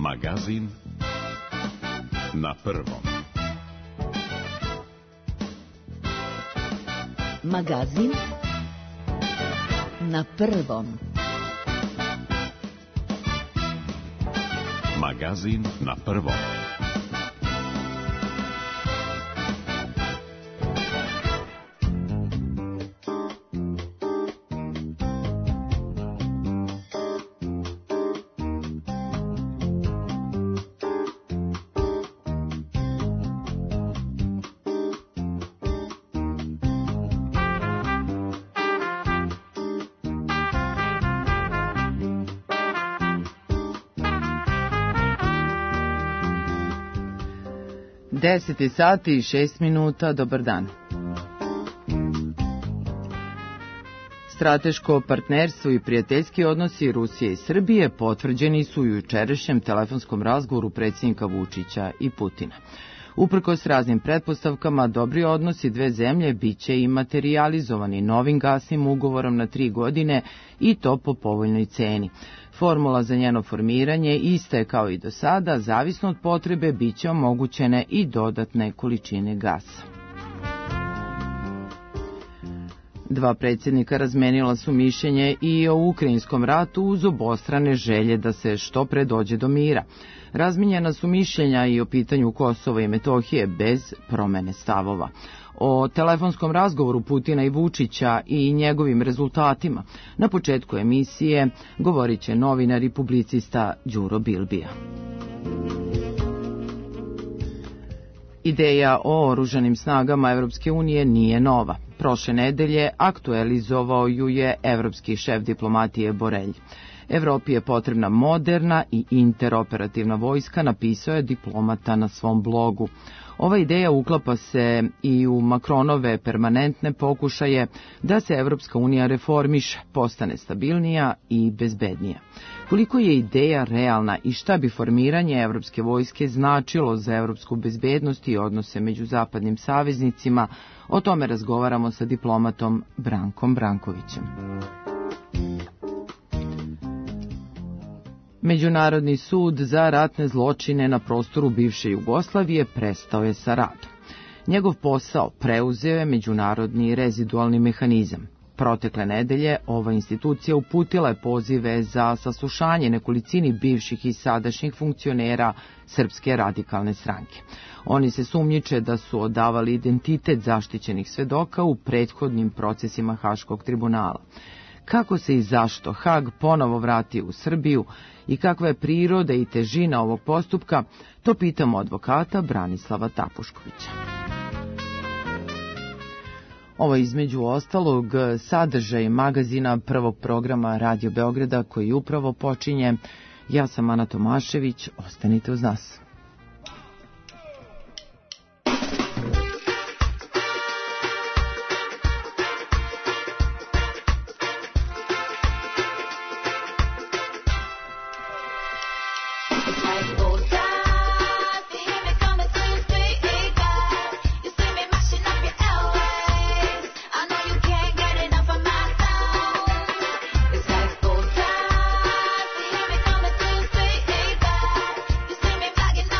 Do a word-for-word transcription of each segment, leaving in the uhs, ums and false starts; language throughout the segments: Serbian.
Magazin na prvom. Magazin na prvom. Magazin na prvom. deset sati i šest minuta, dobar dan. Strateško partnerstvo i prijateljski odnosi Rusije i Srbije potvrđeni su u jučerašnjem telefonskom razgovoru predsjednika Vučića i Putina. Uprkos raznim pretpostavkama, dobri odnosi dve zemlje biće i materijalizovani novim gasnim ugovorom na tri godine i to po povoljnoj ceni. Formula za njeno formiranje ista je kao i do sada, zavisno od potrebe biće omogućene i dodatne količine gasa. Dva predsjednika razmenila su mišljenje i o ukrajinskom ratu uz obostrane želje da se što pre dođe do mira. Razmijenjena su mišljenja i o pitanju Kosova i Metohije bez promene stavova. O telefonskom razgovoru Putina i Vučića i njegovim rezultatima na početku emisije govorit će novinar i publicista Đuro Bilbija. Ideja o oružanim snagama Evropske unije nije nova. Prošle nedelje aktualizovao ju je evropski šef diplomatije Borelj. Evropi je potrebna moderna i interoperativna vojska, napisao je diplomata na svom blogu. Ova ideja uklapa se i u Makronove permanentne pokušaje da se Evropska unija reformiše, postane stabilnija i bezbednija. Koliko je ideja realna i šta bi formiranje evropske vojske značilo za evropsku bezbednost i odnose među zapadnim saveznicima, o tome razgovaramo sa diplomatom Brankom Brankovićem. Međunarodni sud za ratne zločine na prostoru bivše Jugoslavije prestao je sa radom. Njegov posao preuzeo je međunarodni rezidualni mehanizam. Protekle nedelje ova institucija uputila je pozive za saslušanje nekolicini bivših i sadašnjih funkcionera Srpske radikalne stranke. Oni se sumnjiče da su odavali identitet zaštićenih svedoka u prethodnim procesima Haškog tribunala. Kako se i zašto Hag ponovo vratio u Srbiju i kakva je priroda i težina ovog postupka, to pitamo advokata Branislava Tapuškovića. Ovo je između ostalog sadržaj magazina prvog programa Radio Beograda koji upravo počinje. Ja sam Ana Tomašević, ostanite uz nas. Like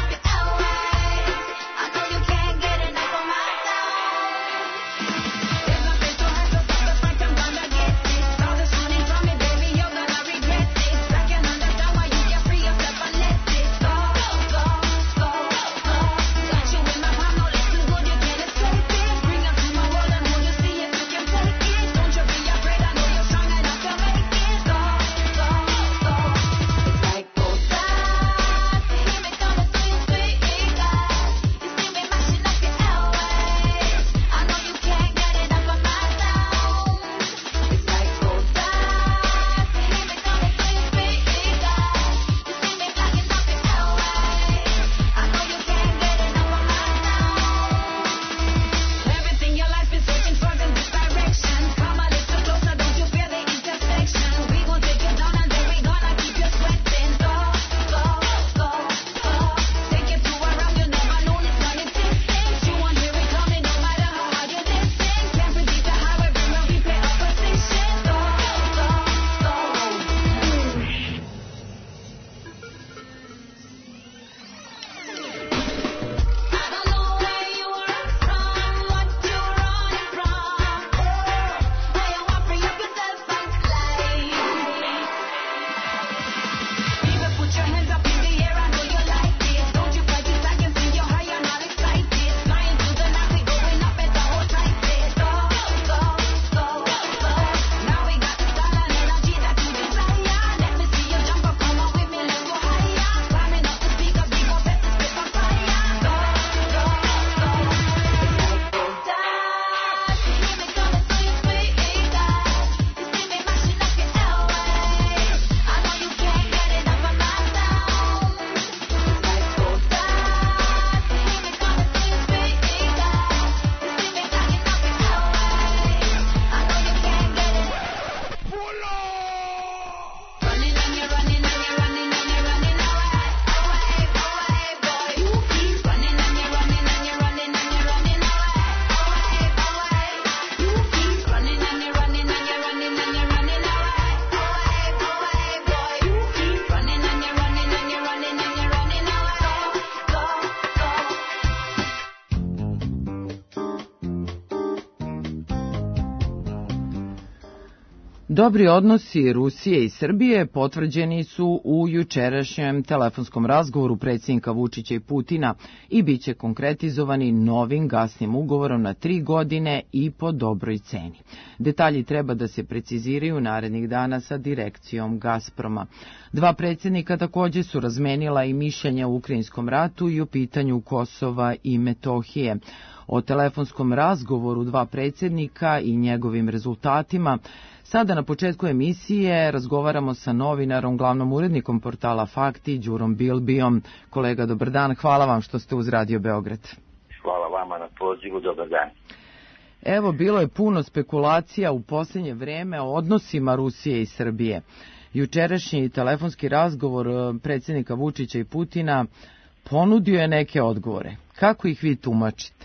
Dobri odnosi Rusije i Srbije potvrđeni su u jučerašnjem telefonskom razgovoru predsjednika Vučića i Putina i bit će konkretizovani novim gasnim ugovorom na tri godine i po dobroj ceni. Detalji treba da se preciziraju narednih dana sa direkcijom Gazproma. Dva predsjednika također su razmenila i mišljenja u ukrajinskom ratu i o pitanju Kosova i Metohije. O telefonskom razgovoru dva predsjednika i njegovim rezultatima sada na početku emisije razgovaramo sa novinarom, glavnom urednikom portala Fakti, Đurom Bilbijom. Kolega, dobar dan, hvala vam što ste uz Radio Beograd. Hvala vama na pozivu, dobar dan. Evo, bilo je puno spekulacija u posljednje vreme o odnosima Rusije i Srbije. Jučerašnji telefonski razgovor predsjednika Vučića i Putina ponudio je neke odgovore. Kako ih vi tumačite?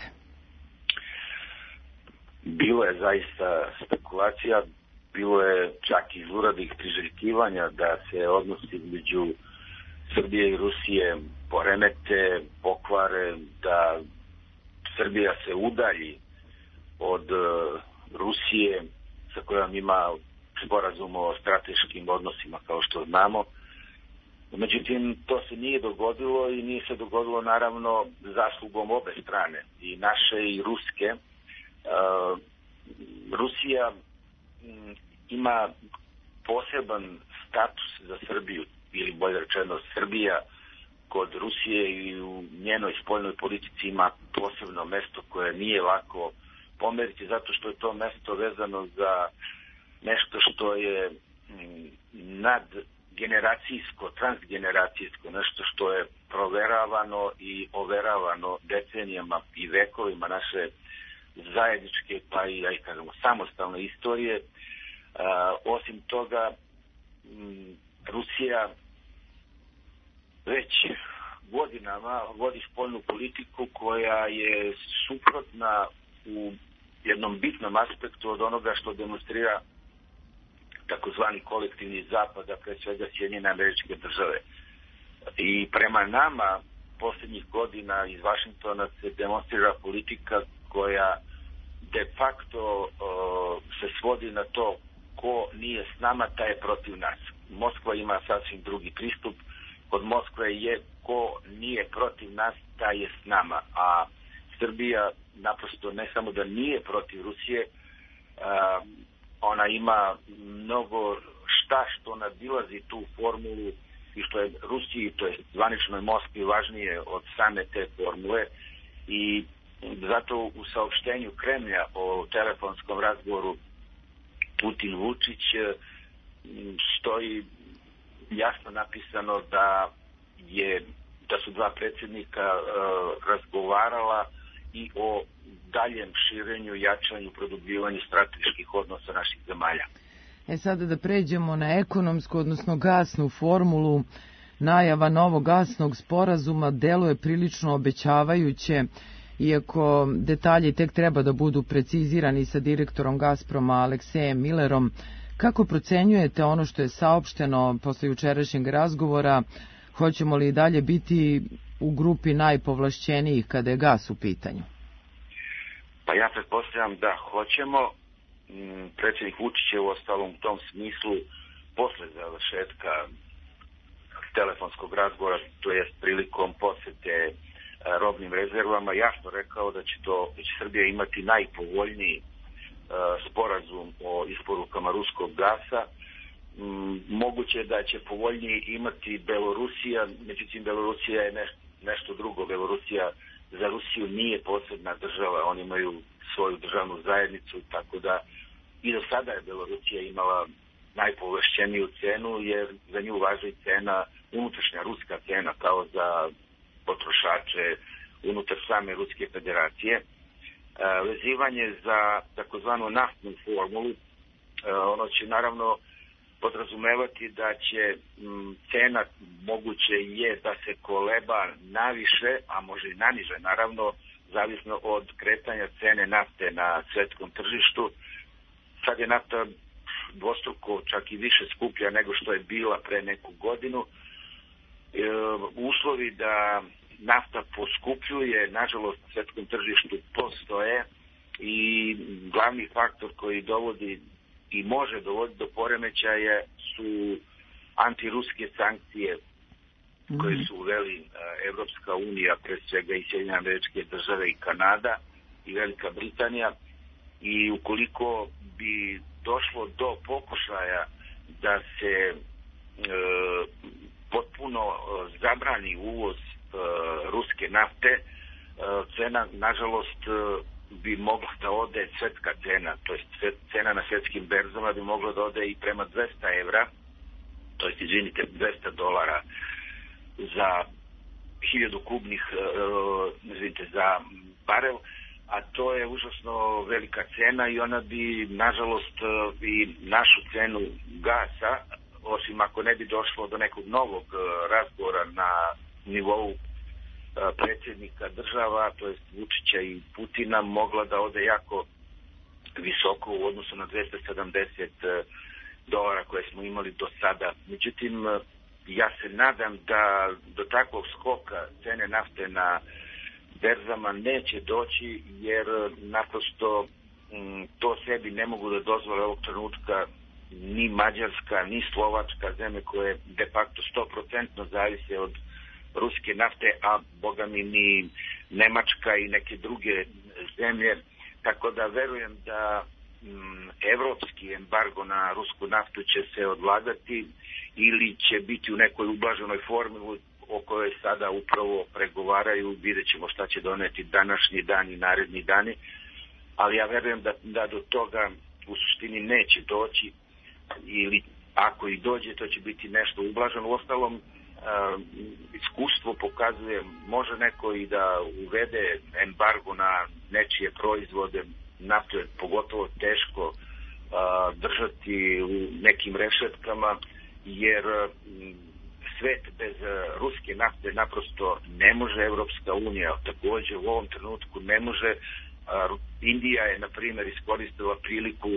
Bilo je zaista spekulacija, bilo je čak i zluradih priželjkivanja da se odnosi između Srbije i Rusije poremete, pokvare, da Srbija se udalji od Rusije sa kojom ima sporazum o strateškim odnosima, kao što znamo. Međutim, to se nije dogodilo i nije se dogodilo naravno zaslugom obe strane, i naše i ruske. Uh, Rusija m, ima poseban status za Srbiju, ili bolje rečeno Srbija kod Rusije i u njenoj spoljnoj politici ima posebno mesto koje nije lako pomeriti, zato što je to mesto vezano za nešto što je m, nadgeneracijsko, transgeneracijsko, nešto što je proveravano i overavano decenijama i vekovima naše zajedničke, pa i, ja kažemo, samostalne istorije. A, osim toga, m, Rusija već godinama vodi spoljnu politiku koja je suprotna u jednom bitnom aspektu od onoga što demonstrira takozvani kolektivni zapad, a pre svega Sjedinjene Američke Države. I prema nama posljednjih godina iz Vašingtona se demonstrira politika koja de facto uh, se svodi na to ko nije s nama, taj je protiv nas. Moskva ima sasvim drugi pristup. Kod Moskve je ko nije protiv nas, taj je s nama. A Srbija naprosto ne samo da nije protiv Rusije, uh, ona ima mnogo šta što nadilazi tu formulu i što je Rusiji, to je zvaničnoj Moskvi, važnije od same te formule. I zato u saopštenju Kremlja o telefonskom razgovoru Putin-Vučić stoji jasno napisano da je da su dva predsjednika uh, razgovarala i o daljem širenju, jačanju, produbljivanju strateških odnosa naših zemalja. E sada da pređemo na ekonomsku, odnosno gasnu formulu. Najava novog gasnog sporazuma deluje prilično obećavajuće, iako detalji tek treba da budu precizirani sa direktorom Gazproma Aleksejem Millerom. Kako procenjujete ono što je saopšteno posle jučerašnjeg razgovora? Hoćemo li i dalje biti u grupi najpovlašćenijih kada je gas u pitanju? Pa ja pretpostavljam da hoćemo. Predsjednik Vučić je u ostalom u tom smislu posle završetka telefonskog razgovora, to jest prilikom posete robnim rezervama, jasno rekao da će to da će Srbija imati najpovoljniji uh, sporazum o isporukama ruskog gasa. Mm, moguće da će povoljniji imati Belorusija, međutim Belorusija je neš, nešto drugo. Belorusija za Rusiju nije posebna država, oni imaju svoju državnu zajednicu, tako da i do sada je Belorusija imala najpovlašćeniju cenu, jer za nju važi cena, unutrašnja ruska cena, kao za potrošače unutar same Ruske federacije. E, vezivanje za takozvanu naftnu formulu, e, ono će naravno podrazumevati da će m, cena moguće je da se koleba naviše, a može i naniže, naravno, zavisno od kretanja cene nafte na svetskom tržištu. Sad je nafta dvostruko, čak i više skuplja nego što je bila pre neku godinu. E, uslovi da nafta poskupljuje, nažalost, na svetskom tržištu postoje, i glavni faktor koji dovodi i može dovoditi do poremećaja su antiruske sankcije koje su uveli Evropska unija, pre svega i Sjedinjene Američke Države i Kanada i Velika Britanija. I ukoliko bi došlo do pokušaja da se e, potpuno zabrani uvoz e, ruske nafte, e, cena, nažalost, bi mogla da ode, svetska cena, to je cena na svetskim berzama bi mogla da ode i prema dvesta evra, to je, izvinite, dvesta dolara za hiljadu kubnih, uh, izvinite, za barel, a to je užasno velika cena i ona bi, nažalost, i našu cenu gasa, osim ako ne bi došlo do nekog novog uh, razgovora na nivou uh, predsjednika država, to je Vučića i Putina, mogla da ode jako visoko u odnosu na dvesta sedamdeset dolara koje smo imali do sada. Međutim, ja se nadam da do takvog skoka cene nafte na berzama neće doći, jer naprosto m, to sebi ne mogu da dozvole ovog trenutka ni Mađarska, ni Slovačka, zemlje koje de facto sto procentno zavise od ruske nafte, a boga mi ni Nemačka i neke druge zemlje. Tako da verujem da m, evropski embargo na rusku naftu će se odlagati ili će biti u nekoj ublaženoj formi o kojoj sada upravo pregovaraju. Vidjet ćemo šta će doneti današnji dan i naredni dani, ali ja verujem da, da do toga u suštini neće doći, ili ako i dođe, to će biti nešto ublaženo. Uostalom, uh, iskustvo pokazuje, može neko i da uvede embargo na nečije proizvode, naftu je pogotovo teško uh, držati u nekim rešetkama, jer svet bez ruske nafte naprosto ne može. Evropska unija također u ovom trenutku ne može. Indija je, na primjer, iskoristila priliku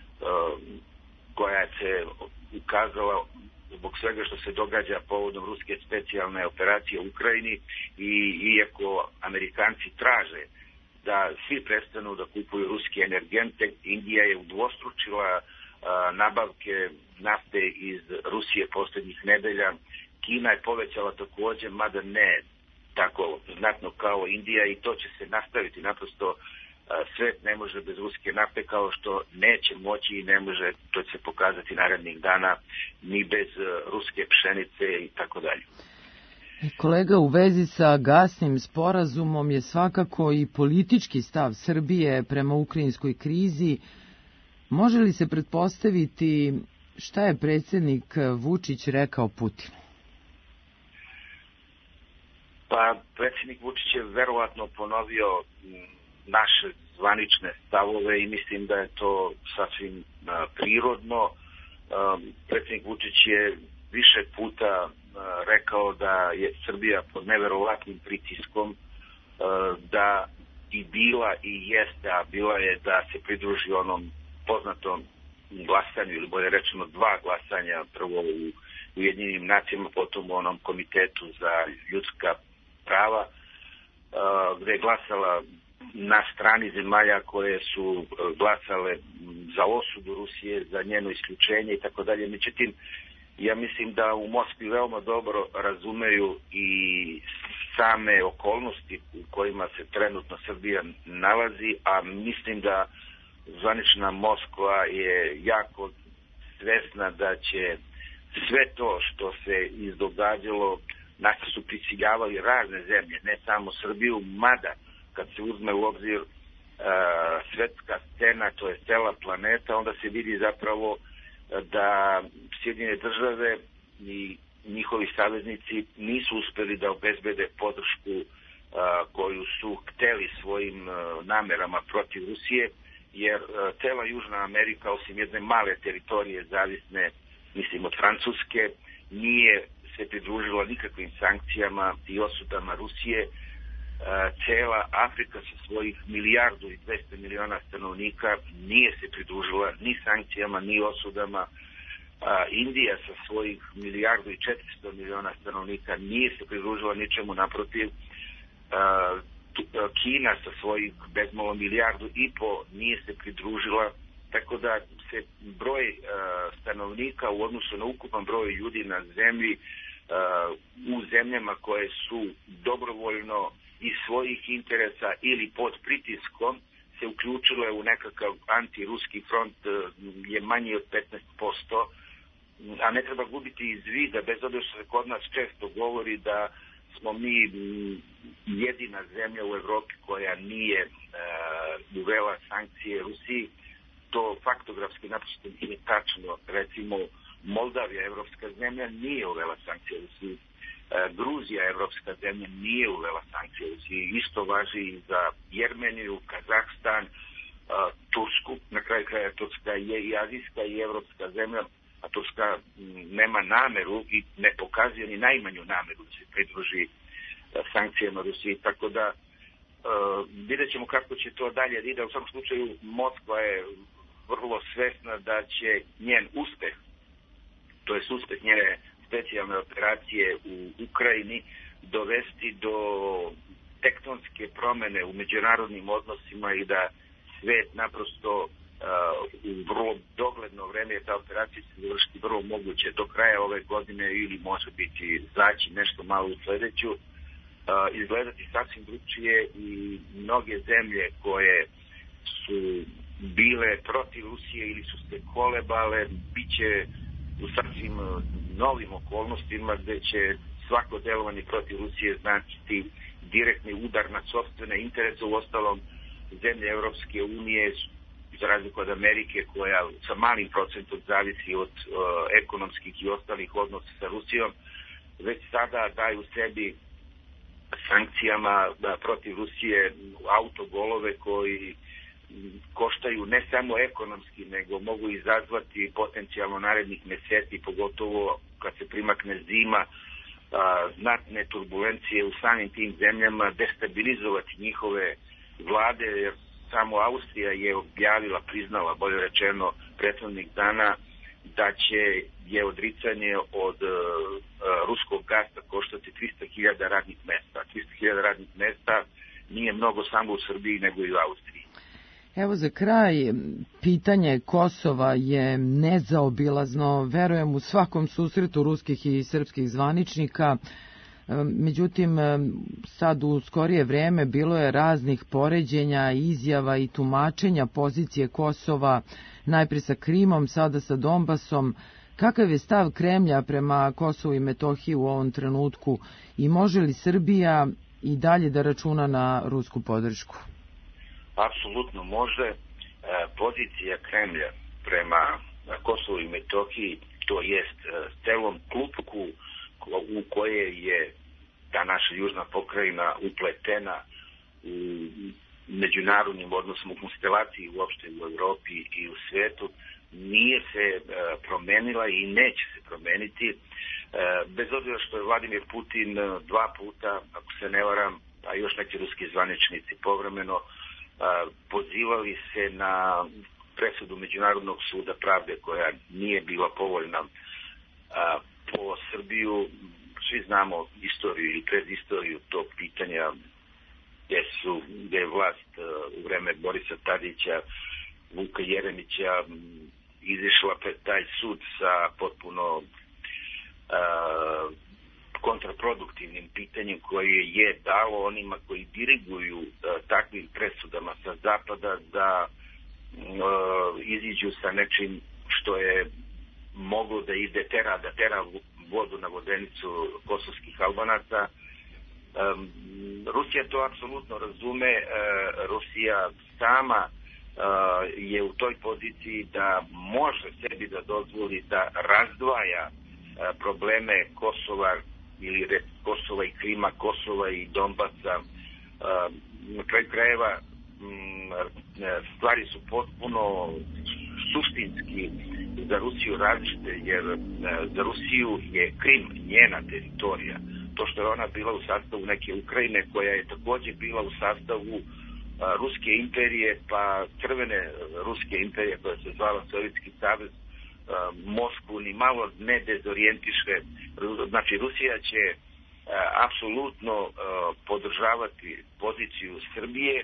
koja se ukazala zbog svega što se događa povodom ruske specijalne operacije u Ukrajini, i iako Amerikanci traže da svi prestanu da kupuju ruske energente, Indija je udvostručila nabavke nafte iz Rusije posljednjih nedelja. Kina je povećala također, mada ne tako znatno kao Indija, i to će se nastaviti. Naprosto svet ne može bez ruske nafte, kao što neće moći i ne može, to će se pokazati narednih dana, ni bez ruske pšenice i tako dalje. Kolega, u vezi sa gasnim sporazumom je svakako i politički stav Srbije prema ukrajinskoj krizi. Može li se pretpostaviti šta je predsjednik Vučić rekao Putinu? Pa, predsjednik Vučić je verovatno ponovio naše zvanične stavove i mislim da je to sasvim a, prirodno. A, predsjednik Vučić je više puta a, rekao da je Srbija pod neverovatnim pritiskom, a, da i bila i jeste, a bila je da se pridruži onom poznatom glasanju, ili bolje rečeno dva glasanja, prvo u Ujedinjenim nacijama, potom u onom komitetu za ljudska prava, gdje je glasala na strani zemalja koje su glasale za osudu Rusije, za njeno isključenje i tako dalje. Međutim, ja mislim da u Moskvi veoma dobro razumeju i same okolnosti u kojima se trenutno Srbija nalazi, a mislim da zvanična Moskva je jako svesna da će sve to što se izdogađalo, nas su prisiljavali razne zemlje, ne samo Srbiju, mada kad se uzme u obzir uh, svetska scena, to je cela planeta, onda se vidi zapravo da Sjedinjene države i njihovi saveznici nisu uspeli da obezbede podršku uh, koju su hteli svojim uh, namerama protiv Rusije, jer uh, cela Južna Amerika, osim jedne male teritorije zavisne, mislim, od Francuske, nije se pridružila nikakvim sankcijama i osudama Rusije. Cela Afrika sa svojih milijardu i dvesta miliona stanovnika nije se pridružila ni sankcijama, ni osudama. Indija sa svojih milijardu i četiristo miliona stanovnika nije se pridružila ničemu, naprotiv. Kina sa svojih bezmalo milijardu i po nije se pridružila, tako da se broj stanovnika u odnosu na ukupan broj ljudi na zemlji u zemljama koje su dobrovoljno iz svojih interesa ili pod pritiskom se uključile u nekakav antiruski front je manji od petnaest posto, a ne treba gubiti iz vida, bez obzira što se kod nas često govori da smo mi jedina zemlja u Evropi koja nije uh, uvela sankcije Rusiji. To faktografski naprosto nije tačno. Recimo, Moldavija, evropska zemlja, nije uvela sankcije Rusiji. Uh, Gruzija, evropska zemlja, nije uvela sankcije Rusiji. Isto važi i za Jermeniju, Kazahstan, uh, Tursku. Na kraju kraja Turska je i azijska i evropska zemlja, a Turska nema nameru i ne pokazuje ni najmanju nameru da se pridruži sankcijama Rusiji, tako da uh, vidjet ćemo kako će to dalje ide. U svakom slučaju Moskva je vrlo svesna da će njen uspeh, to je uspeh njene specijalne operacije u Ukrajini, dovesti do tektonske promene u međunarodnim odnosima i da svet naprosto Uh, u vrlo dogledno vreme ta operacija se završiti vrlo moguće do kraja ove godine ili može biti zaći nešto malo u sledeću, uh, izgledati sasvim drugčije i mnoge zemlje koje su bile protiv Rusije ili su se kolebale, bit će u sasvim novim okolnostima gde će svako delovanje protiv Rusije značiti direktni udar na sopstvene interese. U ostalom, zemlje Evropske unije za razliku od Amerike koja sa malim procentom zavisi od uh, ekonomskih i ostalih odnosa sa Rusijom, već sada daju sebi sankcijama da, protiv Rusije autogolove koji koštaju ne samo ekonomski, nego mogu izazvati potencijalno narednih meseci, pogotovo kad se primakne zima, a, znatne turbulencije u samim tim zemljama, destabilizovati njihove vlade, jer samo Austrija je objavila, priznala, bolje rečeno, prethodnih dana da će je odricanje od uh, ruskog gasa koštati trista hiljada radnih mesta. trista hiljada radnih mesta nije mnogo samo u Srbiji, nego i u Austriji. Evo za kraj, pitanje Kosova je nezaobilazno, verujem u svakom susretu ruskih i srpskih zvaničnika. Međutim, sad u skorije vreme bilo je raznih poređenja, izjava i tumačenja pozicije Kosova, najpre sa Krimom, sada sa Donbasom. Kakav je stav Kremlja prema Kosovu i Metohiji u ovom trenutku i može li Srbija i dalje da računa na rusku podršku? Apsolutno može. E, pozicija Kremlja prema Kosovu i Metohiji, to jest e, celom klupku u koje je ta naša južna pokrajina upletena u međunarodnim odnosom, u konstelaciji uopšte u Evropi i u svetu, nije se e, promenila i neće se promeniti. E, bez obzira što je Vladimir Putin dva puta, ako se ne varam, a još neki ruski zvaničnici povremeno, e, pozivali se na presudu Međunarodnog suda pravde koja nije bila povoljna e, po Srbiju. Svi znamo istoriju ili predistoriju tog pitanja gde, su, gde je vlast u vreme Borisa Tadića, Vuka Jeremića izišla pred taj sud sa potpuno uh, kontraproduktivnim pitanjem koje je dalo onima koji diriguju uh, takvim presudama sa zapada da uh, iziđu sa nečim što je moglo da ide tera, da tera vodu na vodenicu kosovskih Albanaca. Um, Rusija to apsolutno razume. Uh, Rusija sama uh, je u toj poziciji da može sebi da dozvoli da razdvaja uh, probleme Kosova ili red, Kosova i Krima, Kosova i Donbasa. Uh, na kraju krajeva um, stvari su potpuno suštinski za Rusiju različite, jer e, za Rusiju je Krim njena teritorija. To što je ona bila u sastavu neke Ukrajine, koja je takođe bila u sastavu a, Ruske imperije, pa crvene Ruske imperije koja se zvala Sovjetski savez, a, Moskvu ni malo ne dezorijentiše. Znači, Rusija će a, apsolutno a, podržavati poziciju Srbije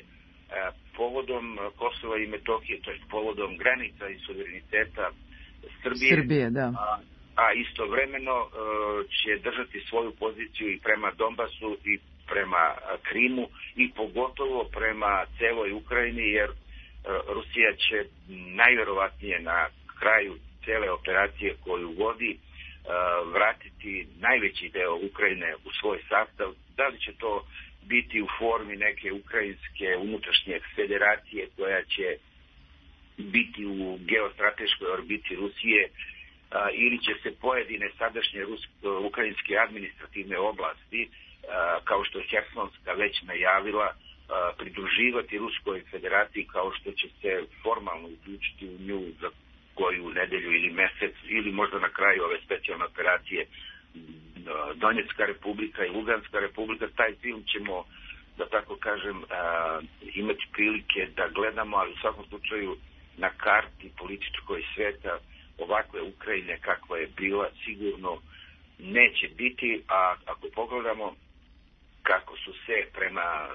povodom Kosova i Metohije, to je povodom granica i suvereniteta Srbije, Srbije da. a, a istovremeno će držati svoju poziciju i prema Donbasu i prema Krimu i pogotovo prema celoj Ukrajini, jer Rusija će najverovatnije na kraju cele operacije koju vodi vratiti najveći deo Ukrajine u svoj sastav. Da li će to biti u formi neke ukrajinske unutrašnje federacije koja će biti u geostrateškoj orbiti Rusije, ili će se pojedine sadašnje ukrajinske administrativne oblasti, kao što je Hersonska već najavila, pridruživati Ruskoj federaciji, kao što će se formalno uključiti u nju za koju nedelju ili mesec, ili možda na kraju ove specijalne operacije Donjecka republika i Luganska republika. Taj film ćemo, da tako kažem, imati prilike da gledamo, ali u svakom slučaju na karti političkoj sveta ovakve Ukrajine kakva je bila sigurno neće biti, a ako pogledamo kako su se prema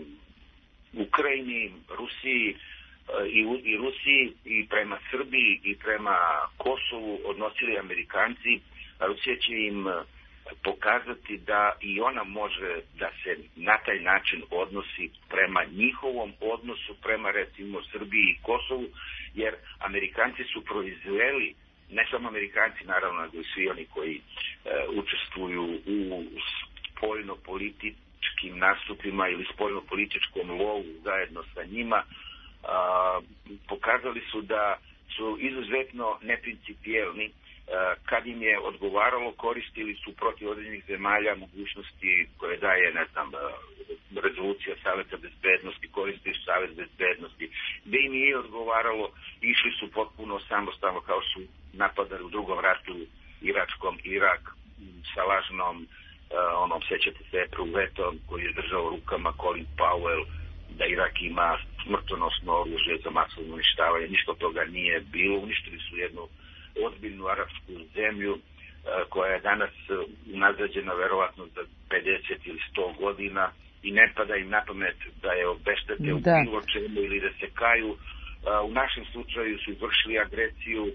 Ukrajini, Rusiji i, i Rusiji i prema Srbiji i prema Kosovu odnosili Amerikanci, Rusija će im pokazati da i ona može da se na taj način odnosi prema njihovom odnosu prema recimo Srbiji i Kosovu, jer Amerikanci su proizveli, ne samo Amerikanci naravno, nego i svi oni koji e, učestvuju u spoljno-političkim nastupima ili spoljno-političkom lovu zajedno sa njima, a, pokazali su da su izuzetno neprincipijelni. Kad im je odgovaralo, koristili su protiv određenih zemalja mogućnosti koje daje, ne znam, rezolucija Saveta bezbednosti, koristili su Savet bezbednosti. Gde im je odgovaralo, išli su potpuno samostalno, kao su napadali u drugom ratu iračkom Irak sa lažnom, onom, sećate se, epruvetom koji je držao rukama Colin Powell, da Irak ima smrtonosno oružje za masovno uništavanje. Ništa toga nije bilo. Uništili su jednu ozbiljnu arapsku zemlju koja je danas unazađena verovatno za pedeset ili sto godina i ne pada im na pamet da je obeštete u da. bilo čemu ili da se kaju. U našem slučaju su izvršili agresiju,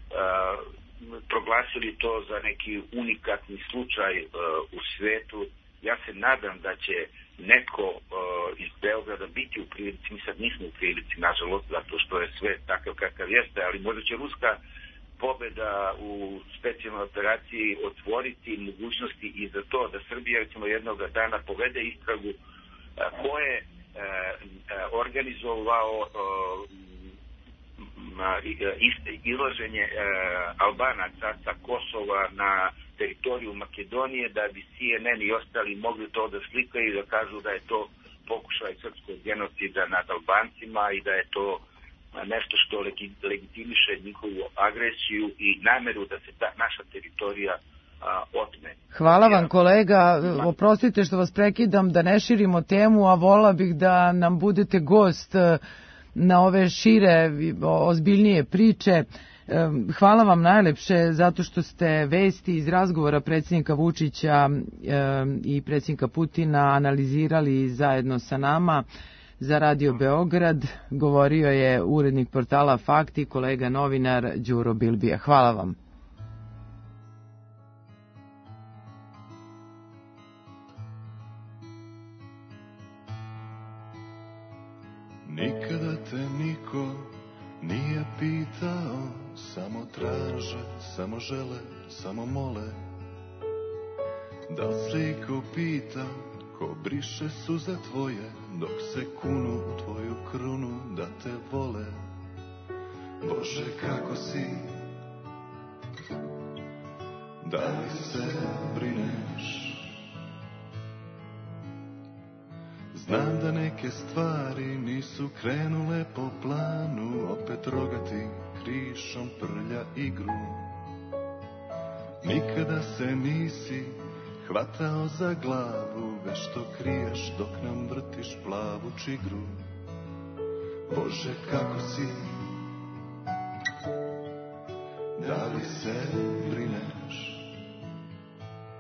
proglasili to za neki unikatni slučaj u svetu. Ja se nadam da će neko iz Beograda biti u prilici, mi sad nismo u prilici, nažalost, zato što je sve takav kakav jeste, ali možda će ruska pobeda u specijalnoj operaciji otvoriti mogućnosti i za to da Srbija recimo jednog dana povede istragu ko je organizovao izlaženje Albanaca sa Kosova na teritoriju Makedonije, da bi C N N i ostali mogli to da slikaju i da kažu da je to pokušaj srpskog genocida nad Albancima i da je to nešto što legitimiše njihovu agresiju i nameru da se ta naša teritorija a, otme. Hvala vam kolega, oprostite što vas prekidam, da ne širimo temu, a vola bih da nam budete gost na ove šire, ozbiljnije priče. Hvala vam najlepše zato što ste vesti iz razgovora predsjednika Vučića i predsjednika Putina analizirali zajedno sa nama. Za Radio Beograd govorio je urednik portala Fakti, kolega novinar Đuro Bilbija. Hvala vam. Nikada te niko nije pitao, samo traže, samo žele, samo mole. Da li se iko pita ko briše suze tvoje, dok se kunu u tvoju krunu da te vole. Bože kako si, da li se brineš? Znam da neke stvari nisu krenule po planu, opet rogati krišom prlja igru. Nikada se nisi hvatao za glavu, već što kriješ dok nam vrtiš plavu čigru. Bože kako si, da li se brineš?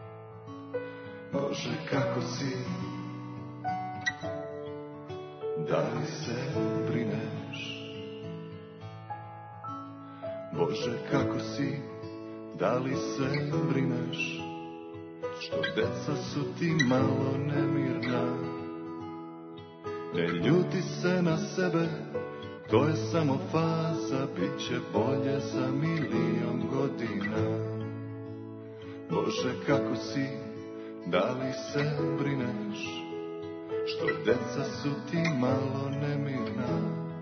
Bože kako si, da li se brineš? Bože, kako si, da li se brineš? Što deca su ti malo nemirna? Ne ljuti se na sebe, to je samo faza, bit će bolje za milion godina. Bože, kako si, da li se brineš? Što deca su ti malo nemirna?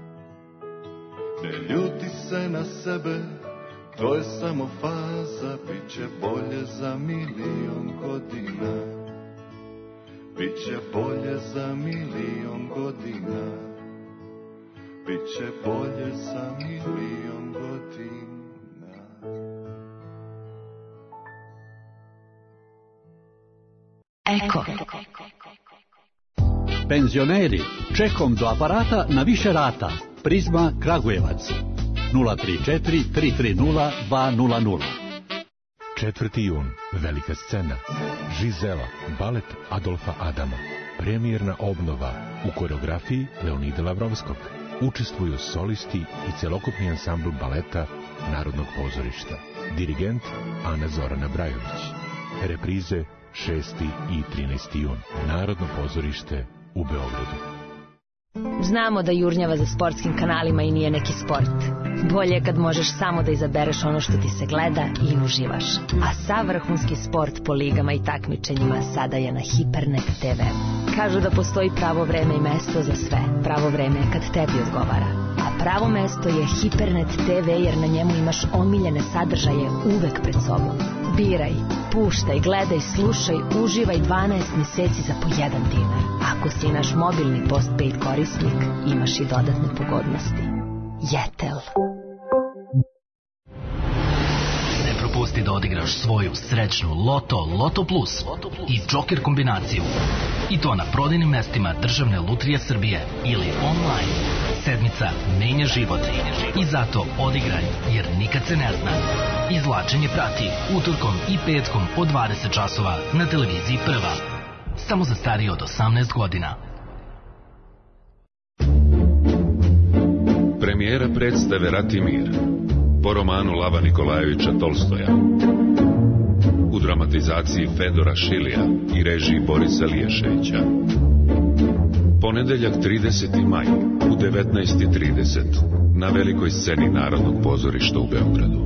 Ne ljuti se na sebe, to je samo faza, bit će bolje za milion godina. Biće bolje za milion godina. Biće bolje za milion godina. Eko. Penzioneri, čekom do aparata na više rata. Prizma Kragujevac. nula tri četiri tri tri nula dva nula nula. četvrti jun. Velika scena. Žizela. Balet Adolfa Adama. Premijerna obnova u koreografiji Leonida Lavrovskog. Učestvuju solisti i celokupni ansambl baleta Narodnog pozorišta. Dirigent Ana Zorana Brajović. Reprize šesti i trinaesti jun. Narodno pozorište u Beogradu. Znamo da jurnjava za sportskim kanalima i nije neki sport. Bolje je kad možeš samo da izabereš ono što ti se gleda i uživaš. A sav vrhunski sport po ligama i takmičenjima sada je na Hipernet te ve. Kažu da postoji pravo vreme i mesto za sve. Pravo vreme je kad tebi odgovara. A pravo mesto je Hipernet te ve jer na njemu imaš omiljene sadržaje uvek pred sobom. Biraj, puštaj, gledaj, slušaj, uživaj dvanaest meseci za po jedan dinar. Ako si naš mobilni postpaid korisnik, imaš i dodatne pogodnosti. Jetel. Ne propusti da odigraš svoju srećnu Loto, Loto Plus i Joker kombinaciju. I to na prodajnim mestima Državne lutrije Srbije ili online. Sedmica menja život i zato odigraj, jer nikad se ne zna. Izvlačenje prati utorkom i petkom od dvadeset časova na televiziji Prva. Samo za starije od osamnaest godina. Premijera predstave Rat i mir po romanu Lava Nikolajevića Tolstoja u dramatizaciji Fedora Šilija i režiji Borisa Liješevića. Ponedeljak trideseti maj u devetnaest i trideset na velikoj sceni Narodnog pozorišta u Beogradu.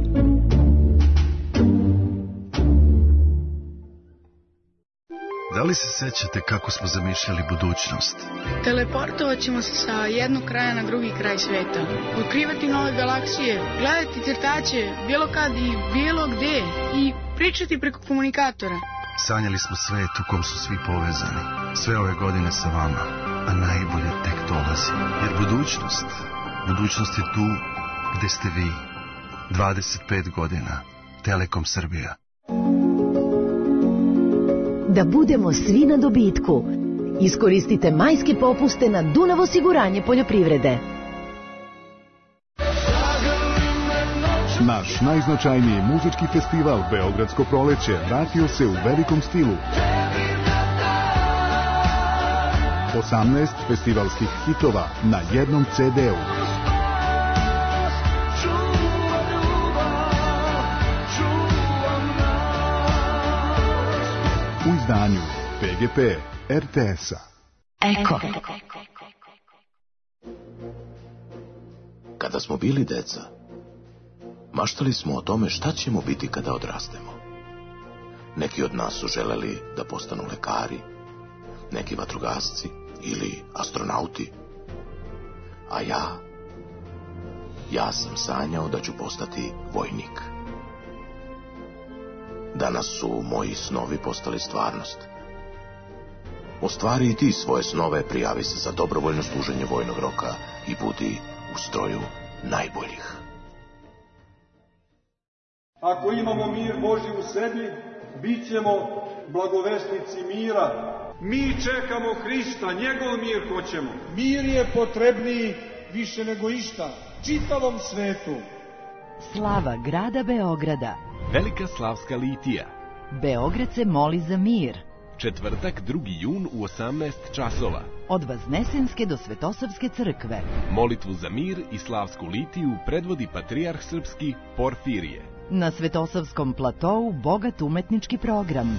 Da li se sećate kako smo zamišljali budućnost? Teleportovat ćemo se sa jednog kraja na drugi kraj sveta. Otkrivati nove galaksije, gledati crtaće, bilo kad i bilo gde i pričati preko komunikatora. Sanjali smo svet u kom su svi povezani. Sve ove godine sa vama, a najbolje tek dolazi. Jer budućnost, budućnost je tu gde ste vi. dvadeset pet godina. Telekom Srbija. Da budemo svi na dobitku. Iskoristite majske popuste na Dunav osiguranje poljoprivrede. Naš najznačajniji muzički festival Beogradsko proleće vratio se u velikom stilu. osamnaest festivalskih hitova na jednom ce de u. U izdanju pe ge pe er te es-a. Eko. Kada smo bili deca, maštali smo o tome šta ćemo biti kada odrastemo. Neki od nas su želeli da postanu lekari, neki vatrogasci ili astronauti. A ja, ja sam sanjao da ću postati vojnik. Danas su moji snovi postali stvarnost. Ostvari i ti svoje snove, prijavi se za dobrovoljno služenje vojnog roka i budi u stroju najboljih. Ako imamo mir Božji u sebi, bit ćemo blagovesnici mira. Mi čekamo Hrista, njegov mir hoćemo. Mir je potrebniji više nego išta, čitavom svetu. Slava grada Beograda. Velika slavska litija. Beograd se moli za mir. Četvrtak, drugi jun u osamnaest časova. Od Vaznesenske do Svetosavske crkve. Molitvu za mir i slavsku litiju predvodi patrijarh srpski Porfirije. Na Svetosavskom platou bogat umetnički program.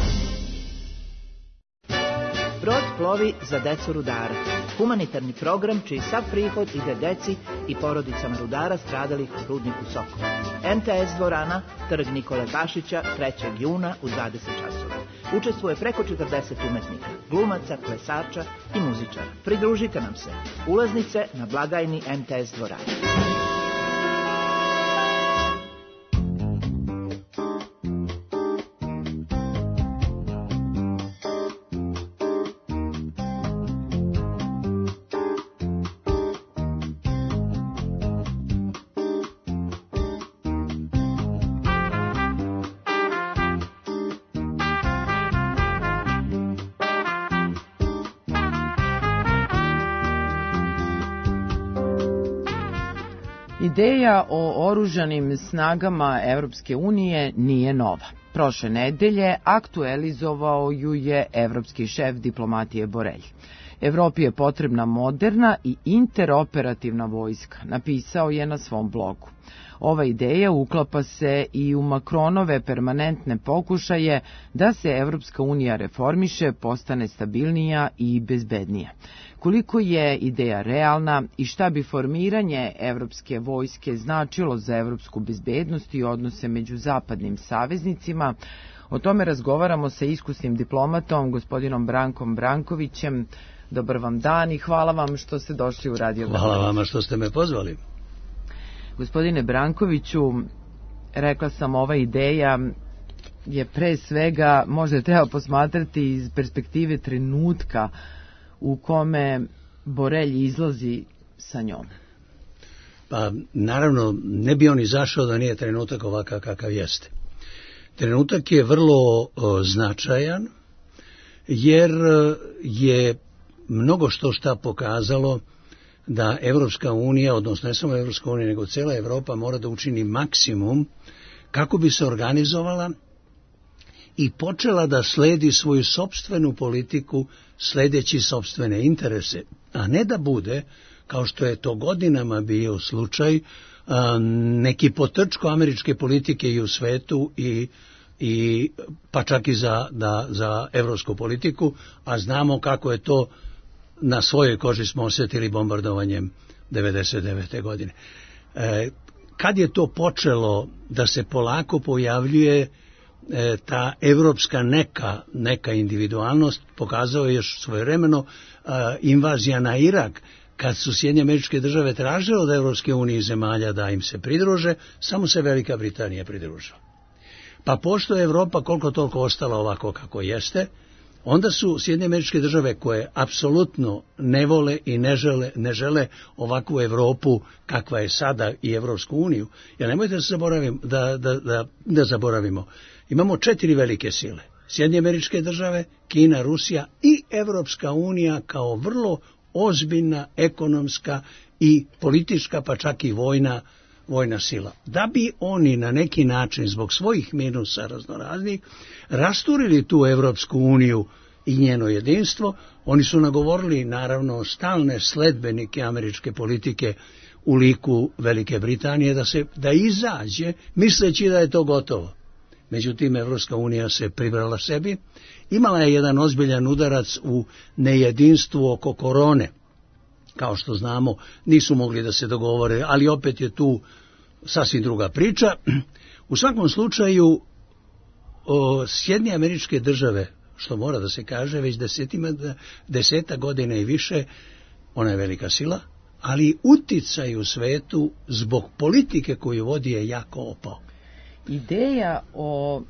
Brod plovi za decu rudara. Humanitarni program čiji sav prihod ide deci i porodicama rudara stradalih u rudniku Sokol. em te es dvorana, trg Nikole Pašića, trećeg juna u dvadeset časova. Učestvuje preko četrdeset umetnika, glumaca, plesača i muzičara. Pridružite nam se. Ulaznice na blagajni em te es dvorana. Ideja o oružanim snagama Evropske unije nije nova. Prošle nedelje aktualizovao ju je evropski šef diplomatije Borelj. Evropi je potrebna moderna i interoperativna vojska, napisao je na svom blogu. Ova ideja uklapa se i u Makronove permanentne pokušaje da se Evropska unija reformiše, postane stabilnija i bezbednija. Koliko je ideja realna i šta bi formiranje evropske vojske značilo za evropsku bezbednost i odnose među zapadnim saveznicima, o tome razgovaramo sa iskusnim diplomatom, gospodinom Brankom Brankovićem. Dobar vam dan i hvala vam što ste došli u Radio Beograd. Hvala vama što ste me pozvali. Gospodine Brankoviću, rekla sam, ova ideja je pre svega, možda treba posmatrati iz perspektive trenutka u kome Borelj izlazi sa njom. Pa naravno, ne bi on izašao da nije trenutak ovakav kakav jeste. Trenutak je vrlo o, značajan, jer je mnogo što šta pokazalo da Evropska unija, odnosno ne samo Evropska unija, nego cela Evropa mora da učini maksimum kako bi se organizovala i počela da sledi svoju sopstvenu politiku, sledeći sopstvene interese, a ne da bude, kao što je to godinama bio slučaj, neki potrčko američke politike i u svetu i, i pa čak i za, da, za evropsku politiku, a znamo kako je to na svojoj koži smo osjetili bombardovanjem devedeset devete godine. E, kad je to počelo da se polako pojavljuje e, ta evropska neka, neka individualnost, pokazao je još svojevremeno e, invazija na Irak, kad su Sjedinjene Američke Države tražile od Evropske unije zemalja da im se pridruže, samo se Velika Britanija pridružila. Pa pošto je Evropa koliko toliko ostala ovako kako jeste, onda su Sjedinjene Američke Države, koje apsolutno ne vole i ne žele, ne žele ovakvu Evropu kakva je sada i Evropsku uniju, jer nemojte da, zaboravim, da, da, da, da zaboravimo, imamo četiri velike sile. Sjedinjene Američke Države, Kina, Rusija i Evropska unija kao vrlo ozbiljna ekonomska i politička, pa čak i vojna, vojna sila. Da bi oni na neki način, zbog svojih minusa raznoraznih, rasturili tu Evropsku uniju i njeno jedinstvo, oni su nagovorili naravno stalne sledbenike američke politike u liku Velike Britanije da se da izađe, misleći da je to gotovo. Međutim, Evropska unija se pribrala sebi, imala je jedan ozbiljan udarac u nejedinstvu oko korone. Kao što znamo, nisu mogli da se dogovore, ali opet je tu sasvim druga priča. U svakom slučaju, Sjedinjene Američke Države, što mora da se kaže, već desetima, deseta godina i više, ona je velika sila, ali uticaj u svetu zbog politike koju vodi je jako opao. Ideja o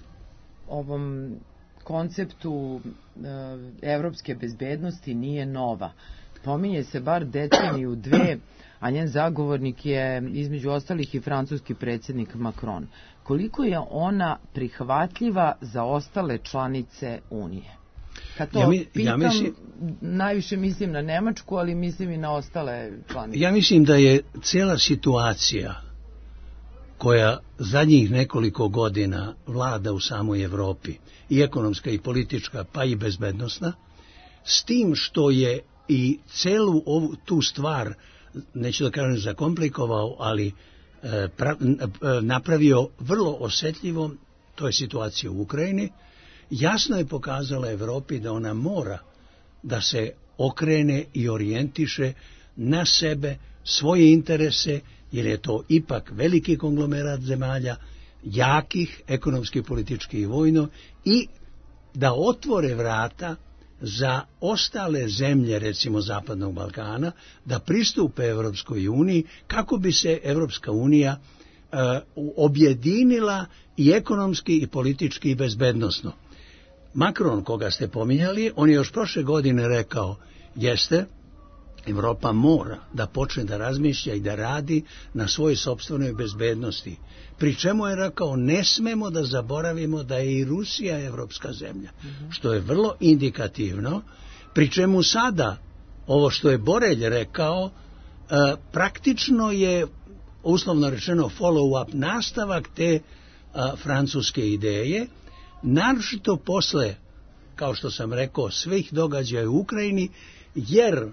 ovom konceptu e, evropske bezbednosti nije nova. Pominje se bar deceniju dve, a njen zagovornik je između ostalih i francuski predsjednik Macron. Koliko je ona prihvatljiva za ostale članice Unije? Kad to ja mi, pitam, ja mislim, najviše mislim na Nemačku, ali mislim i na ostale članice. Ja mislim da je cijela situacija koja zadnjih nekoliko godina vlada u samoj Evropi, i ekonomska i politička, pa i bezbednosna, s tim što je i celu ovu, tu stvar, neću da kažem zakomplikovao, ali e, pra, e, napravio vrlo osjetljivom, to je situacija u Ukrajini, jasno je pokazala Evropi da ona mora da se okrene i orijentiše na sebe, svoje interese, jer je to ipak veliki konglomerat zemalja, jakih, ekonomski, politički i vojno, i da otvore vrata za ostale zemlje, recimo Zapadnog Balkana, da pristupe Evropskoj uniji, kako bi se Evropska unija uh, objedinila i ekonomski, i politički, i bezbednosno. Macron, koga ste pominjali, on je još prošle godine rekao, jeste, Evropa mora da počne da razmišlja i da radi na svojoj sopstvenoj bezbednosti. Pri čemu je rekao, ne smemo da zaboravimo da je i Rusija evropska zemlja, mm-hmm. što je vrlo indikativno, pri čemu sada, ovo što je Borelj rekao, e, praktično je, uslovno rečeno, follow-up, nastavak te a, francuske ideje, naročito posle, kao što sam rekao, svih događaja u Ukrajini, jer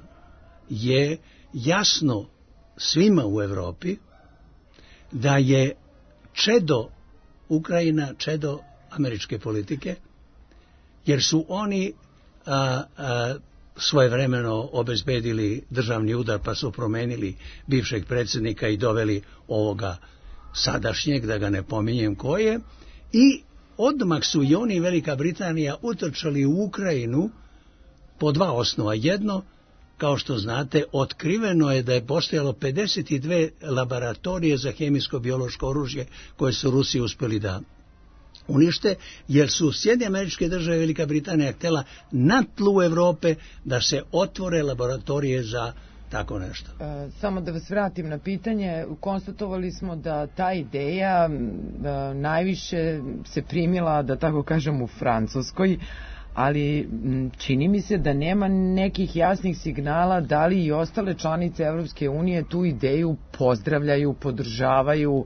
je jasno svima u Evropi da je čedo Ukrajina čedo američke politike, jer su oni a, a, svojevremeno obezbedili državni udar, pa su promenili bivšeg predsjednika i doveli ovoga sadašnjeg, da ga ne pominjem ko je, i odmah su i oni, Velika Britanija, utrčali u Ukrajinu po dva osnova. Jedno, kao što znate, otkriveno je da je postojalo pedeset dve laboratorije za hemijsko-biološko oružje koje su Rusi uspjeli da unište, jer su Sjedinjene Američke Države i Velika Britanija htjela na tlu Evrope da se otvore laboratorije za tako nešto. E, samo da vas vratim na pitanje, konstatovali smo da ta ideja da najviše se primila, da tako kažem, u Francuskoj, ali čini mi se da nema nekih jasnih signala da li i ostale članice Evropske unije tu ideju pozdravljaju, podržavaju.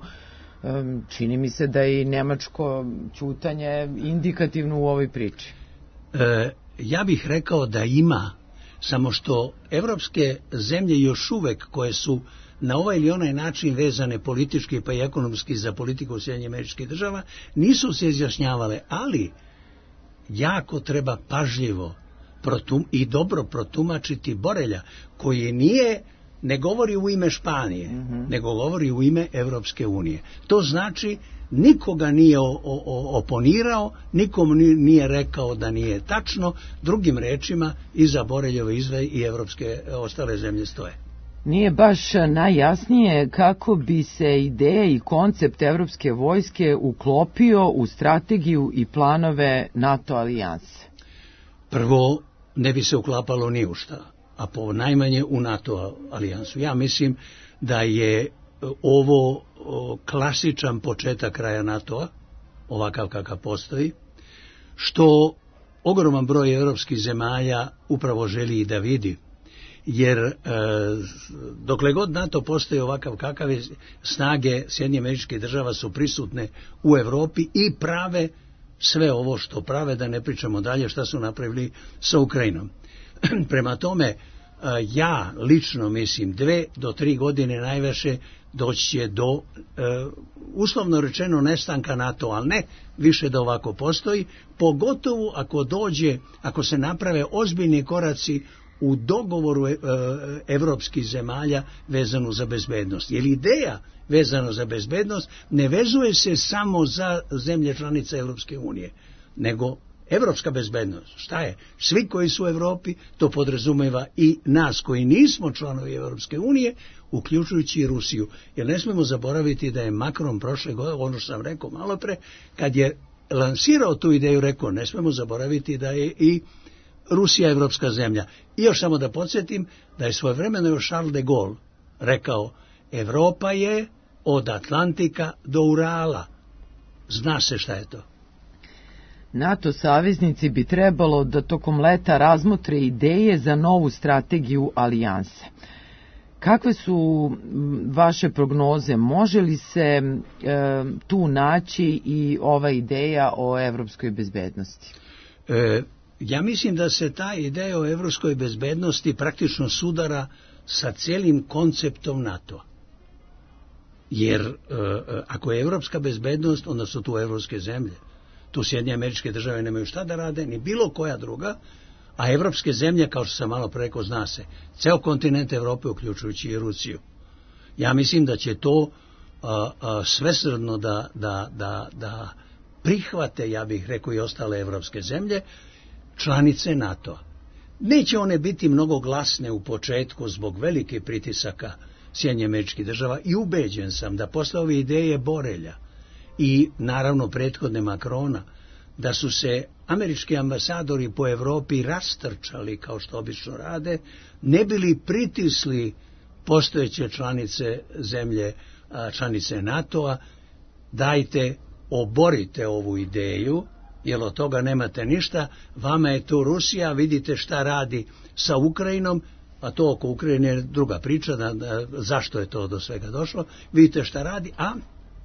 Čini mi se da je i nemačko ćutanje indikativno u ovoj priči. E, ja bih rekao da ima, samo što evropske zemlje još uvek, koje su na ovaj ili onaj način vezane politički pa i ekonomski za politiku Sjedinjenih Američkih Država, nisu se izjašnjavale, ali jako treba pažljivo protum, i dobro protumačiti Borelja, koji nije, ne govori u ime Španije, mm-hmm. nego govori u ime Evropske unije. To znači nikoga nije o, o, oponirao, nikom nije rekao da nije tačno, drugim rečima iza Boreljove izve i evropske ostale zemlje stoje. Nije baš najjasnije kako bi se ideja i koncept evropske vojske uklopio u strategiju i planove NATO alijanse. Prvo, ne bi se uklapalo ni u šta, a po najmanje u NATO alijansu. Ja mislim da je ovo klasičan početak kraja NATO-a, ovakav kakav postoji, što ogroman broj evropskih zemalja upravo želi i da vidi. Jer e, dokle god NATO postoji ovakav kakav je, snage Sjedinjenih Američkih Država su prisutne u Evropi i prave sve ovo što prave, da ne pričamo dalje šta su napravili sa Ukrajinom. Prema tome, e, ja lično mislim dve do tri godine najviše doći će do, e, uslovno rečeno, nestanka NATO, ali ne više da ovako postoji, pogotovo ako dođe, ako se naprave ozbiljni koraci u dogovoru e, evropskih zemalja vezano za bezbednost. Jer ideja vezano za bezbednost ne vezuje se samo za zemlje članice Evropske unije, nego evropska bezbednost. Šta je? Svi koji su u Evropi, to podrazumeva i nas koji nismo članovi Evropske unije, uključujući i Rusiju. Jer ne smemo zaboraviti da je Macron prošle godine, ono što sam rekao malo pre, kad je lansirao tu ideju, rekao, ne smemo zaboraviti da je i Rusija evropska zemlja. I još samo da podsjetim da je svojevremeno još Charles de Gaulle rekao, Evropa je od Atlantika do Urala. Zna se šta je to. NATO saveznici bi trebalo da tokom leta razmotre ideje za novu strategiju alijanse. Kakve su vaše prognoze? Može li se e, tu naći i ova ideja o evropskoj bezbednosti? E, ja mislim da se ta ideja o evropskoj bezbednosti praktično sudara sa cijelim konceptom NATO-a. Jer e, ako je evropska bezbednost, onda su tu evropske zemlje. Tu Sjedinjene Američke Države nemaju šta da rade, ni bilo koja druga, a evropske zemlje, kao što sam malo preko, zna se, ceo kontinent Evrope, uključujući i Rusiju. Ja mislim da će to a, a, svesrdno da, da, da, da prihvate, ja bih rekao, i ostale evropske zemlje, članice NATO-a. Neće one biti mnogo glasne u početku zbog velike pritisaka Sjedinjenih Američkih Država i ubeđen sam da posle ove ideje Borelja i naravno prethodne Makrona, da su se američki ambasadori po Evropi rastrčali, kao što obično rade, ne bili pritisli postojeće članice zemlje, članice NATO-a, dajte, oborite ovu ideju, jer od toga nemate ništa, vama je to Rusija, vidite šta radi sa Ukrajinom, a to oko Ukrajine je druga priča, da, da, zašto je to do svega došlo, vidite šta radi, a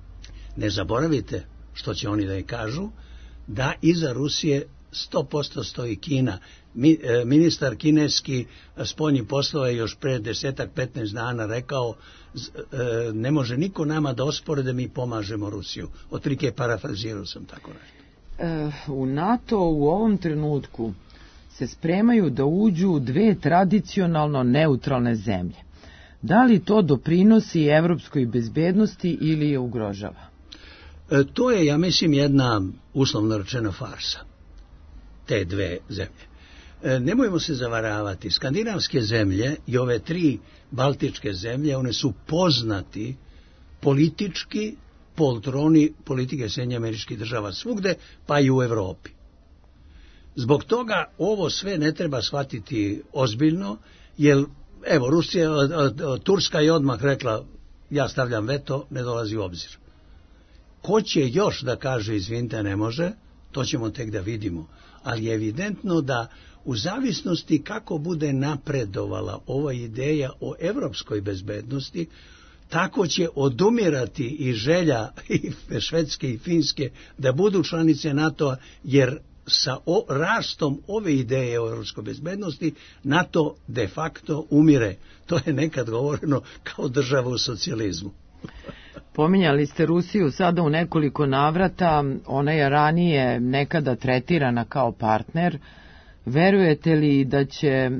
ne zaboravite, što će oni da i kažu, da iza Rusije sto posto stoji Kina. Mi, e, ministar kineski spoljnih poslova je još pre desetak, petnaest dana rekao z, e, ne može niko nama da ospore da mi pomažemo Rusiju. Otrike parafrazirao sam tako nešto. E, u NATO u ovom trenutku se spremaju da uđu dve tradicionalno neutralne zemlje. Da li to doprinosi evropskoj bezbednosti ili je ugrožava? E, to je, ja mislim, jedna uslovno rečeno farsa, te dve zemlje. E, nemojmo se zavaravati, skandinavske zemlje i ove tri baltičke zemlje, one su poznati politički poltroni politike Sjedinjenih Američkih Država svugde, pa i u Evropi. Zbog toga ovo sve ne treba shvatiti ozbiljno, jer, evo, Rusija, Turska je odmah rekla, ja stavljam veto, ne dolazi u obzir. Ko će još da kaže izvinite ne može, to ćemo tek da vidimo. Ali je evidentno da u zavisnosti kako bude napredovala ova ideja o evropskoj bezbednosti, tako će odumirati i želja i Švedske i Finske da budu članice NATO-a, jer sa o, rastom ove ideje o evropskoj bezbednosti NATO de facto umire. To je nekad govoreno kao država u socijalizmu. Pominjali ste Rusiju sada u nekoliko navrata, ona je ranije nekada tretirana kao partner. Verujete li da će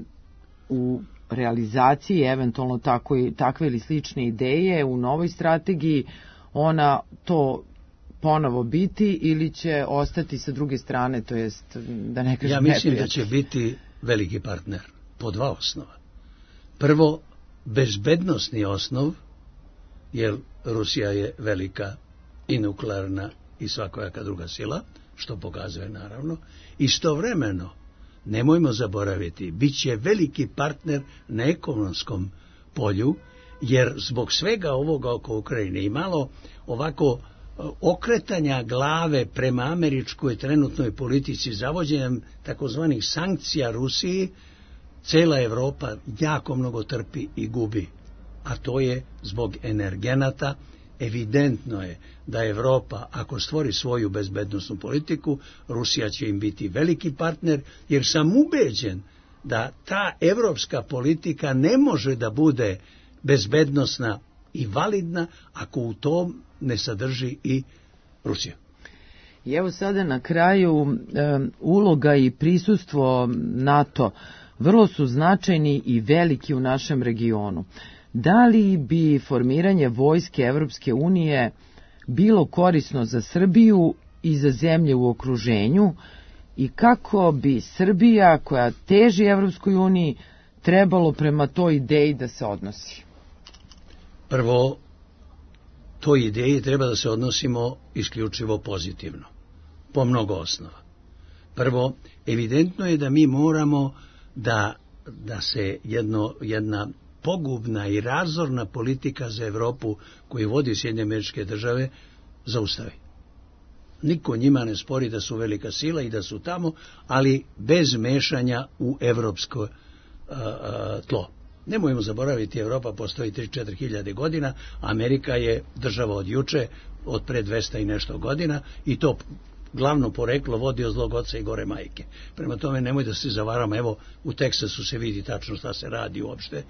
u realizaciji eventualno tako i, takve ili slične ideje u novoj strategiji ona to ponovo biti ili će ostati sa druge strane, to jest da ne kažem Ja mislim neprijatelj. Da će biti veliki partner po dva osnova. Prvo, bezbednosni osnov, jer Rusija je velika i nuklearna i svakojaka druga sila, što pokazuje naravno. Istovremeno, nemojmo zaboraviti, bit će veliki partner na ekonomskom polju, jer zbog svega ovoga oko Ukrajine i malo ovako okretanja glave prema američkoj trenutnoj politici zavođenjem takozvanih sankcija Rusiji, cela Evropa jako mnogo trpi i gubi. A to je zbog energenata. Evidentno je da Evropa, ako stvori svoju bezbednosnu politiku, Rusija će im biti veliki partner, jer sam ubeđen da ta evropska politika ne može da bude bezbednosna i validna ako u tom ne sadrži i Rusija. I evo sada na kraju e, uloga i prisustvo NATO vrlo su značajni i veliki u našem regionu. Da li bi formiranje vojske Evropske unije bilo korisno za Srbiju i za zemlje u okruženju i kako bi Srbija, koja teži Evropskoj uniji, trebalo prema toj ideji da se odnosi? Prvo, toj ideji treba da se odnosimo isključivo pozitivno, po mnogo osnova. Prvo, evidentno je da mi moramo da, da se jedno, jedna pogubna i razorna politika za Evropu koju vodi Sjedinjene Američke Države zaustavi. Niko njima ne spori da su velika sila i da su tamo, ali bez mešanja u evropsko a, a, tlo. Nemojmo zaboraviti, Evropa postoji tri do četiri hiljade godina, Amerika je država od juče, od pre dvesta i nešto godina, i to glavno poreklo vodi od zlog oca i gore majke. Prema tome, nemoj da se zavaramo, evo, u Teksasu se vidi tačno šta se radi uopšte.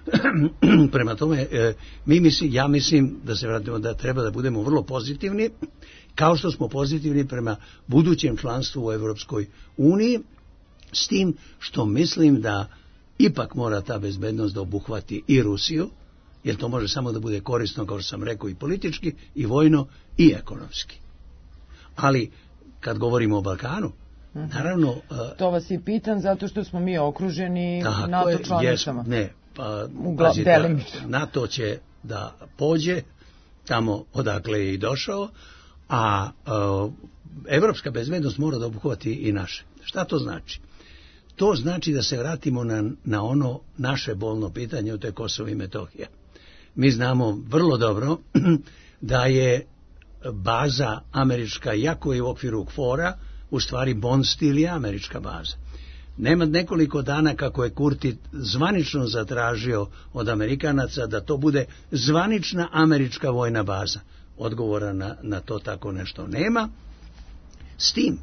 Prema tome, mi mislim, ja mislim da se vratimo, da treba da budemo vrlo pozitivni, kao što smo pozitivni prema budućem članstvu u Evropskoj uniji, s tim što mislim da ipak mora ta bezbednost da obuhvati i Rusiju, jer to može samo da bude korisno, kao što sam rekao, i politički, i vojno, i ekonomski. Ali, kad govorimo o Balkanu, naravno... To vas i pitan, zato što smo mi okruženi NATO članicama. Ne, pa, pazite, NATO će da pođe tamo odakle je i došao, a evropska bezbednost mora da obuhvati i naše. Šta to znači? To znači da se vratimo na, na ono naše bolno pitanje, to je Kosovo i Metohija. Mi znamo vrlo dobro da je baza američka, jako je u okviru KFOR-a, u stvari Bond-stil je američka baza. Nema nekoliko dana kako je Kurti zvanično zatražio od Amerikanaca da to bude zvanična američka vojna baza. Odgovora na, na to tako nešto nema. S tim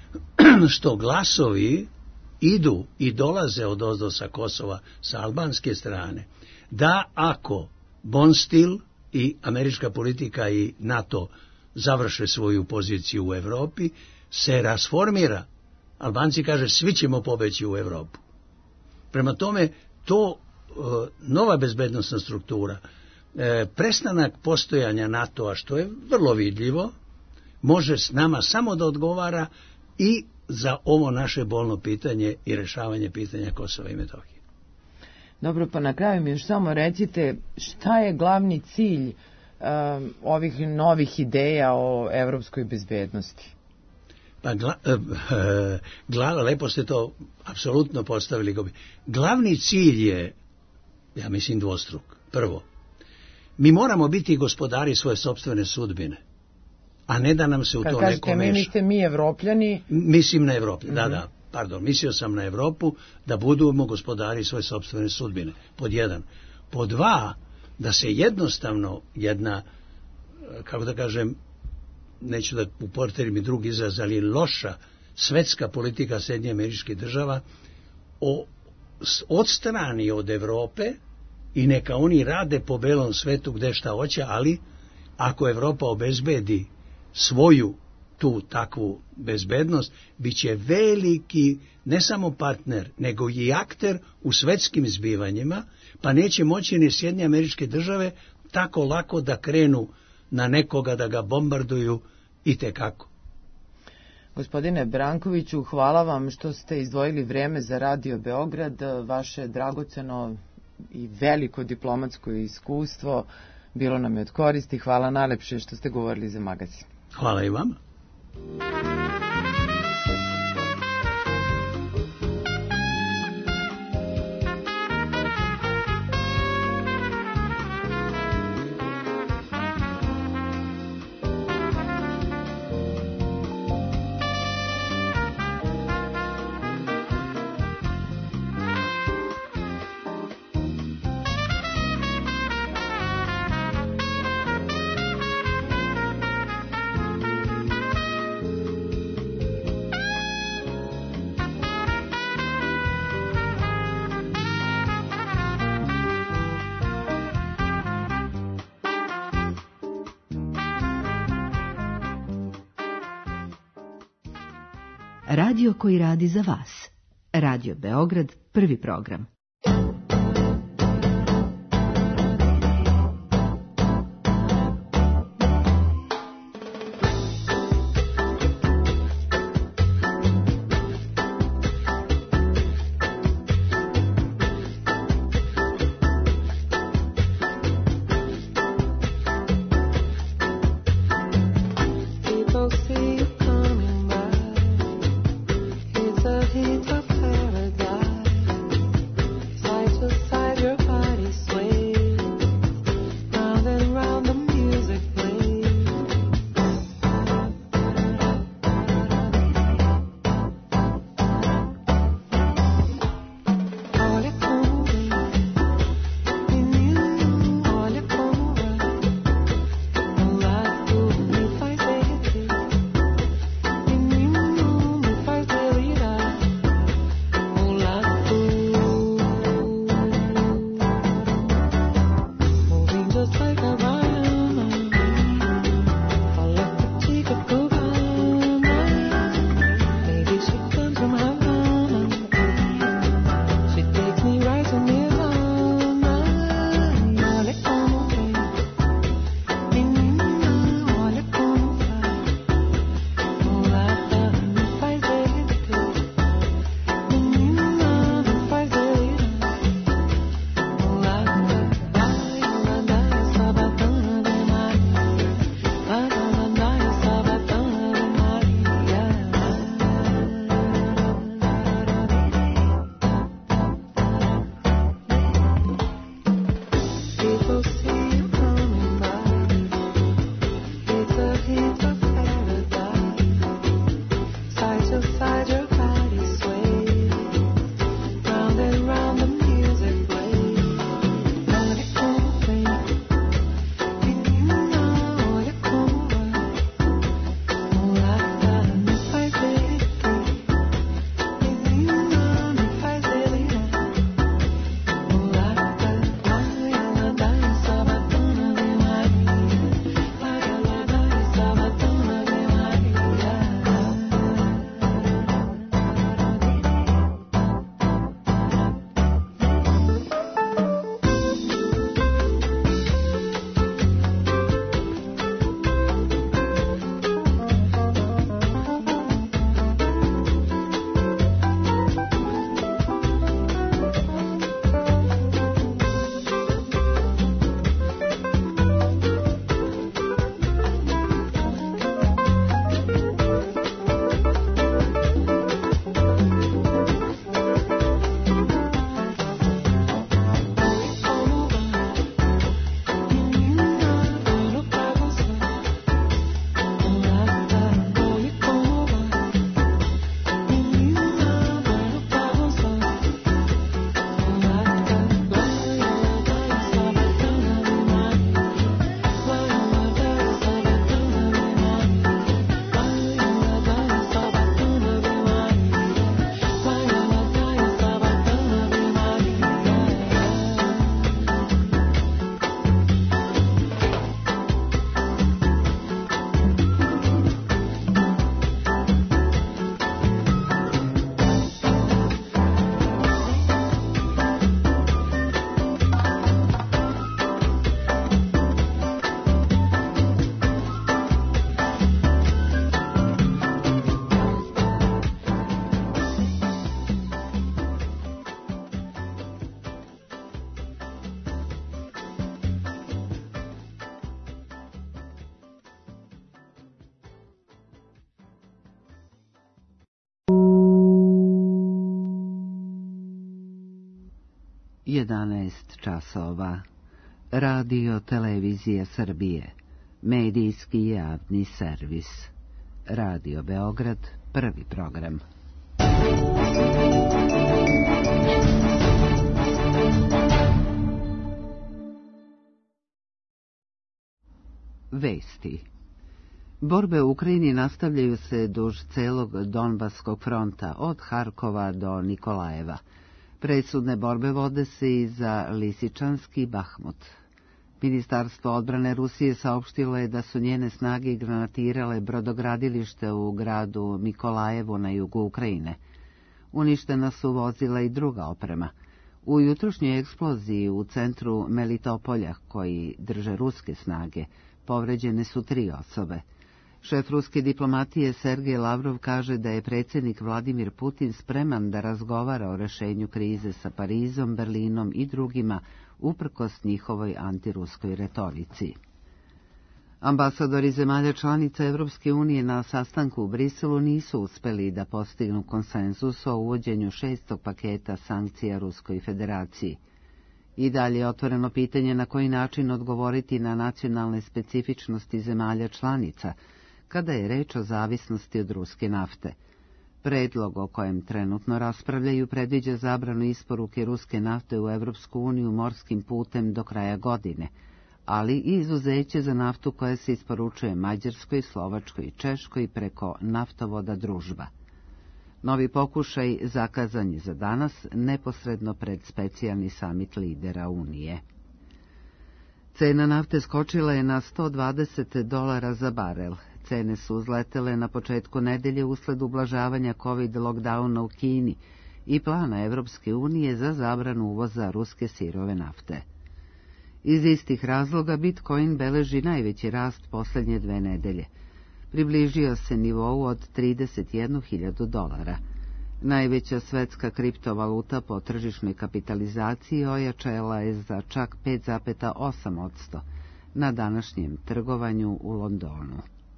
što glasovi idu i dolaze od ozdo sa Kosova, sa albanske strane, da ako Bond-stil i američka politika i NATO završe svoju poziciju u Evropi, se rasformira. Albanci kaže, svi ćemo pobeći u Evropu. Prema tome, to e, nova bezbednosna struktura, e, prestanak postojanja NATO-a, što je vrlo vidljivo, može s nama samo da odgovara i za ovo naše bolno pitanje i rešavanje pitanja Kosova i Metohije. Dobro, pa na kraju mi još samo recite šta je glavni cilj um, ovih novih ideja o evropskoj bezbednosti? Pa gla, uh, glava, lepo ste to apsolutno postavili. Glavni cilj je, ja mislim, dvostruk. Prvo, mi moramo biti gospodari svoje sopstvene sudbine, a ne da nam se u Kad to kažete, neko meša. Mi mislite mi Evropljani? Mislim na Evropu, mm-hmm. da, da, pardon, mislio sam na Evropu, da budemo gospodari svoje sopstvene sudbine, pod jedan. Pod dva, da se jednostavno jedna, kako da kažem, neću da uporterim i drugi izraz, ali loša svetska politika Sjedinjenih Američkih Država o, odstrani od Evrope i neka oni rade po belom svetu gde šta hoće, ali ako Evropa obezbedi svoju tu takvu bezbednost, bit će veliki ne samo partner, nego i akter u svetskim zbivanjima, pa neće moći ni Sjedinjene Američke Države tako lako da krenu na nekoga da ga bombarduju i tekako. Gospodine Brankoviću, hvala vam što ste izdvojili vreme za Radio Beograd, vaše dragoceno i veliko diplomatsko iskustvo bilo nam je od koristi. Hvala najlepše što ste govorili za magazin. Hvala i vama. Radio koji radi za vas. Radio Beograd, prvi program. Paradise. jedanaest časova. Radio Televizija Srbije. Medijski javni servis. Radio Beograd, prvi program. Vesti. Borbe u Ukrajini nastavljaju se duž celog Donbaskog fronta, od Harkova do Nikolajeva. Presudne borbe vode se i za Lisičanski Bahmut. Ministarstvo odbrane Rusije saopštilo je da su njene snage granatirale brodogradilište u gradu Mikolajevu na jugu Ukrajine. Uništena su vozila i druga oprema. U jutrošnjoj eksploziji u centru Melitopolja, koji drže ruske snage, povređene su tri osobe. Šef ruske diplomatije Sergej Lavrov kaže da je predsjednik Vladimir Putin spreman da razgovara o rešenju krize sa Parizom, Berlinom i drugima, uprkos njihovoj antiruskoj retorici. Ambasadori zemalja članica Evropske unije na sastanku u Briselu nisu uspeli da postignu konsenzus o uvođenju šestog paketa sankcija Ruskoj federaciji. I dalje je otvoreno pitanje na koji način odgovoriti na nacionalne specifičnosti zemalja članica, kada je reč o zavisnosti od ruske nafte. Predlog o kojem trenutno raspravljaju predviđa zabranu isporuke ruske nafte u Evropsku uniju morskim putem do kraja godine, ali i izuzeće za naftu koja se isporučuje Mađarskoj, Slovačkoj i Češkoj preko naftovoda Družba. Novi pokušaj zakazan je za danas, neposredno pred specijalni samit lidera Unije. Cena nafte skočila je na sto dvadeset dolara za barel. Cene su uzletele na početku nedelje usled ublažavanja COVID lockdowna u Kini i plana Evropske unije za zabranu uvoza ruske sirove nafte. Iz istih razloga Bitcoin beleži najveći rast posljednje dve nedelje. Približio se nivou od trideset jednu hiljadu dolara. Najveća svetska kriptovaluta po tržišnoj kapitalizaciji ojačala je za čak pet zarez osam posto na današnjem trgovanju u Londonu.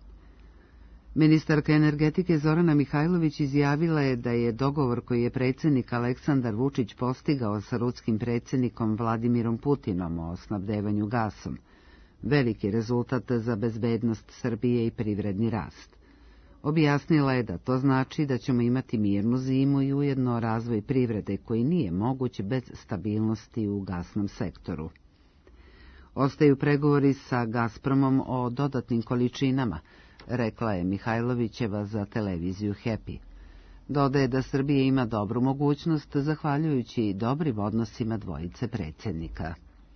Ministarka energetike Zorana Mihajlović izjavila je da je dogovor koji je predsjednik Aleksandar Vučić postigao sa ruskim predsjednikom Vladimirom Putinom o snabdevanju gasom veliki rezultat za bezbednost Srbije i privredni rast. Objasnila je da to znači da ćemo imati mirnu zimu i ujedno razvoj privrede koji nije moguć bez stabilnosti u gasnom sektoru. Ostaju pregovori sa Gazpromom o dodatnim količinama, rekla je Mihajlovićeva za televiziju Happy. Dodaje da Srbija ima dobru mogućnost zahvaljujući dobrim odnosima dvojice predsjednika.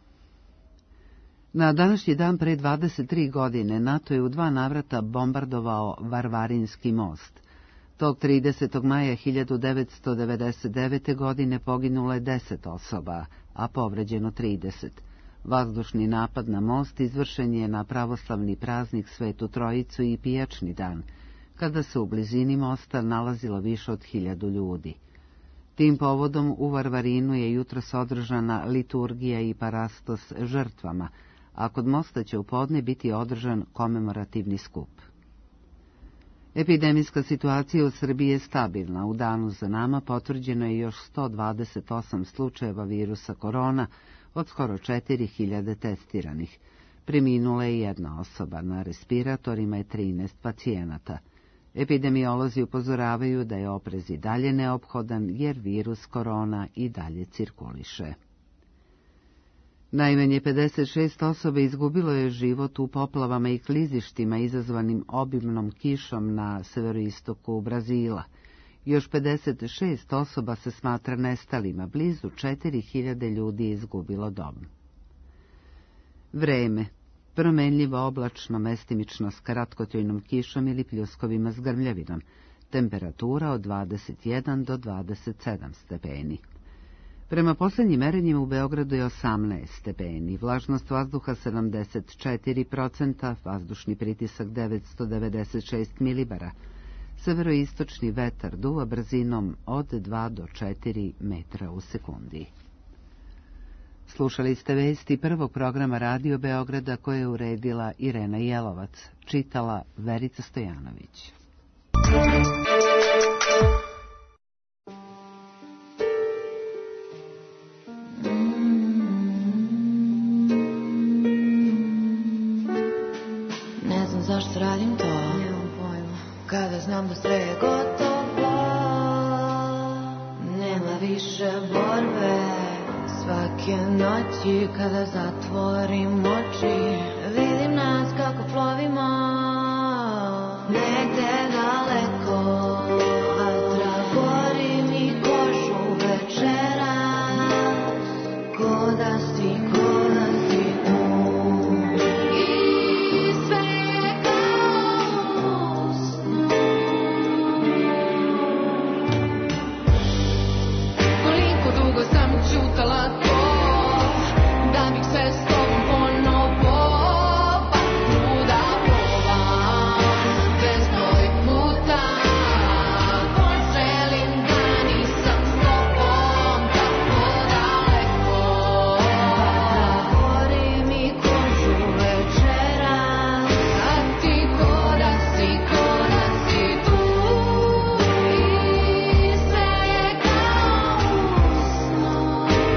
Na današnji dan pre dvadeset tri godine NATO je u dva navrata bombardovao Varvarinski most. Tog tridesetog maja hiljadu devetsto devedeset devete. godine poginulo je deset osoba, a povređeno trideset. Vazdušni napad na most izvršen je na pravoslavni praznik Svetu Trojicu i pijačni dan, kada se u blizini mosta nalazilo više od hiljadu ljudi. Tim povodom u Varvarinu je jutros održana liturgija i parastos žrtvama, a kod mosta će u podne biti održan komemorativni skup. Epidemijska situacija u Srbiji je stabilna. U danu za nama potvrđeno je još sto dvadeset osam slučajeva virusa korona od skoro četiri hiljade testiranih. Preminula je jedna osoba, na respiratorima je trinaest pacijenata. Epidemiolozi upozoravaju da je oprez i dalje neophodan jer virus korona i dalje cirkuliše. Najmanje pedeset šest osoba izgubilo je život u poplavama i klizištima izazvanim obimnom kišom na severoistoku Brazila. Još pedeset šest osoba se smatra nestalima, blizu četiri hiljade ljudi je izgubilo dom. Vreme. Promenljivo oblačno, mestimično s kratkotrajnom kišom ili pljuskovima s grmljavinom. Temperatura od dvadeset jedan do dvadeset sedam stepeni. Prema posljednjim merenjima u Beogradu je osamnaest stepeni, vlažnost vazduha sedamdeset četiri posto, vazdušni pritisak devetsto devedeset šest milibara, severoistočni vetar duva brzinom od dva do četiri metra u sekundi. Slušali ste vesti prvog programa Radio Beograda koje je uredila Irena Jelovac, čitala Verica Stojanović. Mm-hmm. kada znam da sve je gotovo, nema više borbe. Svake noći kada zatvorim oči, vidim nas kako plovimo negde daleko. Vatra gori mi kožu večeras, ko da si, ko da si tu. I sve je kao u snu. Koliko dugo sam čutala to, da bih sve s tobom ponovo vatru da provam bezbroj puta. Poželim da nisam s tobom tako daleko. Vatra gori mi kožu večeras, a ti ko da si, ko da si tu. I sve je kao u snu.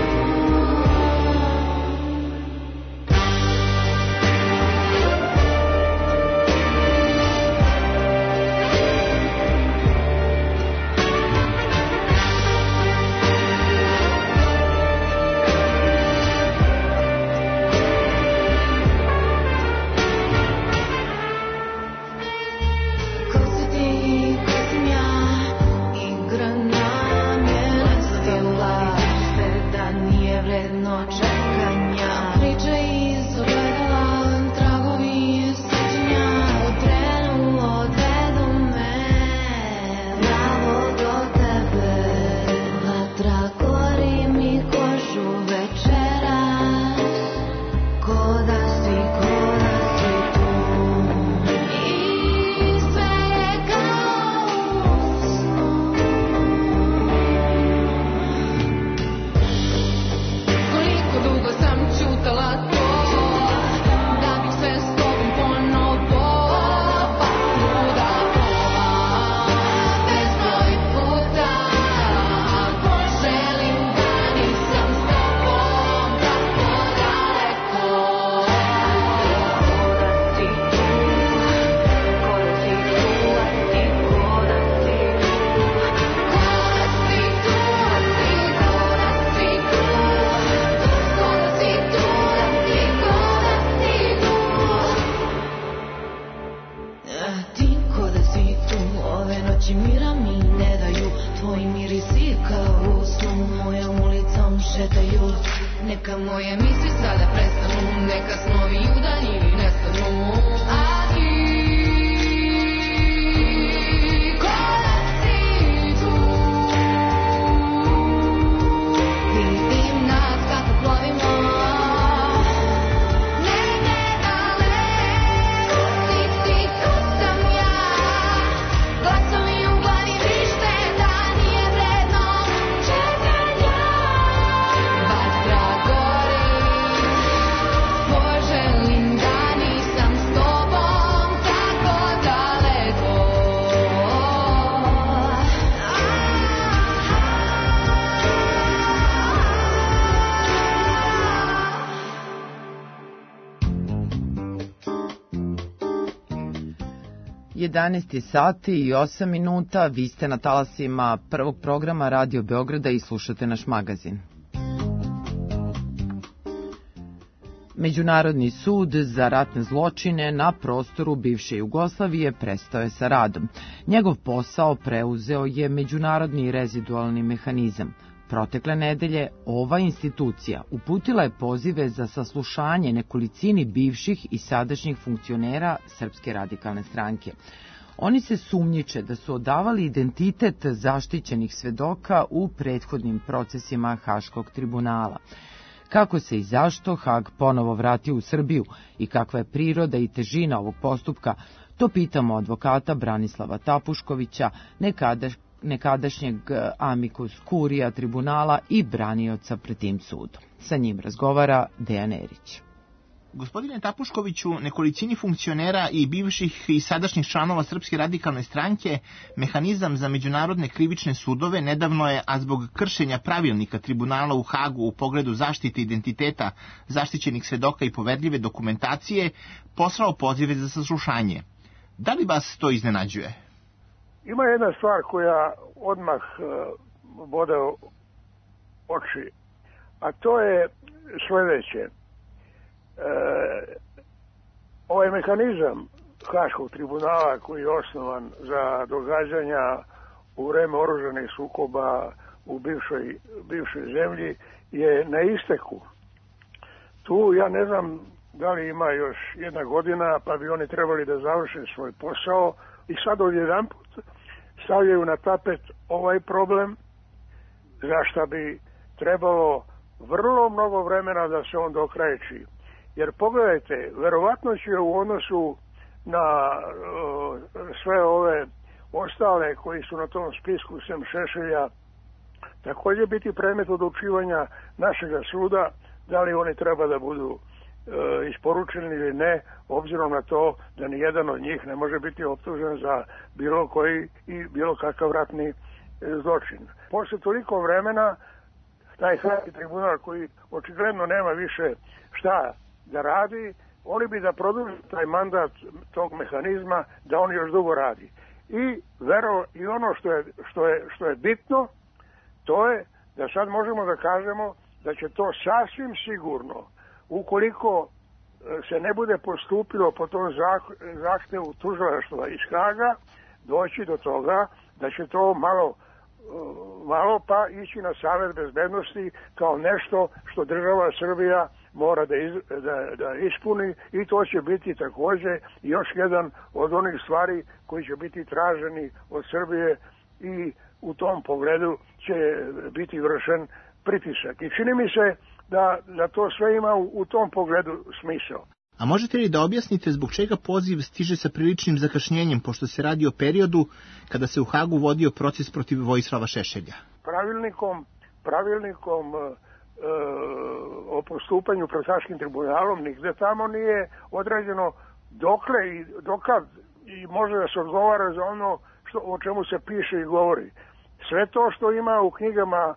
Ko si ti, ko sam ja, igra nam je nastavila, sve da nije vredno čekanja. Priče iz ogledala, tragovi sećanja, u trenu odvedu me pravo do tebe. Vatra gori mi kožu večeras, ko da si, ko da si tu. I sve je kao u snu. Koliko dugo sam čutala to, da bih sve s tobom ponovo vatru da provam bezbroj puta. Poželim da nisam s tobom tako daleko. Ko da si tu, ko da si tu, a ti ko da si tu. Ko da si tu, a ti ko da si tu. Ko da si tu, a ti ko da si tu. A ti ko da si tu, ove noći mira mi ne daju. Tvoji mirisi kao u snu mojom ulicom šetaju. Neka moje misli sada prestanu, neka snovi udanji nestanu. A ti ko da si tu, vidim nas kako plovimo negde daleko. Si ti, tu sam ja, glasovi u glavi vrište da nije vredno čekanja. Vatra gori, poželim da nisam s tobom tako daleko. jedanaest je sati i osam minuta, vi ste na talasima prvog programa Radio Beograda i slušate naš magazin. Međunarodni sud za ratne zločine na prostoru bivše Jugoslavije prestao je sa radom. Njegov posao preuzeo je Međunarodni rezidualni mehanizam. Protekle nedelje ova institucija uputila je pozive za saslušanje nekolicini bivših i sadašnjih funkcionera Srpske radikalne stranke. Oni se sumnjiče da su odavali identitet zaštićenih svedoka u prethodnim procesima Haškog tribunala. Kako se i zašto Hag ponovo vratio u Srbiju i kakva je priroda i težina ovog postupka, to pitamo advokata Branislava Tapuškovića, nekadašnjeg nekadašnjeg amicus curija tribunala i branioca pred tim sudom. Sa njim razgovara Dejan Erić. Gospodine Tapuškoviću, nekolicini funkcionera i bivših i sadašnjih članova Srpske radikalne stranke mehanizam za međunarodne krivične sudove nedavno je, a zbog kršenja pravilnika tribunala u Hagu u pogledu zaštite identiteta zaštićenih svedoka i poverljive dokumentacije, poslao pozive za saslušanje. Da li vas to iznenađuje? Ima jedna stvar koja odmah bode oči, a to je sledeće. E, ovaj mehanizam Haškog tribunala koji je osnovan za događanja u vreme oružanih sukoba u bivšoj, bivšoj zemlji je na isteku. Tu ja ne znam da li ima još jedna godina, pa bi oni trebali da završe svoj posao i sad odjedanput stavljaju na tapet ovaj problem, za šta bi trebalo vrlo mnogo vremena da se on dokraječi. Jer pogledajte, verovatno će u odnosu na uh, sve ove ostale koji su na tom spisku sem Šešelja također biti predmet odlučivanja našega suda, da li oni treba da budu uh, isporučeni ili ne, obzirom na to da ni jedan od njih ne može biti optužen za bilo koji i bilo kakav ratni uh, zločin. Posle toliko vremena taj Haški tribunal koji očigledno nema više šta da radi, oni bi da produži taj mandat tog mehanizma da on još dugo radi. I vero i ono što je, što je, što je bitno, to je da sad možemo da kažemo da će to sasvim sigurno, ukoliko se ne bude postupilo po tom zahtevu tužilaštva iz Haga, doći do toga da će to malo malo pa ići na Savet bezbednosti kao nešto što država Srbija mora da, iz, da, da ispuni i to će biti također još jedan od onih stvari koji će biti traženi od Srbije i u tom pogledu će biti vršen pritisak. I čini mi se da, da to sve ima u, u tom pogledu smisao. A možete li da objasnite zbog čega poziv stiže sa priličnim zakašnjenjem, pošto se radi o periodu kada se u Hagu vodio proces protiv Vojislava Šešelja? Pravilnikom, pravilnikom e, o postupanju pred Haškim tribunalom nigde tamo nije određeno dokle i dokad i može da se odgovara za ono što, o čemu se piše i govori. Sve to što ima u knjigama e,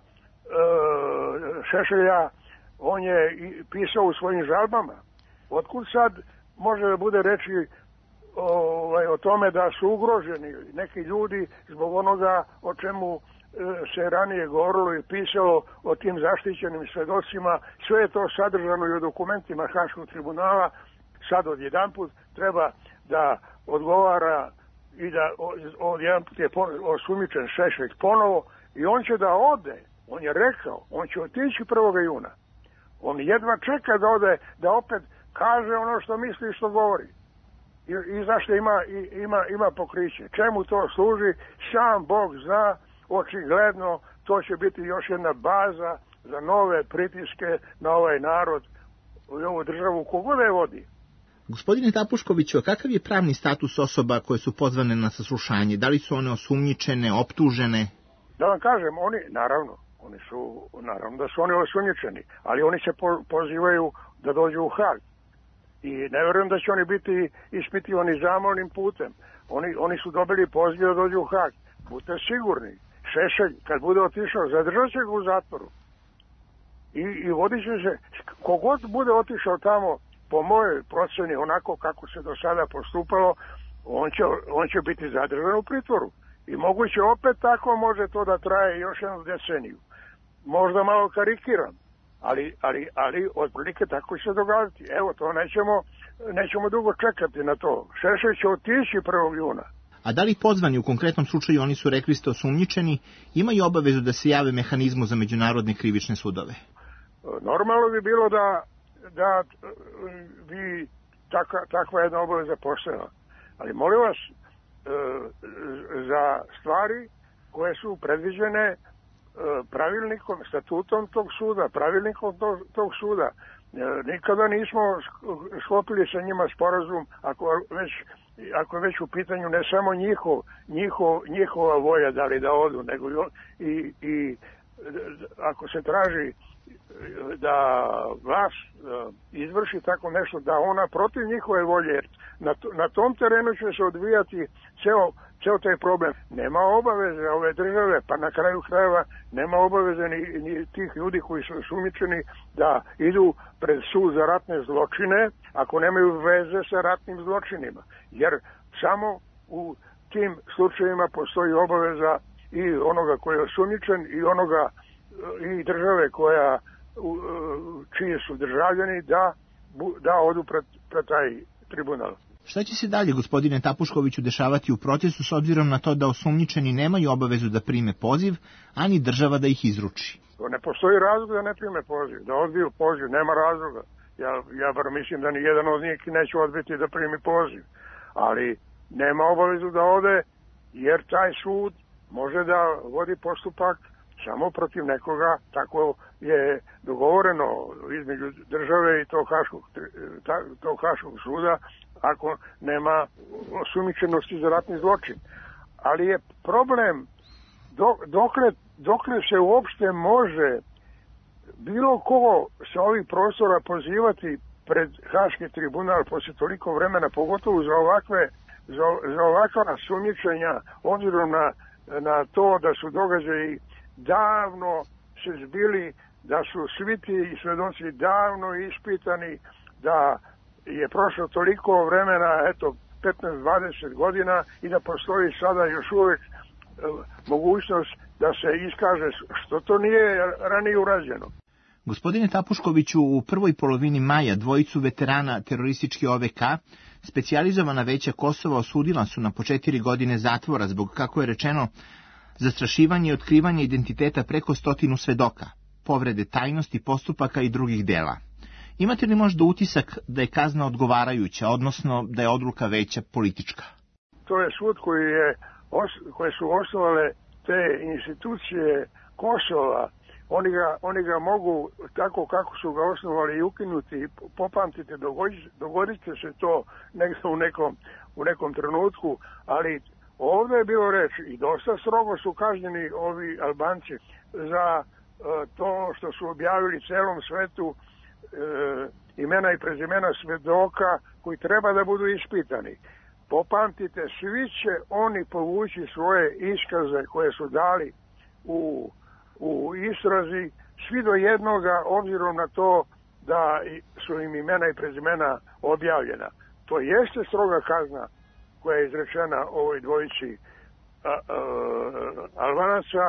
Šešelja, on je i pisao u svojim žalbama. Otkud sad može da bude reči o, o tome da su ugroženi neki ljudi zbog onoga o čemu e, se ranije govorilo i pisalo o tim zaštićenim svedocima. Sve je to sadržano i u dokumentima Haškog tribunala. Sad odjedanput treba da odgovara i da odjedanput je osumnjičen Šešelj ponovo i on će da ode. On je rekao, on će otići prvog juna. On jedva čeka da ode, da opet kaže ono što misli i što govori. I, i zašto ima, i, ima, ima pokriće. Čemu to služi? Sam Bog zna, očigledno to će biti još jedna baza za nove pritiske na ovaj narod i ovu državu kogu da je vodi. Gospodine Tapuškoviću, a kakav je pravni status osoba koje su pozvane na saslušanje? Da li su one osumnjičene, optužene? Da vam kažem, oni, naravno, oni su, naravno da su oni osumnjičeni, ali oni se po, pozivaju da dođu u Hag. I ne vjerujem da će oni biti ispitivani zamolnim putem. Oni, oni su dobili poziv da dođu u Hag. Budite sigurni, Šešelj, kad bude otišao, zadržat će ga u zatvoru. I, i vodit će se, kogod bude otišao tamo, po mojoj proceni, onako kako se do sada postupalo, on će, on će biti zadržan u pritvoru. I moguće opet tako može to da traje još jednu deceniju. Možda malo karikiram. Ali, ali, ali otprilike tako će se događati. Evo, to nećemo, nećemo dugo čekati na to. Šešelj će otići prvog juna. A da li pozvani, u konkretnom slučaju oni su rekli ste osumnjičeni, imaju obavezu da se jave mehanizmu za međunarodne krivične sudove? Normalno bi bilo da, da bi takva, takva jedna obaveza postojala. Ali molim vas, za stvari koje su predviđene pravilnikom, statutom tog suda, pravilnikom tog, tog suda. Nikada nismo sklopili sa njima sporazum ako već, ako već u pitanju ne samo njihov, njihov, njihova volja da li da odu, nego i, i ako se traži da vlast izvrši tako nešto, da ona protiv njihove volje, jer na, na tom terenu će se odvijati ceo, ceo taj problem. Nema obaveze ove države, pa na kraju krajeva nema obaveze ni, ni tih ljudi koji su osumnjičeni da idu pred sud za ratne zločine, ako nemaju veze sa ratnim zločinima. Jer samo u tim slučajevima postoji obaveza i onoga koji je osumnjičen i onoga i države koja čiji su državljani da, da odu pred, pred taj tribunal. Šta će se dalje, gospodine Tapuškoviću, dešavati u procesu s obzirom na to da osumnjičeni nemaju obavezu da prime poziv, a ni država da ih izruči? Ne postoji razlog da ne prime poziv, da odbiju poziv, nema razloga. Ja, ja bar mislim da ni jedan od njih neće odbiti da primi poziv, ali nema obavezu da ode, jer taj sud može da vodi postupak samo protiv nekoga, tako je dogovoreno između države i tog Haškog, tog Haškog suda, ako nema osumnjičenosti za ratni zločin. Ali je problem do, dokle, dokle se uopšte može bilo ko sa ovih prostora pozivati pred Haški tribunal posle toliko vremena, pogotovo za ovakve za, za ovakva sumnjičenja, obzirom na, na to da su događaji davno se zbili, da su svi ti svedoci davno ispitani, da je prošlo toliko vremena, eto, petnaest dvadeset godina, i da postoji sada još uvek e, mogućnost da se iskaže što to nije ranije urađeno. Gospodine Tapuškoviću, u prvoj polovini maja dvojicu veterana terorističke O V K, specijalizovana veća Kosova, osudila su na po četiri godine zatvora zbog, kako je rečeno, zastrašivanje i otkrivanje identiteta preko stotinu svedoka, povrede tajnosti postupaka i drugih dela. Imate li možda utisak da je kazna odgovarajuća, odnosno da je odluka veća politička? To je sud koji je, koje su osnovale te institucije Kosova. Oni ga, oni ga mogu, tako kako su ga osnovali, i ukinuti. Popamtite, dogodit, dogodit će se to negdje u nekom, u nekom trenutku, ali ovdje je bilo reći i dosta strogo su kažnjeni ovi Albanci za uh, to što su objavili celom svetu uh, imena i prezimena svedoka koji treba da budu ispitani. Popamtite, svi će oni povući svoje iskaze koje su dali u, u istrazi, svi do jednoga, obzirom na to da su im imena i prezimena objavljena. To jeste stroga kazna koja je izrečena ovoj dvojici a, a, Albanaca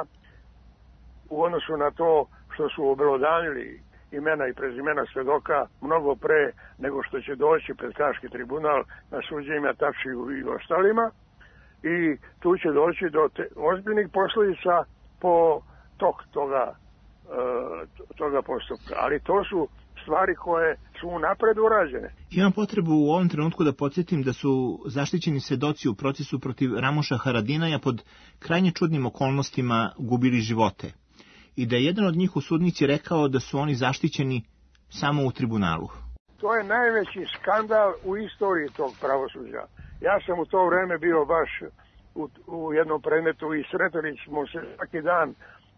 u odnosu na to što su obelodanili imena i prezimena svedoka mnogo pre nego što će doći pred Haški tribunal na suđenja Tačiju i ostalima, i tu će doći do te, ozbiljnih posljedica po tok toga, e, toga postupka. Ali to su stvari koje su unapred urađene. Imam potrebu u ovom trenutku da podsjetim da su zaštićeni svedoci u procesu protiv Ramuša Haradinaja pod krajnje čudnim okolnostima gubili živote i da je jedan od njih u sudnici rekao da su oni zaštićeni samo u tribunalu. To je najveći skandal u istoriji tog pravosuđa. Ja sam u to vreme bio baš u, u jednom predmetu i sretali smo se svaki dan uh,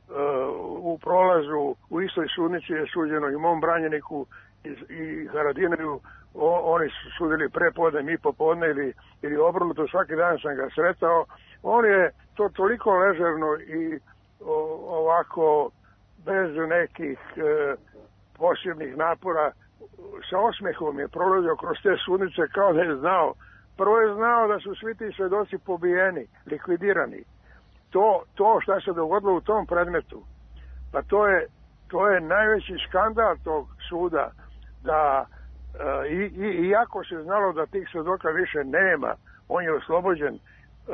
u prolazu. U istoj sudnici je suđeno i mom branjeniku i, i Haradinaju. O, oni su sudili prepodne, mi popodne ili, ili obrnuto. Svaki dan sam ga sretao. On je to toliko ležerno i o, ovako bez nekih e, posebnih napora sa osmehom je prolazio kroz te sudnice kao da je znao. Prvo je znao da su svi ti svedoci pobijeni, likvidirani. To, to što se dogodilo u tom predmetu, pa to je, to je najveći skandal tog suda, da e, i, i, iako se znalo da tih svedoka više nema, on je oslobođen e,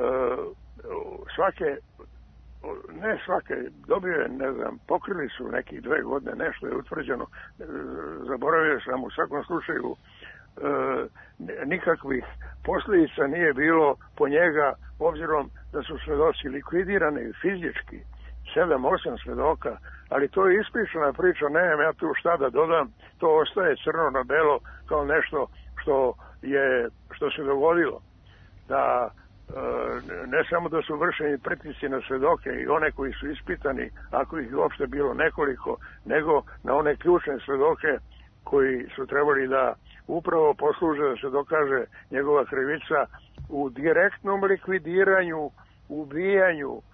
svake, ne svake, dobio je, ne znam, pokrili su nekih dve godine, nešto je utvrđeno, e, zaboravio sam, u svakom slučaju e, nikakvih posljedica nije bilo po njega, obzirom da su svedoci likvidirani fizički, sedam osam svedoka, ali to je ispričana priča, nemam ja tu šta da dodam, to ostaje crno na belo kao nešto što je, što se dogodilo. Da ne samo da su vršeni pritisci na svedoke i one koji su ispitani, ako ih uopšte bilo nekoliko, nego na one ključne svedoke koji su trebali da upravo posluže da se dokaže njegova krivica u direktnom likvidiranju, ubijanju e,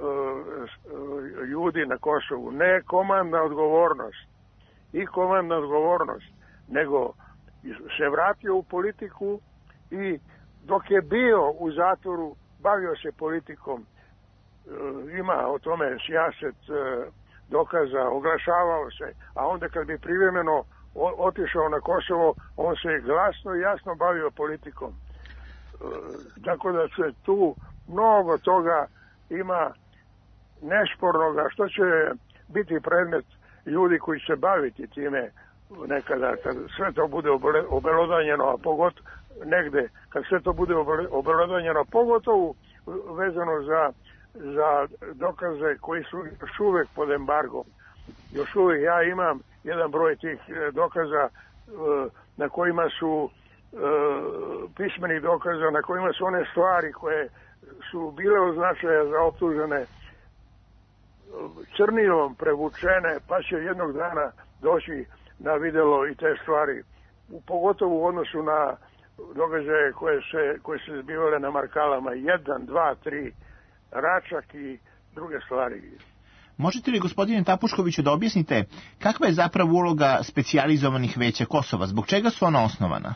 ljudi na Kosovu. Ne komandna odgovornost i komandna odgovornost, nego se vratio u politiku i dok je bio u zatvoru bavio se politikom, ima o tome sijaset dokaza, oglašavao se, a onda kad bi privremeno otišao na Kosovo, on se glasno i jasno bavio politikom. Tako da se tu mnogo toga ima nespornoga, što će biti predmet ljudi koji će baviti time nekada, kad sve to bude obelodanjeno, a pogotovo negde, kad sve to bude obelodanjeno, pogotovo vezano za, za dokaze koji su još uvek pod embargom. Još uvek ja imam jedan broj tih dokaza na kojima su pismenih dokaza, na kojima su one stvari koje su bile od značaja za optužene crnilom prevučene, pa će jednog dana doći na videlo i te stvari, pogotovo u odnosu na događaje koje se, koje se zbivale na Markalama, jedan, dva, tri, Račak i druge stvari. Možete li, gospodine Tapuškoviću, da objasnite kakva je zapravo uloga specijalizovanih veća Kosova? Zbog čega su ona osnovana?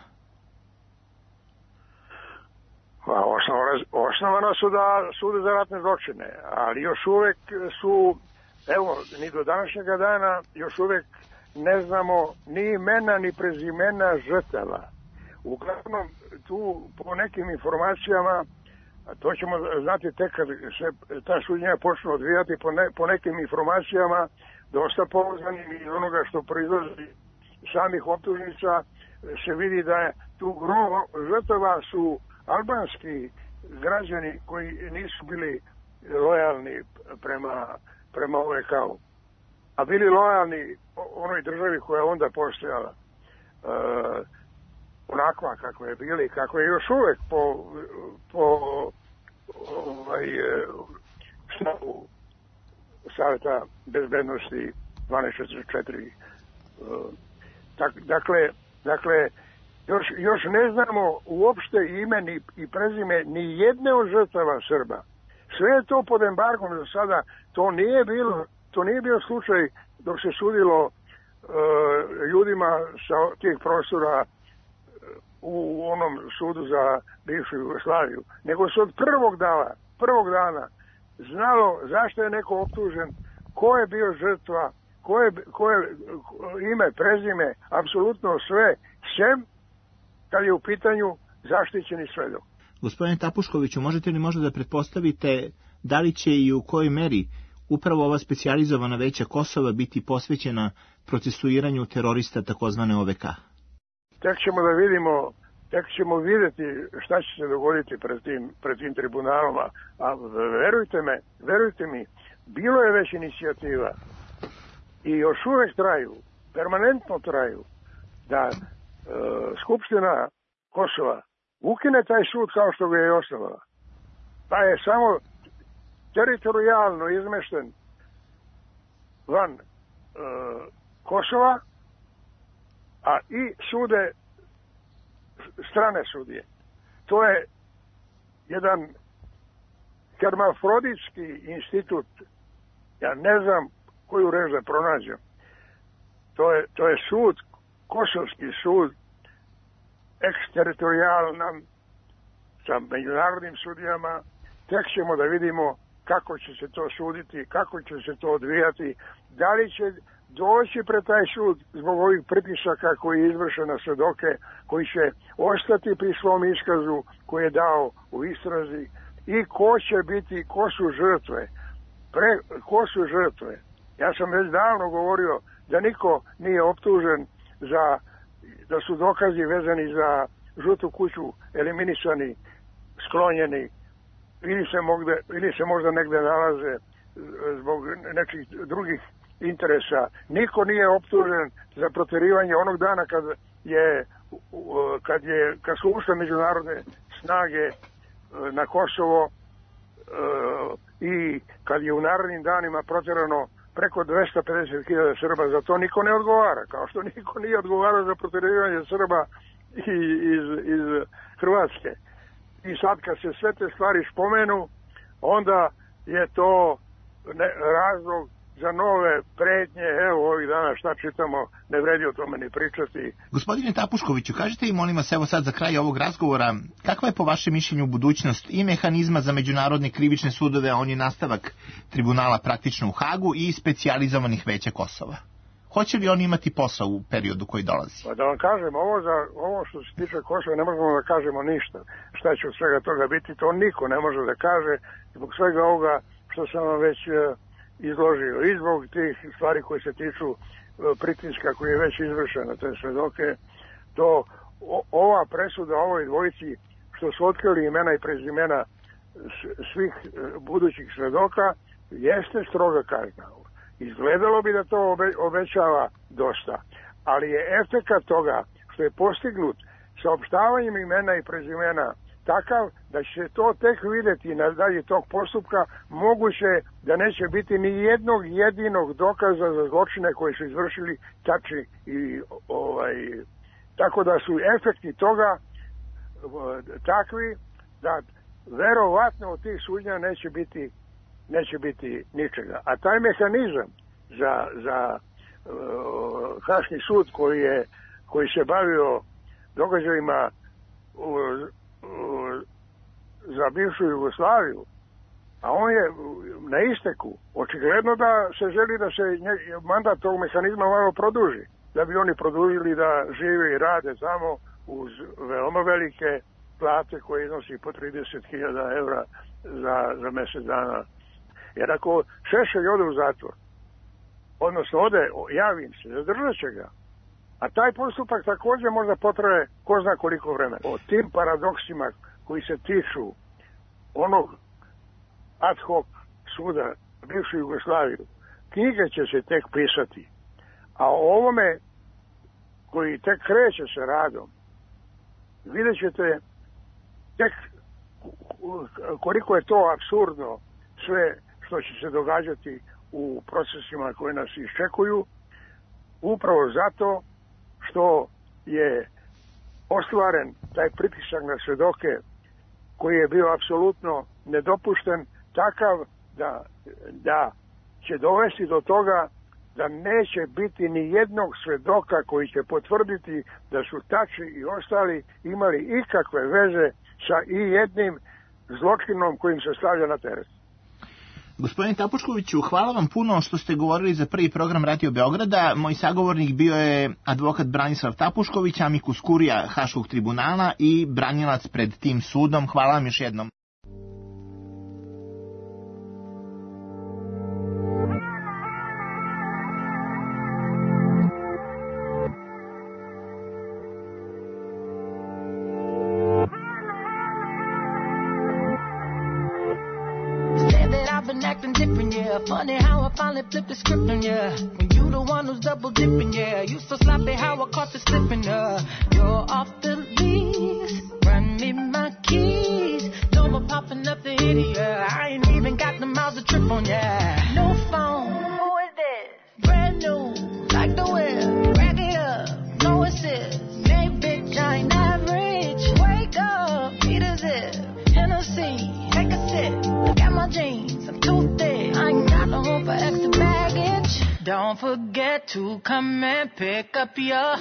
Osnovana, osnovana su da sude za ratne zločine, ali još uvek su, evo, ni do današnjega dana još uvek ne znamo ni imena ni prezimena žrtava. Uglavnom, tu po nekim informacijama, a to ćemo znati tek kad se ta suđenja počne odvijati, po, ne, po nekim informacijama dosta pouzdanim iz onoga što proizlazi samih optužnica, se vidi da je tu gro žrtava su albanski građani koji nisu bili lojalni prema, prema O V K-u, a bili lojalni onoj državi koja je onda postojala, e, onakva kako je bili, kako je još uvek po, po ovaj, snagu Saveta bezbednosti dvanaest četrdeset četiri. E, tak, dakle, dakle Još, još ne znamo uopšte ime ni, i prezime ni jedne od žrtava Srba. Sve je to pod embargom za sada. To nije bilo, to nije bio slučaj dok se sudilo uh, ljudima sa tih prostora u onom sudu za bivšu Jugoslaviju. Nego se od prvog dana, prvog dana znalo zašto je neko optužen, ko je bio žrtva, ko je, ko je ime, prezime, apsolutno sve, sem kad je u pitanju zaštićeni svedok. Gospodine Tapuškoviću, možete li možda da pretpostavite da li će i u kojoj meri upravo ova specijalizovana veća Kosova biti posvećena procesuiranju terorista takozvane O V K? Tek ćemo da vidimo, tek ćemo vidjeti šta će se dogoditi pred tim, pred tim tribunalom, a verujte me, verujte mi, bilo je već inicijativa i još uvek traju, permanentno traju, da Skupština Kosova ukine taj sud kao što ga je osnovala. Pa je samo teritorijalno izmešten van e, Kosova, a i sude strane sudije. To je jedan hermafroditski institut. Ja ne znam koju reč da pronađem. To je, to je sud, Kosovski sud, eksteritorijalan sa međunarodnim sudijama. Tek ćemo da vidimo kako će se to suditi, kako će se to odvijati, da li će doći pred taj sud zbog ovih pritisaka koji je izvršen na svedoke, koji će ostati pri svom iskazu koji je dao u istrazi, i ko će biti, ko su žrtve. Pre, ko su žrtve? Ja sam već davno govorio da niko nije optužen za, da su dokazi vezani za žutu kuću eliminisani, sklonjeni, ili se, mogde, ili se možda negde nalaze zbog nekih drugih interesa. Niko nije optužen za proterivanje onog dana kad je, kad je, kad su ušle međunarodne snage na Kosovo i kad je u narednim danima proterano preko dvesta pedeset hiljada Srba. Za to niko ne odgovara, kao što niko nije odgovarao za proterivanje Srba iz, iz Hrvatske. I sad kad se sve te stvari spomenu, onda je to ne, razlog za nove pretnje, evo ovih dana šta čitamo, ne vredi o tome ni pričati. Gospodine Tapuškoviću, kažete i molim vas, evo sad za kraj ovog razgovora, kakva je po vašem mišljenju budućnost i mehanizma za međunarodne krivične sudove, a on je nastavak tribunala praktično u Hagu i specijalizovanih veća Kosova? Hoće li oni imati posao u periodu koji dolazi? Pa da vam kažem, ovo, za, ovo što se tiče Kosova ne možemo da kažemo ništa. Šta će od svega toga biti, to niko ne može da kaže zbog svega ovoga što sam vam već izložio. I zbog tih stvari koje se tiču pritiska koji je već izvršen na te svedoke, to o, ova presuda ovoj dvojici što su otkrili imena i prezimena svih budućih svedoka jeste stroga kazna. Izgledalo bi da to obećava dosta, ali je efekat toga što je postignut saopštavanjem imena i prezimena takav da će to tek videti na dalje tog postupka, moguće da neće biti ni jednog jedinog dokaza za zločine koje su izvršili tačni i ovaj, tako da su efekti toga takvi da verovatno od tih suđenja neće biti neće biti ničega. A taj mehanizam za, za uh, Haški sud koji je koji se bavio događajima uh, uh, za bivšu Jugoslaviju, a on je na isteku, očigledno da se želi da se mandat tog mehanizma malo produži, da bi oni produžili da žive i rade samo uz veoma velike plate koje iznosi po trideset hiljada evra za, za mjesec dana. Jer ako Šešelj ode u zatvor, odnosno ode, javim se, zadržat će ga, a taj postupak također možda potraje ko zna koliko vremena. O tim paradoksima koji se tiču onog ad hoc suda bivšu Jugoslaviju, knjige će se tek pisati, a o ovome koji tek kreće sa radom, vidjet ćete tek koliko je to apsurdno sve što će se događati u procesima koji nas iščekuju, upravo zato što je ostvaren taj pritisak na svedoke koji je bio apsolutno nedopušten, takav da, da će dovesti do toga da neće biti ni jednog svedoka koji će potvrditi da su Tači i ostali imali ikakve veze sa i jednim zločinom kojim se stavlja na teret. Gospodine Tapuškoviću, hvala vam puno što ste govorili za prvi program Radio Beograda. Moj sagovornik bio je advokat Branislav Tapušković, amikus kurija Haškog tribunala i branilac pred tim sudom. Hvala vam još jednom. Funny how I finally flipped the script on ya. When you the one who's double dipping, yeah. You so sloppy how I caught you slipping, uh. You're off the lease, run me my keys. Don't be popping up the idiot. I ain't even got the miles to trip on, yeah. No phone, who is this? Brand new, like the whip. Rack it up, no assist. Hey bitch, I ain't average. Wake up, eat a zip. Hennessy, take a sip. Look at my jeans, I'm too thick. I ain't got no room for extra baggage. Don't forget to come and pick up your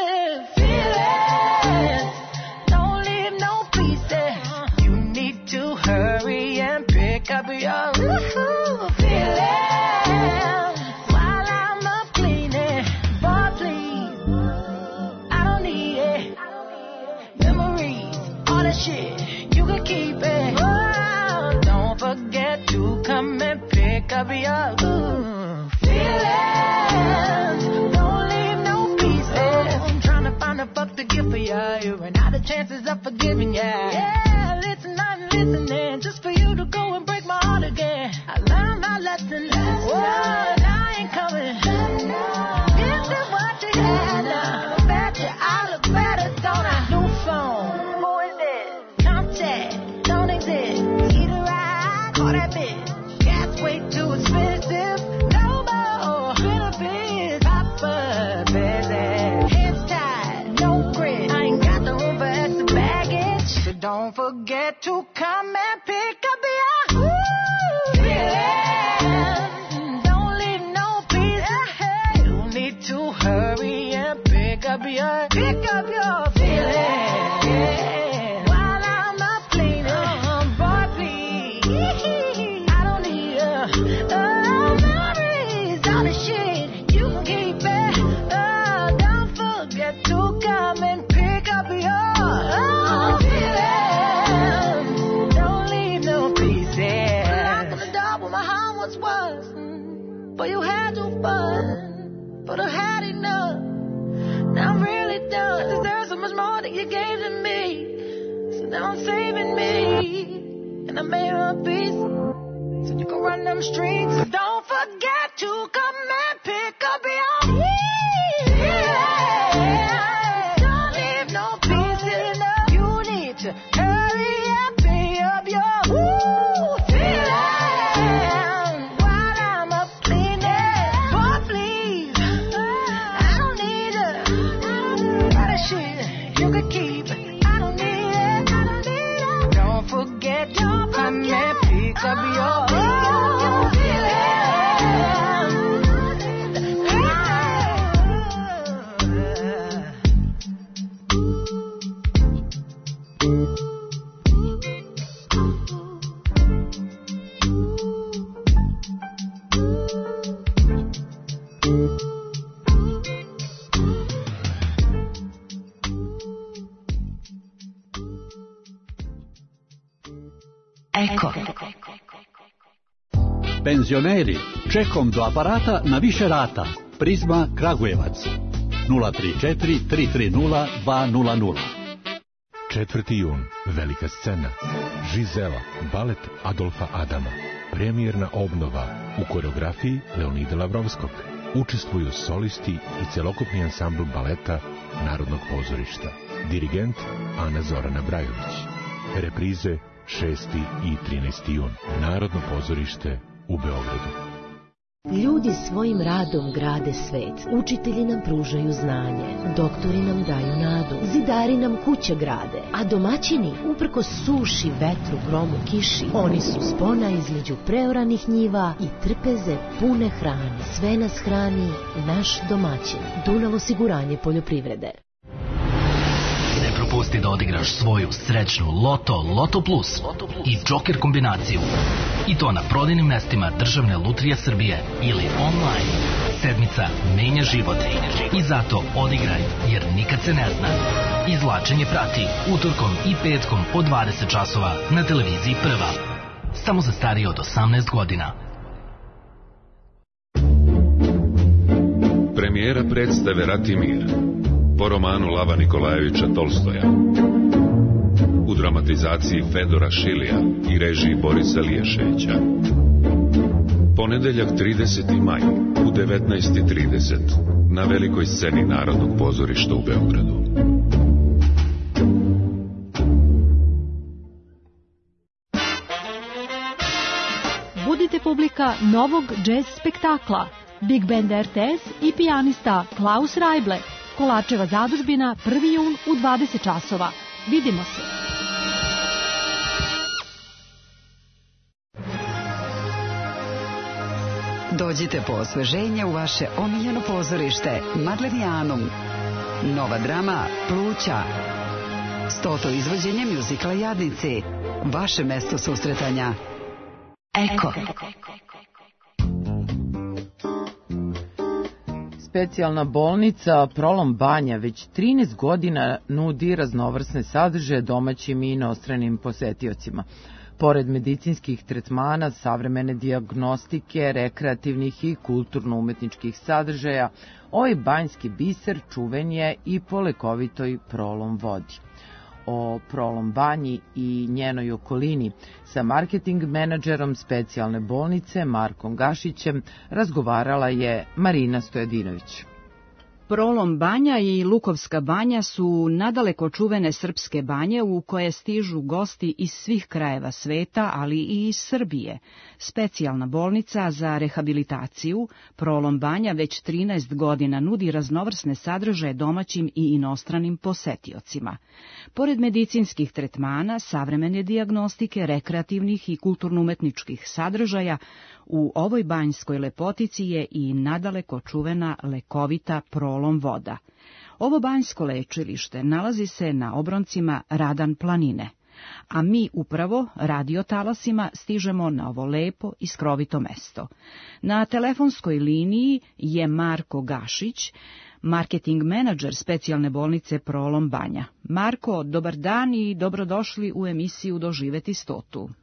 feelings. Don't leave no pieces. You need to hurry and pick up your feelings. While I'm up cleaning, boy please, I don't need it. Memories, all that shit, you can keep it. Oh, don't forget to come and pick up your uh, feelings. Don't leave no pieces. I'm trying to find a fuck to give for ya. You ran out of chances of forgiving ya. Yeah, listen, I'm listening just for you to go and break my heart again. I learned my lesson. Whoa, I ain't coming. This is what you had now. Bet you I look better, don't I? New phone. Who is this? Contact. Don't exist. Either I call that bitch. Gas way too expensive. No more benefits. Papa busy. Hands tied. No grit. I ain't got the room for extra baggage. So don't forget to come and pick up your feelings. Don't leave once was. Mm, but you had your fun, but I had enough. Now I'm really done. There's so much more that you gave to me. So now I'm saving me, and I made my peace. So you can run them streets. So don't forget to come and pick up your keys. Yeah. Don't leave no pieces. You need to hurry and pay up your woo feeling. While I'm up cleaning, but please, I don't need it. All that shit you could keep. I don't need it. I don't need it. Don't forget to come and pick up your Eko. Penzioneri, čekom do aparata na više rata. Prizma Kragujevac. nula tri četiri tri tri nula dva nula nula. četvrti jun. Velika scena. Žizela. Balet Adolfa Adama. Premijerna obnova u koreografiji Leonida Lavrovskog. Učestvuju solisti i celokupni ansambl baleta Narodnog pozorišta. Dirigent Ana Zorana Brajović. Reprize šesti i trinaesti jun. Narodno pozorište u Beogradu. Ljudi svojim radom grade svet. Učitelji nam pružaju znanje. Doktori nam daju nadu. Zidari nam kuće grade. A domaćini, uprkos suši, vetru, gromu, kiši, oni su spona između preoranih njiva i trpeze pune hrane. Sve nas hrani naš domaćin. Dunav osiguranje poljoprivrede. Ne propusti da odigraš svoju srećnu Loto, Loto Plus i Joker kombinaciju. I to na prodajnim mestima Državne lutrije Srbije ili online. Sedmica menja život. I zato odigraj, jer nikad se ne zna. Izvlačenje prati utorkom i petkom od dvadeset časova na televiziji Prva. Samo za starije od osamnaest godina. Premijera predstave Rat i mir po romanu Lava Nikolajevića Tolstoja. U dramatizaciji Fedora Šilija i režiji Borisa Liješevića. Ponedeljak trideseti maj u devetnaest i trideset na velikoj sceni Narodnog pozorišta u Beogradu. Budite publika novog džez spektakla. Big Band R T S i pijanista Klaus Rajble. Kolačeva zadužbina prvi jun u dvadeset časova. Vidimo se. Dođite po osveženje u vaše omiljeno pozorište Madlenijanum. Nova drama Pluća. Stoto izvođenje mjuzikla Jadnici. Vaše mesto susretanja. Eko. Specijalna bolnica Prolom Banja već trinaest godina nudi raznovrsne sadržaje domaćim i inostranim posetiocima. Pored medicinskih tretmana, savremene dijagnostike, rekreativnih i kulturno-umetničkih sadržaja, ovaj banjski biser čuven je i po lekovitoj Prolom vodi. O Prolom Banji i njenoj okolini sa marketing menadžerom specijalne bolnice Markom Gašićem razgovarala je Marina Stojadinović. Prolom Banja i Lukovska Banja su nadaleko čuvene srpske banje u koje stižu gosti iz svih krajeva sveta, ali i iz Srbije. Specijalna bolnica za rehabilitaciju Prolom Banja već trinaest godina nudi raznovrsne sadržaje domaćim i inostranim posetiocima. Pored medicinskih tretmana, savremene dijagnostike, rekreativnih i kulturno-umetničkih sadržaja, u ovoj banjskoj lepotici je i nadaleko čuvena lekovita Prolom voda. Ovo banjsko lečilište nalazi se na obroncima Radan planine, a mi upravo radiotalasima stižemo na ovo lepo i skrovito mesto. Na telefonskoj liniji je Marko Gašić, marketing menadžer specijalne bolnice Prolom Banja. Marko, dobar dan i dobrodošli u emisiju Doživeti stotu.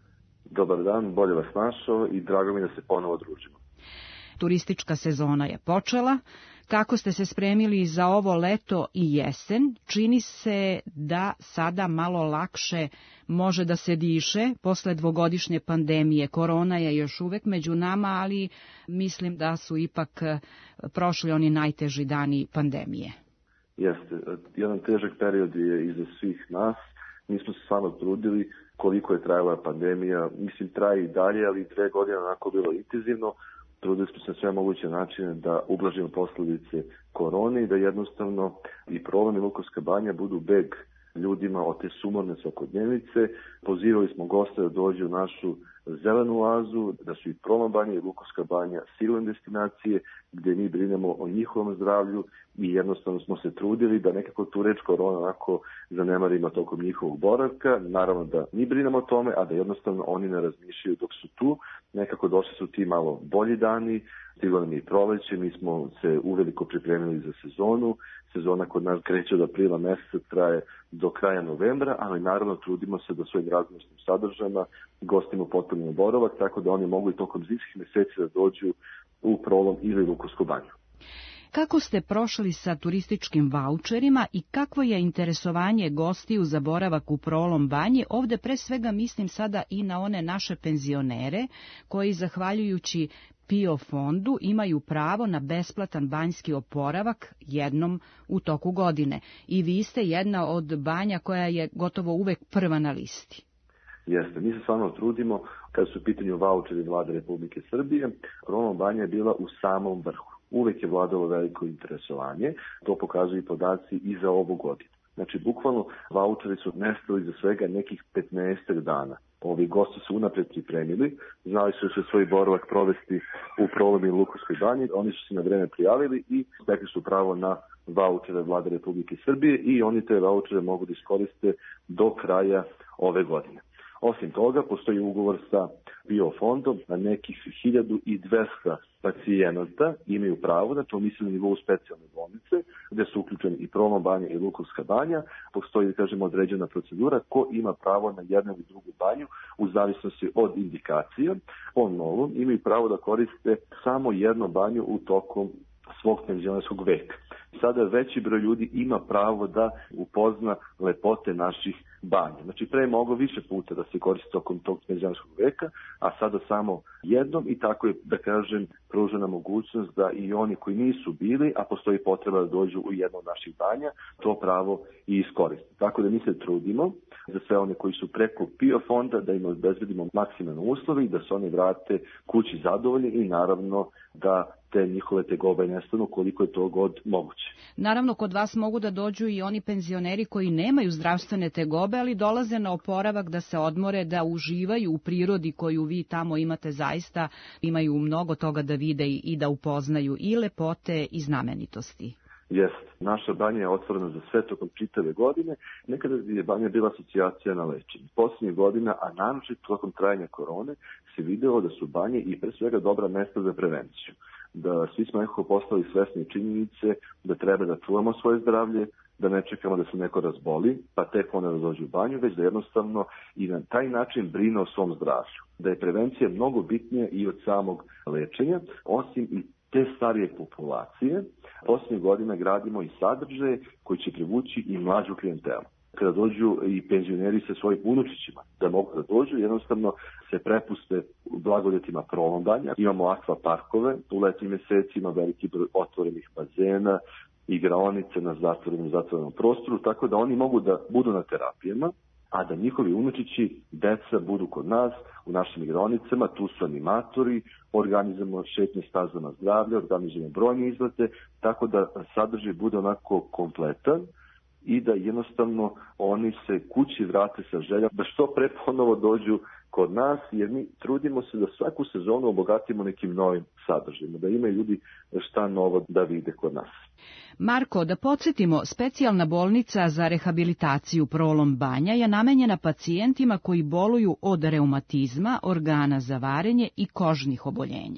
Dobar dan, bolje vas našao i drago mi da se ponovo družimo. Turistička sezona je počela. Kako ste se spremili za ovo leto i jesen? Čini se da sada malo lakše može da se diše posle dvogodišnje pandemije. Korona je još uvek među nama, ali mislim da su ipak prošli oni najteži dani pandemije. Jeste, jedan težak period je iza svih nas. Mi smo se stvarno trudili koliko je trajala pandemija. Mislim, traje i dalje, ali dve godine onako bilo intenzivno. Trudili smo se na sve moguće načine da ublažimo posljedice korone i da jednostavno i Prolom i Lukovska banja budu beg ljudima od te sumorne svakodnevnice. Pozivali smo goste da dođu u našu zelenu oazu, da su i Prolom banja i Lukovska banja sigurne destinacije gdje mi brinemo o njihovom zdravlju i jednostavno smo se trudili da nekako tu reč korona onako zanemarimo tokom njihovog boravka. Naravno da mi brinemo o tome, a da jednostavno oni ne razmišljaju dok su tu. Nekako došli su ti malo bolji dani, stiglo nam je i proleće, mi smo se uveliko pripremili za sezonu. Sezona kod nas kreće od aprila meseca, traje do kraja novembra, ali naravno trudimo se da svojim različitim sadržajima gostimo potpuno boravak, tako da oni mogu i tokom zimskih meseci da dođu u Prolom ili Lukovsku banju. Kako ste prošli sa turističkim vaučerima i kakvo je interesovanje gostiju za boravak u Prolom banji? Ovde pre svega mislim sada i na one naše penzionere koji zahvaljujući PIO fondu imaju pravo na besplatan banjski oporavak jednom u toku godine. I vi ste jedna od banja koja je gotovo uvek prva na listi. Jeste, mi se stvarno trudimo kad su u pitanju vaučeri Vlade Republike Srbije. Prolom banja je bila u samom vrhu. Uvek je vladalo veliko interesovanje, to pokazuju i podaci i za ovu godinu. Znači, bukvalno, vaučeri su nestali za svega nekih petnaest dana. Ovi gosti su unapred pripremili, znali su se svoj boravak provesti u Prolom i Lukovskoj banji, oni su se na vreme prijavili i stekli su pravo na vaučere Vlade Republike Srbije i oni te vaučere mogu da iskoriste do kraja ove godine. Osim toga, postoji ugovor sa PIO fondom na nekih hiljadu dvesta pacijenata imaju pravo, da to misli na nivou specijalne bolnice, gde su uključeni i Prolom banja i Lukovska banja. Postoji, da kažemo, određena procedura ko ima pravo na jednu ili drugu banju u zavisnosti od indikacija. Po novom imaju pravo da koriste samo jednu banju u tokom svog penzionerskog veka. Sada veći broj ljudi ima pravo da upozna lepote naših banja. Znači, pre je moglo više puta da se koristi tokom tog penzionerskog veka, a sada samo jednom i tako je, da kažem, pružena mogućnost da i oni koji nisu bili, a postoji potreba da dođu u jedno od naših banja, to pravo i iskoriste. Tako da mi se trudimo za sve one koji su preko PIO fonda da im obezbedimo maksimalne uslove i da se oni vrate kući zadovoljni i naravno da te njihove tegobe nestanu koliko je to god moguće. Naravno, kod vas mogu da dođu i oni penzioneri koji nemaju zdravstvene tegobe, ali dolaze na oporavak da se odmore, da uživaju u prirodi koju vi tamo imate zaista, imaju mnogo toga da vide i da upoznaju i lepote i znamenitosti. Jeste. Naša banja je otvorena za sve tokom čitave godine. Nekada je banja bila asocijacija na lečenje. Posljednjih godina, a naročito tokom trajanja korone, se videlo da su banje i pre svega dobra mesta za prevenciju. Da svi smo nekako postali svesni činjenice da treba da čuvamo svoje zdravlje, da ne čekamo da se neko razboli, pa tek onda da dođe u banju, već da jednostavno i na taj način brine o svom zdravlju. Da je prevencija mnogo bitnija i od samog lečenja, osim i te starije populacije. Posljednjih godina gradimo i sadržaje koji će privući i mlađu klijentelu. Kada dođu i penzioneri sa svojim unučićima, da mogu da dođu, jednostavno se prepuste blagodetima Prolom banja. Imamo akva parkove, u letnjim mesecima veliki broj otvorenih bazena, igraonice na zatvorenom zatvorenom prostoru, tako da oni mogu da budu na terapijama, a da njihovi unučići, deca, budu kod nas u našim igraonicama. Tu su animatori, organizujemo šetnje stazama zdravlja, organizujemo brojne izlete, tako da sadržaj bude onako kompletan i da jednostavno oni se kući vrate sa željom da što pre ponovo dođu kod nas, jer mi trudimo se da svaku sezonu obogatimo nekim novim sadržajima, da imaju ljudi šta novo da vide kod nas. Marko, da podsjetimo, specijalna bolnica za rehabilitaciju Prolom banja je namenjena pacijentima koji boluju od reumatizma, organa za varenje i kožnih oboljenja.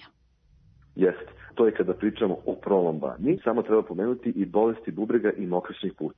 Jeste. To je kada pričamo o Prolom banji. Samo treba pomenuti i bolesti bubrega i mokraćnih puteva.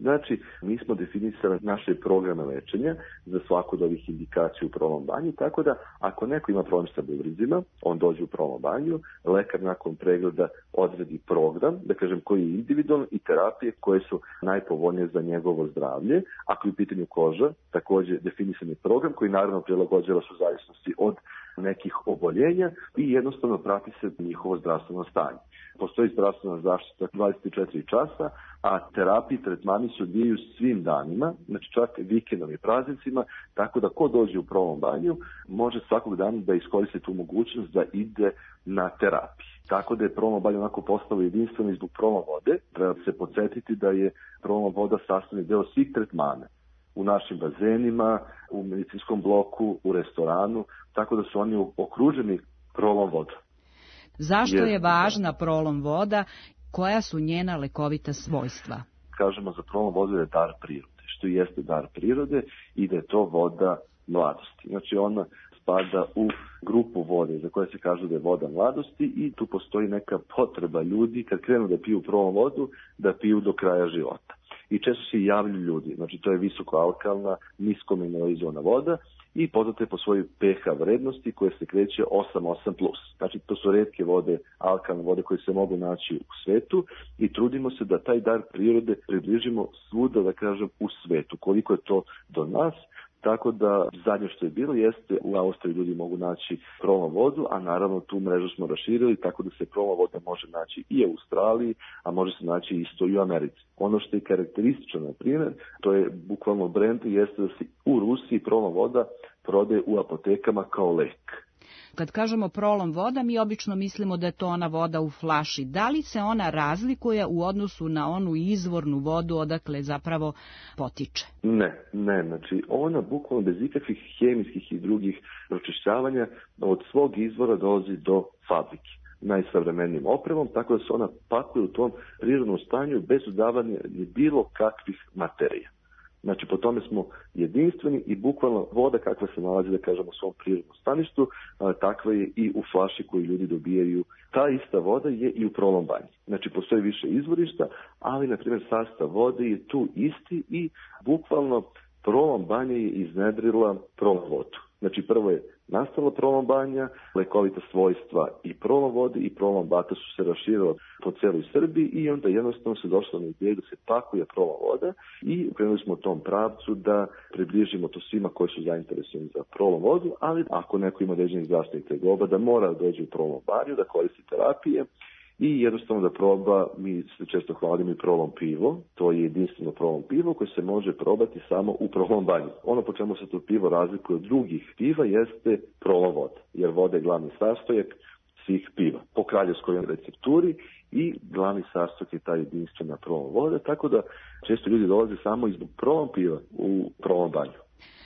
Znači, mi smo definisali naše programe lečenja za svaku od ovih indikacija u Prolom banji, tako da ako neko ima problem sa bubrizima, on dođe u Prolom banju, lekar nakon pregleda odredi program, da kažem koji je individualan i terapije koje su najpovoljnije za njegovo zdravlje. Ako je u pitanju koža, također definisan je program koji naravno prilagođava su zavisnosti od nekih oboljenja i jednostavno prati se njihovo zdravstveno stanje. Postoji zdravstvena zaštita dvadeset četiri časa, a terapije i tretmani se odvijaju svim danima, znači čak vikendom i praznicima, tako da ko dođe u Prolom banju može svakog dana da iskoristi tu mogućnost da ide na terapiju. Tako da je Prolom banju onako postalo jedinstveno i zbog Prolom vode. Treba se podsjetiti da je Prolom voda sastavni deo svih tretmana u našim bazenima, u medicinskom bloku, u restoranu, tako da su oni okruženi Prolom vodom. Zašto je važna Prolom voda? Koja su njena lekovita svojstva? Kažemo za Prolom vodu da je dar prirode, što jeste dar prirode i da je to voda mladosti. Znači ona spada u grupu vode za koje se kaže da je voda mladosti i tu postoji neka potreba ljudi kad krenu da piju Prolom vodu, da piju do kraja života. I često se javljaju ljudi, znači to je visoko alkalna, nisko mineralizovana voda i poznate po svojoj pH vrednosti koje se kreće osam osam plus. Znači to su retke vode, alkalne vode koje se mogu naći u svetu i trudimo se da taj dar prirode približimo svuda, da kažem, u svetu. Koliko je to do nas, tako da zadnje što je bilo jeste u Austriji ljudi mogu naći Prolom vodu, a naravno tu mrežu smo raširili tako da se Prolom voda može naći i u Australiji, a može se naći isto i u Americi. Ono što je karakteristično, na primjer, to je bukvalno brend, jeste da se u Rusiji Prolom voda prodaje u apotekama kao lek. Kad kažemo Prolom voda, mi obično mislimo da je to ona voda u flaši. Da li se ona razlikuje u odnosu na onu izvornu vodu odakle zapravo potiče? Ne, ne. Znači ona bukvalno bez ikakvih hemijskih i drugih pročišćavanja od svog izvora dolazi do fabrike najsavremenijim opremom, tako da se ona pakuje u tom prirodnom stanju bez dodavanja bilo kakvih materija. Znači, po tome smo jedinstveni i bukvalno voda kakva se nalazi, da kažemo, u svom prirodnom staništu, a, takva je i u flaši koju ljudi dobijaju. Ta ista voda je i u Prolom banji. Znači, postoji više izvorišta, ali, na primjer, sastav vode je tu isti i bukvalno Prolom banja je iznedrila Prolom vodu. Znači, prvo je nastala Prolom banja, lekovita svojstva i Prolom vode i Prolom bata su se raširila po celoj Srbiji i onda jednostavno se došlo na ideju da se pakuje Prolom voda i krenuli smo u tom pravcu da približimo to svima koji su zainteresovani za Prolom vodu, ali ako neko ima određenih zdravstvenih tegoba da mora da dođe u Prolom banju, da koristi terapije i jednostavno da proba, mi se često hvalimo i Prolom pivo, to je jedinstveno Prolom pivo koje se može probati samo u Prolom banju. Ono po čemu se to pivo razlikuje od drugih piva jeste Prolom voda, jer voda je glavni sastojak svih piva po kraljevskoj recepturi i glavni sastojak je ta jedinstvena Prolom voda, tako da često ljudi dolaze samo izbog Prolom piva u Prolom banju.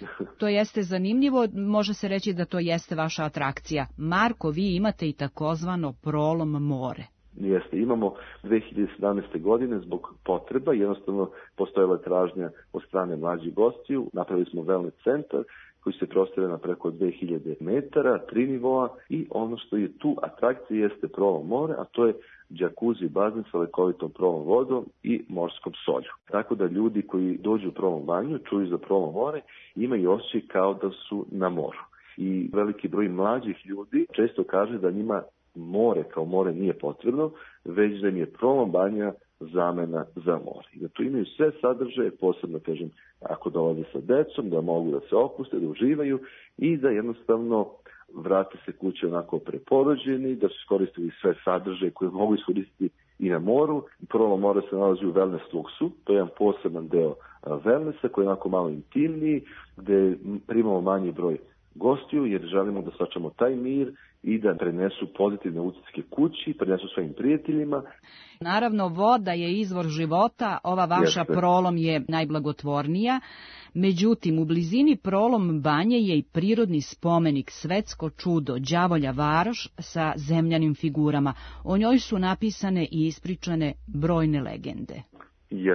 To jeste zanimljivo, može se reći da to jeste vaša atrakcija. Marko, vi imate i takozvano Prolom more. Jeste, imamo dve hiljade sedamnaeste. godine zbog potreba, jednostavno postojala tražnja od strane mlađih gostiju, napravili smo wellness centar koji se prostire na preko dve hiljade metara, tri nivoa i ono što je tu atrakcija jeste Prolom more, a to je džakuzi bazen sa lekovitom Prolom vodom i morskom solju. Tako da ljudi koji dođu u Prolom banju, čuju za Prolom more, imaju osjećaj kao da su na moru. I veliki broj mlađih ljudi često kaže da njima more kao more nije potrebno, već da im je Prolom banja zamena za more. I da tu imaju sve sadržaje, posebno kažem, ako dolaze sa decom, da mogu da se opuste, da uživaju i da jednostavno vrate se kuće onako preporođeni, da su iskoristili sve sadržaje koje mogu iskoristiti i na moru. Prolom more se nalazi u wellness luksu, to je jedan poseban deo wellnessa koji je onako malo intimniji, gde primamo manji broj gostiju jer želimo da sačamo taj mir i da prenesu pozitivne utiske kući, prenesu svojim prijateljima. Naravno, voda je izvor života, ova vaša Jeste. Prolom je najblagotvornija. Međutim, u blizini Prolom banje je i prirodni spomenik, svetsko čudo, Đavolja varoš sa zemljanim figurama. O njoj su napisane i ispričane brojne legende. Jeste.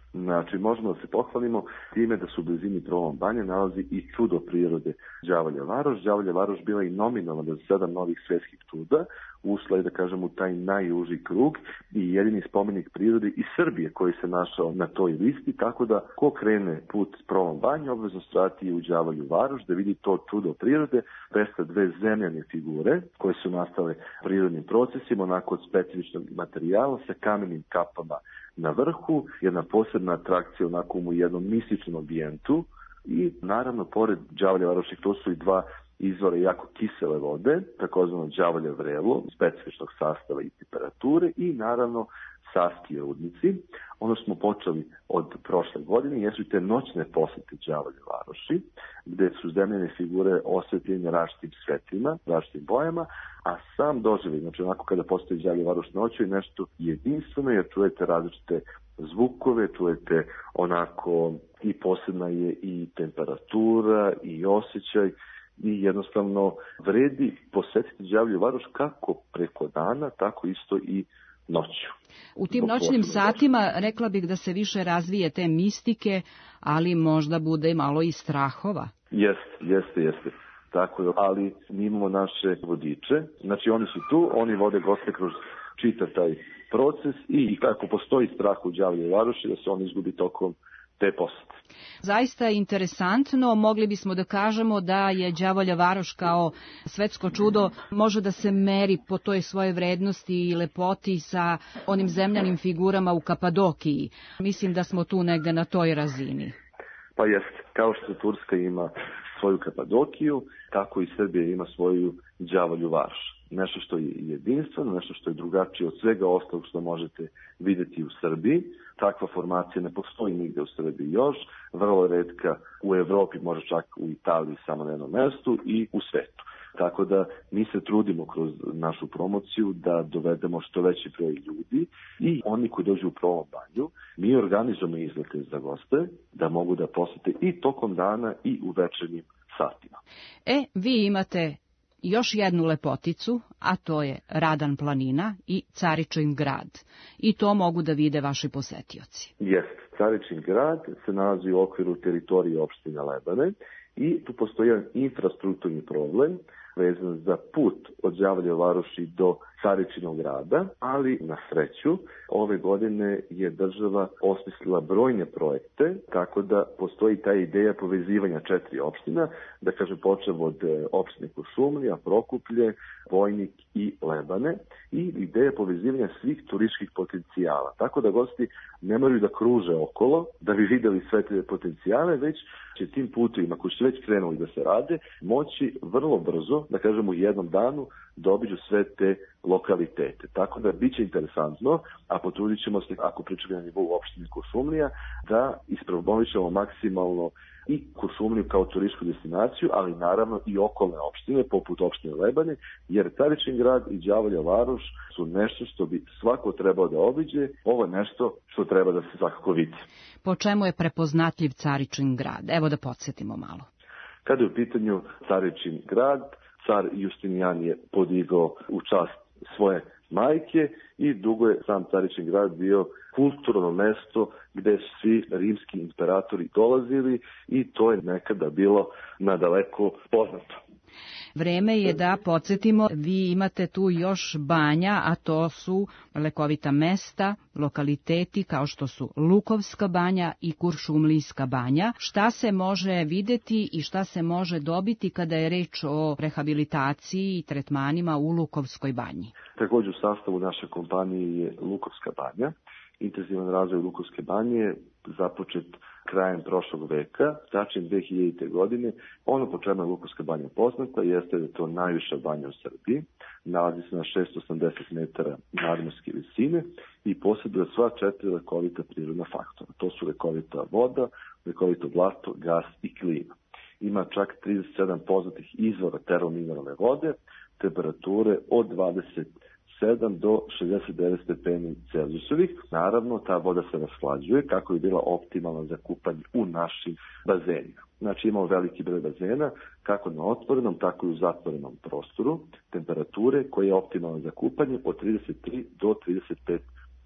Znači, možemo da se pohvalimo time da su u blizini Prolom Banje nalazi i čudo prirode Đavolja Varoš. Đavolja Varoš bila i nominovana za sedam novih svetskih čuda, ušla je, da kažem, u taj najuži krug i jedini spomenik prirode iz Srbije koji se našao na toj listi, tako da ko krene put Prolom Banje obvezno strati u Đavolju Varoš da vidi to čudo prirode, predstavlja dve zemljane figure koje su nastale prirodnim procesima, onako od specifičnog materijala sa kamenim kapama na vrhu, jedna posebna atrakcija onako u jednom mističnom ambijentu i naravno pored Đavolja Varoša to su i dva izvora jako kisele vode, takozvano Đavolja vrelo, specifičnog sastava i temperature i naravno Savski rudnici. Ono smo počeli od prošle godine jesu te noćne posete Đavolja Varoši, gde su zemljene figure osvetljene različitim svetlima, različitim bojama, a sam doživljaj, znači onako kada postoji Đavolja Varoš noću je nešto jedinstveno jer čujete različite zvukove, čujete onako i posebna je i temperatura i osjećaj i jednostavno vredi posetiti Đavolju Varoš kako preko dana, tako isto i noću. U tim noćnim satima rekla bih da se više razvije te mistike, ali možda bude malo i strahova. Jeste, jeste, jeste. Tako je, ali mi imamo naše vodiče, znači oni su tu, oni vode goste kroz čitav taj proces i kako postoji strah u Đavolju Varoši da se on izgubi tokom te posete. Zaista je interesantno, mogli bismo da kažemo da je Đavolja Varoš kao svetsko čudo može da se meri po toj svojoj vrednosti i lepoti sa onim zemljanim figurama u Kapadokiji. Mislim da smo tu negde na toj razini. Pa jeste, kao što Turska ima svoju Kapadokiju, tako i Srbija ima svoju Đavolju Varoš. Nešto što je jedinstveno, nešto što je drugačije od svega ostalog što možete videti u Srbiji. Takva formacija ne postoji nigde u Srbiji još, vrlo retka u Evropi, možda čak u Italiji samo na jednom mestu i u svetu. Tako da mi se trudimo kroz našu promociju da dovedemo što veći broj ljudi i oni koji dođu u Prolom Banju, mi organizujemo izlete za goste da mogu da posete i tokom dana i u večernjim satima. E, vi imate još jednu lepoticu, a to je Radan planina i Caričin grad. I to mogu da vide vaši posetioci. Jeste, Caričin grad se nalazi u okviru teritorije opštine Lebane i tu postoji jedan infrastrukturni problem vezan za put od Đavolja Varoši do Caričinog grada, ali na sreću ove godine je država osmislila brojne projekte, tako da postoji ta ideja povezivanja četiri opština, da kažem počev od opštine Kuršumlija, Prokuplje, Vojnik i Lebane i ideja povezivanja svih turističkih potencijala. Tako da gosti ne moraju da kruže okolo da bi videli sve te potencijale, već će tim putovima koji su već krenuli da se rade, moći vrlo brzo, da kažemo u jednom danu, da obiđu sve te lokalitete. Tako da bit će interesantno, a potrudit ćemo se, ako pričamo na nivou opštine Kuršumlija, da ispromovišemo maksimalno i Kuršumliju kao turističku destinaciju, ali naravno i okolne opštine, poput opštine Lebane, jer Caričin grad i Đavolja Varoš su nešto što bi svako trebao da obiđe, ovo je nešto što treba da se svakako vidi. Po čemu je prepoznatljiv Caričin grad? Evo da podsjetimo malo. Kada je u pitanju Caričin grad, car Justinijan je podigao u čast svoje majke i dugo je sam Caričin grad bio kulturno mesto gde su svi rimski imperatori dolazili i to je nekada bilo nadaleko poznato. Vreme je da podsjetimo, vi imate tu još banja, a to su lekovita mesta, lokaliteti kao što su Lukovska banja i Kuršumlijska banja. Šta se može videti i šta se može dobiti kada je reč o rehabilitaciji i tretmanima u Lukovskoj banji? Također u sastavu naše kompanije je Lukovska banja. Intenzivan razvoj Lukovske banje započet krajem prošlog veka, tačnije dve hiljadite. godine. Ono po čemu je Lukovska banja poznata jeste da je to najviša banja u Srbiji, nalazi se na šesto osamdeset metara nadmorske visine i posjeduje sva četiri lekovita prirodna faktora. To su lekovita voda, lekovito blato, gas i klima. Ima čak trideset sedam poznatih izvora termomineralne vode, temperature od dvadeset sedam do šezdeset devet stepeni Celzijusovih. Naravno, ta voda se rashlađuje kako bi bila optimalna za kupanje u našim bazenima. Znači imamo veliki broj bazena, kako na otvorenom, tako i u zatvorenom prostoru, temperature koja je optimalna za kupanje od trideset tri do trideset pet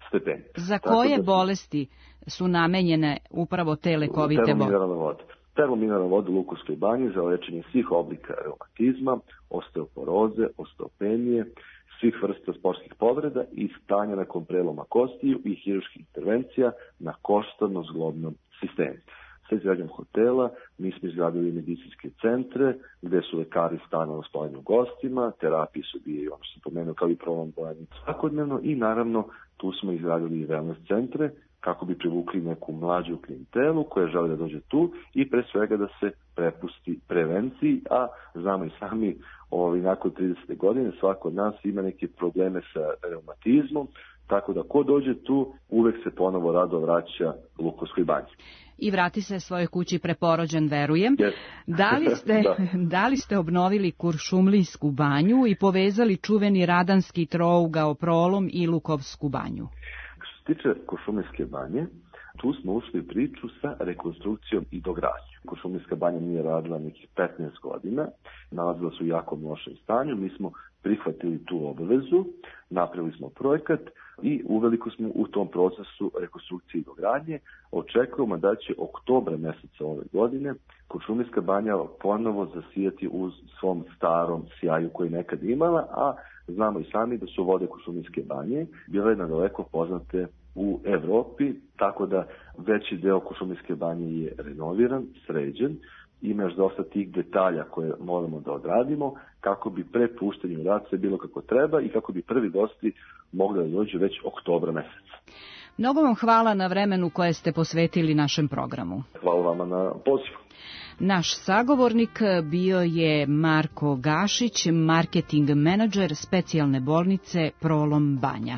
stepeni. Za koje da bolesti su namenjene upravo te lekovite vode? Termomineralna voda. Termomineralna voda u Lukovskoj banji za lečenje svih oblika reumatizma, osteoporoze, osteopenije, svih vrsta sportskih povreda i stanja nakon preloma kostiju i hirurških intervencija na koštano-zglobnom sistemu. Sa izgradnjom hotela mi smo izgradili medicinske centre gde su lekari stalno na raspolaganju gostima, terapije su bije, ono što sam pomenuo, kao i prolongovanjem svakodnevno i naravno tu smo izgradili i wellness centre kako bi privukli neku mlađu klijentelu koja žele da dođe tu i pre svega da se prepusti prevenciji, a znamo i sami ovaj, nakon tridesete godine svako od nas ima neke probleme sa reumatizmom, tako da ko dođe tu uvek se ponovo rado vraća Lukovskoj banji. I vrati se svojoj kući preporođen, verujem. Yes. Da li ste, da. da li ste obnovili Kuršumlijsku banju i povezali čuveni radanski trougao prolom i Lukovsku banju? Što se tiče Kuršumlijske banje, tu smo ušli u priču sa rekonstrukcijom i dogradnjom. Kuršumlijska banja nije radila nekih petnaest godina, nalazila su u jako lošem stanju, mi smo prihvatili tu obavezu, napravili smo projekat i uveliko smo u tom procesu rekonstrukcije i dogradnje. Očekujemo da će oktobra meseca ove godine Kuršumlijska banja ponovo zasijati u svom starom sjaju koji je nekad imala, a znamo i sami da su vode Kuršumlijske banje bile nadaleko poznate u Evropi, tako da veći deo Kuršumlijske banje je renoviran, sređen, ima još dosta tih detalja koje moramo da odradimo kako bi pre puštenja u rad sve bilo kako treba i kako bi prvi gosti mogli da dođu već oktobra meseca. Mnogo vam hvala na vremenu koje ste posvetili našem programu. Hvala vama na pozivu. Naš sagovornik bio je Marko Gašić, marketing menadžer specijalne bolnice Prolom Banja.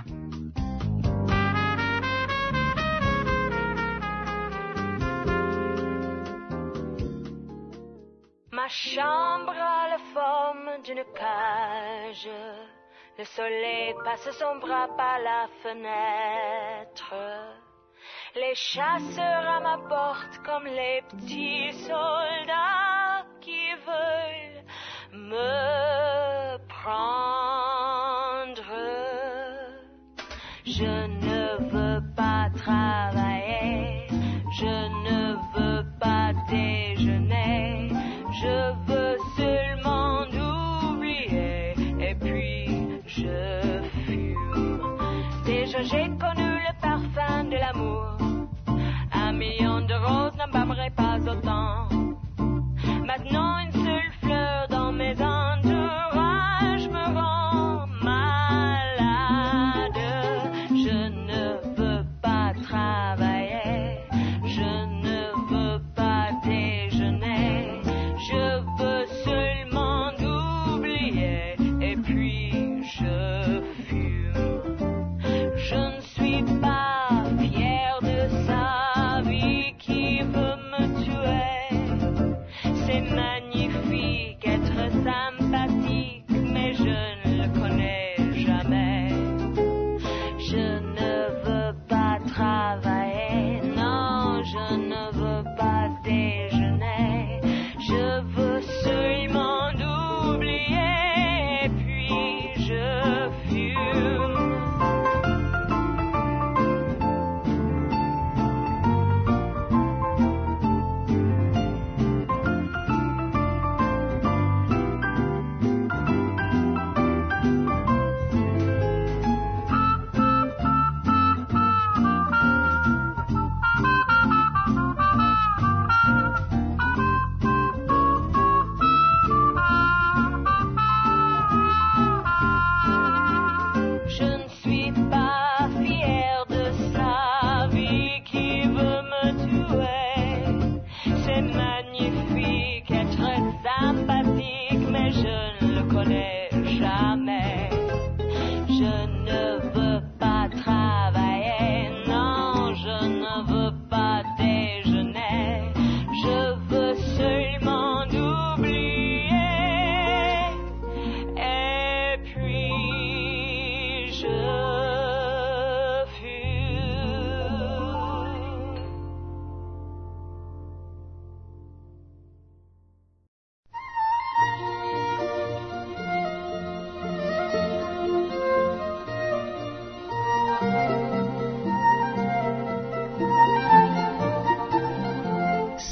Ma chambre a la forme d'une cage. Le soleil passe son bras par la fenêtre. Les chasseurs à ma porte comme les petits soldats qui veulent me prendre. Je ne veux pas travailler, je ne veux pas déjeuner, je veux seulement oublier et puis je fume. Déjà j'ai connu le parfum de l'amour. Un million de roses n'embâmerait pas autant. Maintenant une seule fleur dans mes entourages me rend malade. Je ne veux pas travailler, je ne veux pas déjeuner, je veux seulement oublier et puis je fume. Je ne suis pas fière de sa vie qui veut me tuer. C'est magnifique être sympathique, mais je ne le connais jamais. Je ne veux pas travailler, non, je ne veux pas déjeuner. Je veux seulement oublier, et puis je fume.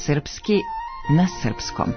Srpski na srpskom.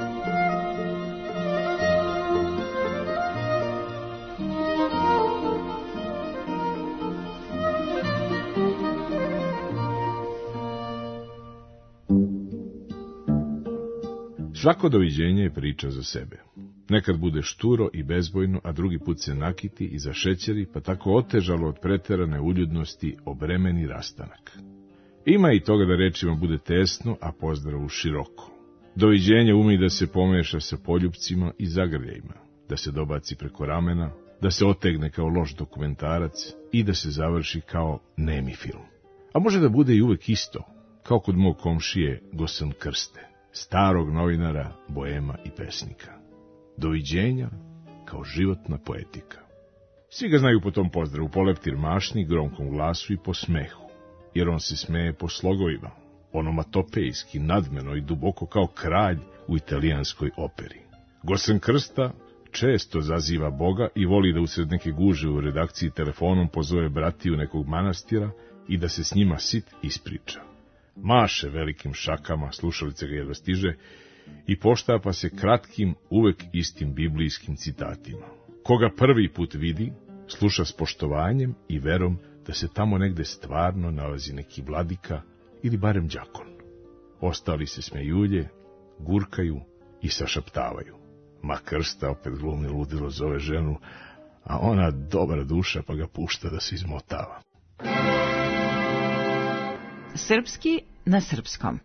Svako doviđenje je priča za sebe. Nekad bude šturo i bezbojno, a drugi put se nakiti i zašećeri, pa tako otežalo od preterane uljudnosti obremeni rastanak. Ima i toga da rečima bude tesno, a pozdravu široko. Doviđenje umi da se pomeša sa poljupcima i zagrljajima, da se dobaci preko ramena, da se otegne kao loš dokumentarac i da se završi kao nemi film. A može da bude i uvek isto, kao kod mog komšije Gosan Krste, starog novinara, boema i pesnika. Doviđenja kao životna poetika. Svi ga znaju po tom pozdravu, po leptir mašni, gromkom glasu i po smehu, jer on se smeje po slogovima, onomatopejski, nadmeno i duboko kao kralj u italijanskoj operi. Gosan Krsta često zaziva Boga i voli da usred neke guže u redakciji telefonom pozove bratiju nekog manastira i da se s njima sit ispriča. Maše velikim šakama, slušalice ga jedva stiže, i poštapa se kratkim, uvek istim biblijskim citatima. Koga prvi put vidi, sluša s poštovanjem i verom da se tamo negde stvarno nalazi neki vladika ili barem đakon. Ostali se smejulje, gurkaju i sašaptavaju. Ma Krsta opet glumi ludilo zove ženu, a ona dobra duša pa ga pušta da se izmotava. Srpski na srpskom.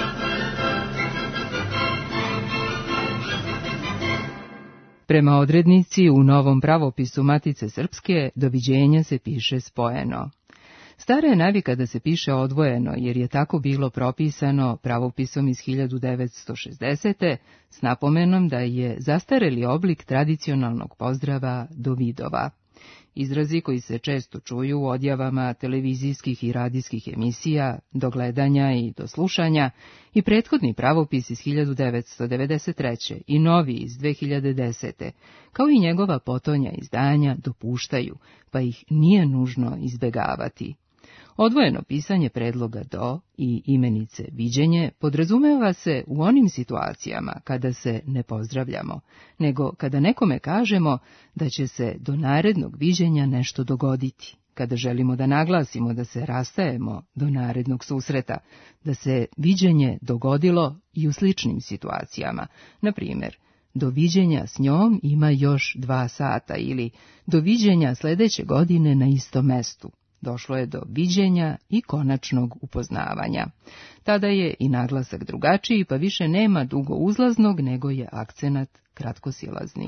Prema odrednici u novom pravopisu Matice Srpske, doviđenja se piše spojeno. Stara je navika da se piše odvojeno, jer je tako bilo propisano pravopisom iz hiljadu devetsto šezdesete s napomenom da je zastareli oblik tradicionalnog pozdrava dovidova. Izrazi koji se često čuju u odjavama televizijskih i radijskih emisija, do gledanja i do slušanja, i prethodni pravopis iz hiljadu devetsto devedeset treće i novi iz dve hiljade desete, kao i njegova potonja izdanja, dopuštaju, pa ih nije nužno izbegavati. Odvojeno pisanje predloga do i imenice viđenje podrazumeva se u onim situacijama kada se ne pozdravljamo, nego kada nekome kažemo da će se do narednog viđenja nešto dogoditi, kada želimo da naglasimo da se rastajemo do narednog susreta, da se viđenje dogodilo i u sličnim situacijama, na primjer, do viđenja s njom ima još dva sata ili do viđenja sledeće godine na istom mestu. Došlo je do viđenja i konačnog upoznavanja. Tada je i naglasak drugačiji, pa više nema dugo uzlaznog, nego je akcenat kratkosilazni.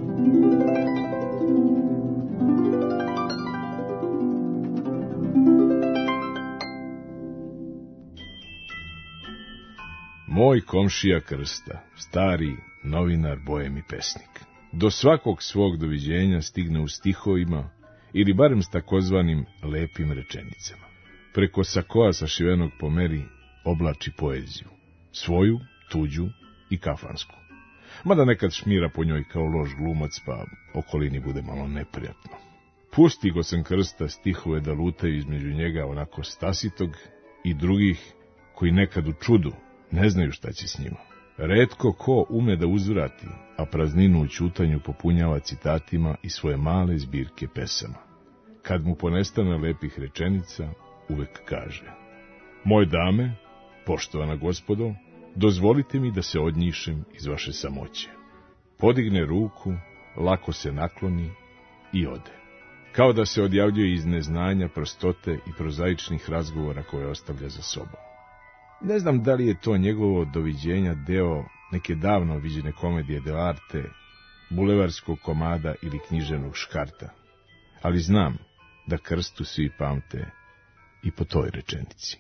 Moj komšija Krsta, stari novinar, bojem i pesnik, do svakog svog doviđenja stigne u stihovima ili barem s takozvanim lepim rečenicama. Preko sakoa sašivenog po meri oblači poeziju, svoju, tuđu i kafansku. Mada nekad šmira po njoj kao loš glumac, pa okolini bude malo neprijatno. Pusti Gosan Krsta stihove da lutaju između njega onako stasitog i drugih koji nekad u čudu ne znaju šta će s njima. Retko ko ume da uzvrati, a prazninu u ćutanju popunjava citatima i svoje male zbirke pesama. Kad mu ponestane lepih rečenica, uvek kaže: Moje dame, poštovana gospodo, dozvolite mi da se odnjišem iz vaše samoće. Podigne ruku, lako se nakloni i ode. Kao da se odjavljuje iz neznanja, prostote i prozaičnih razgovora koje ostavlja za sobom. Ne znam da li je to njegovo doviđenja deo neke davno viđene komedije dell'arte, bulevarskog komada ili književnog škarta, ali znam da Krstu svi pamte i po toj rečenici.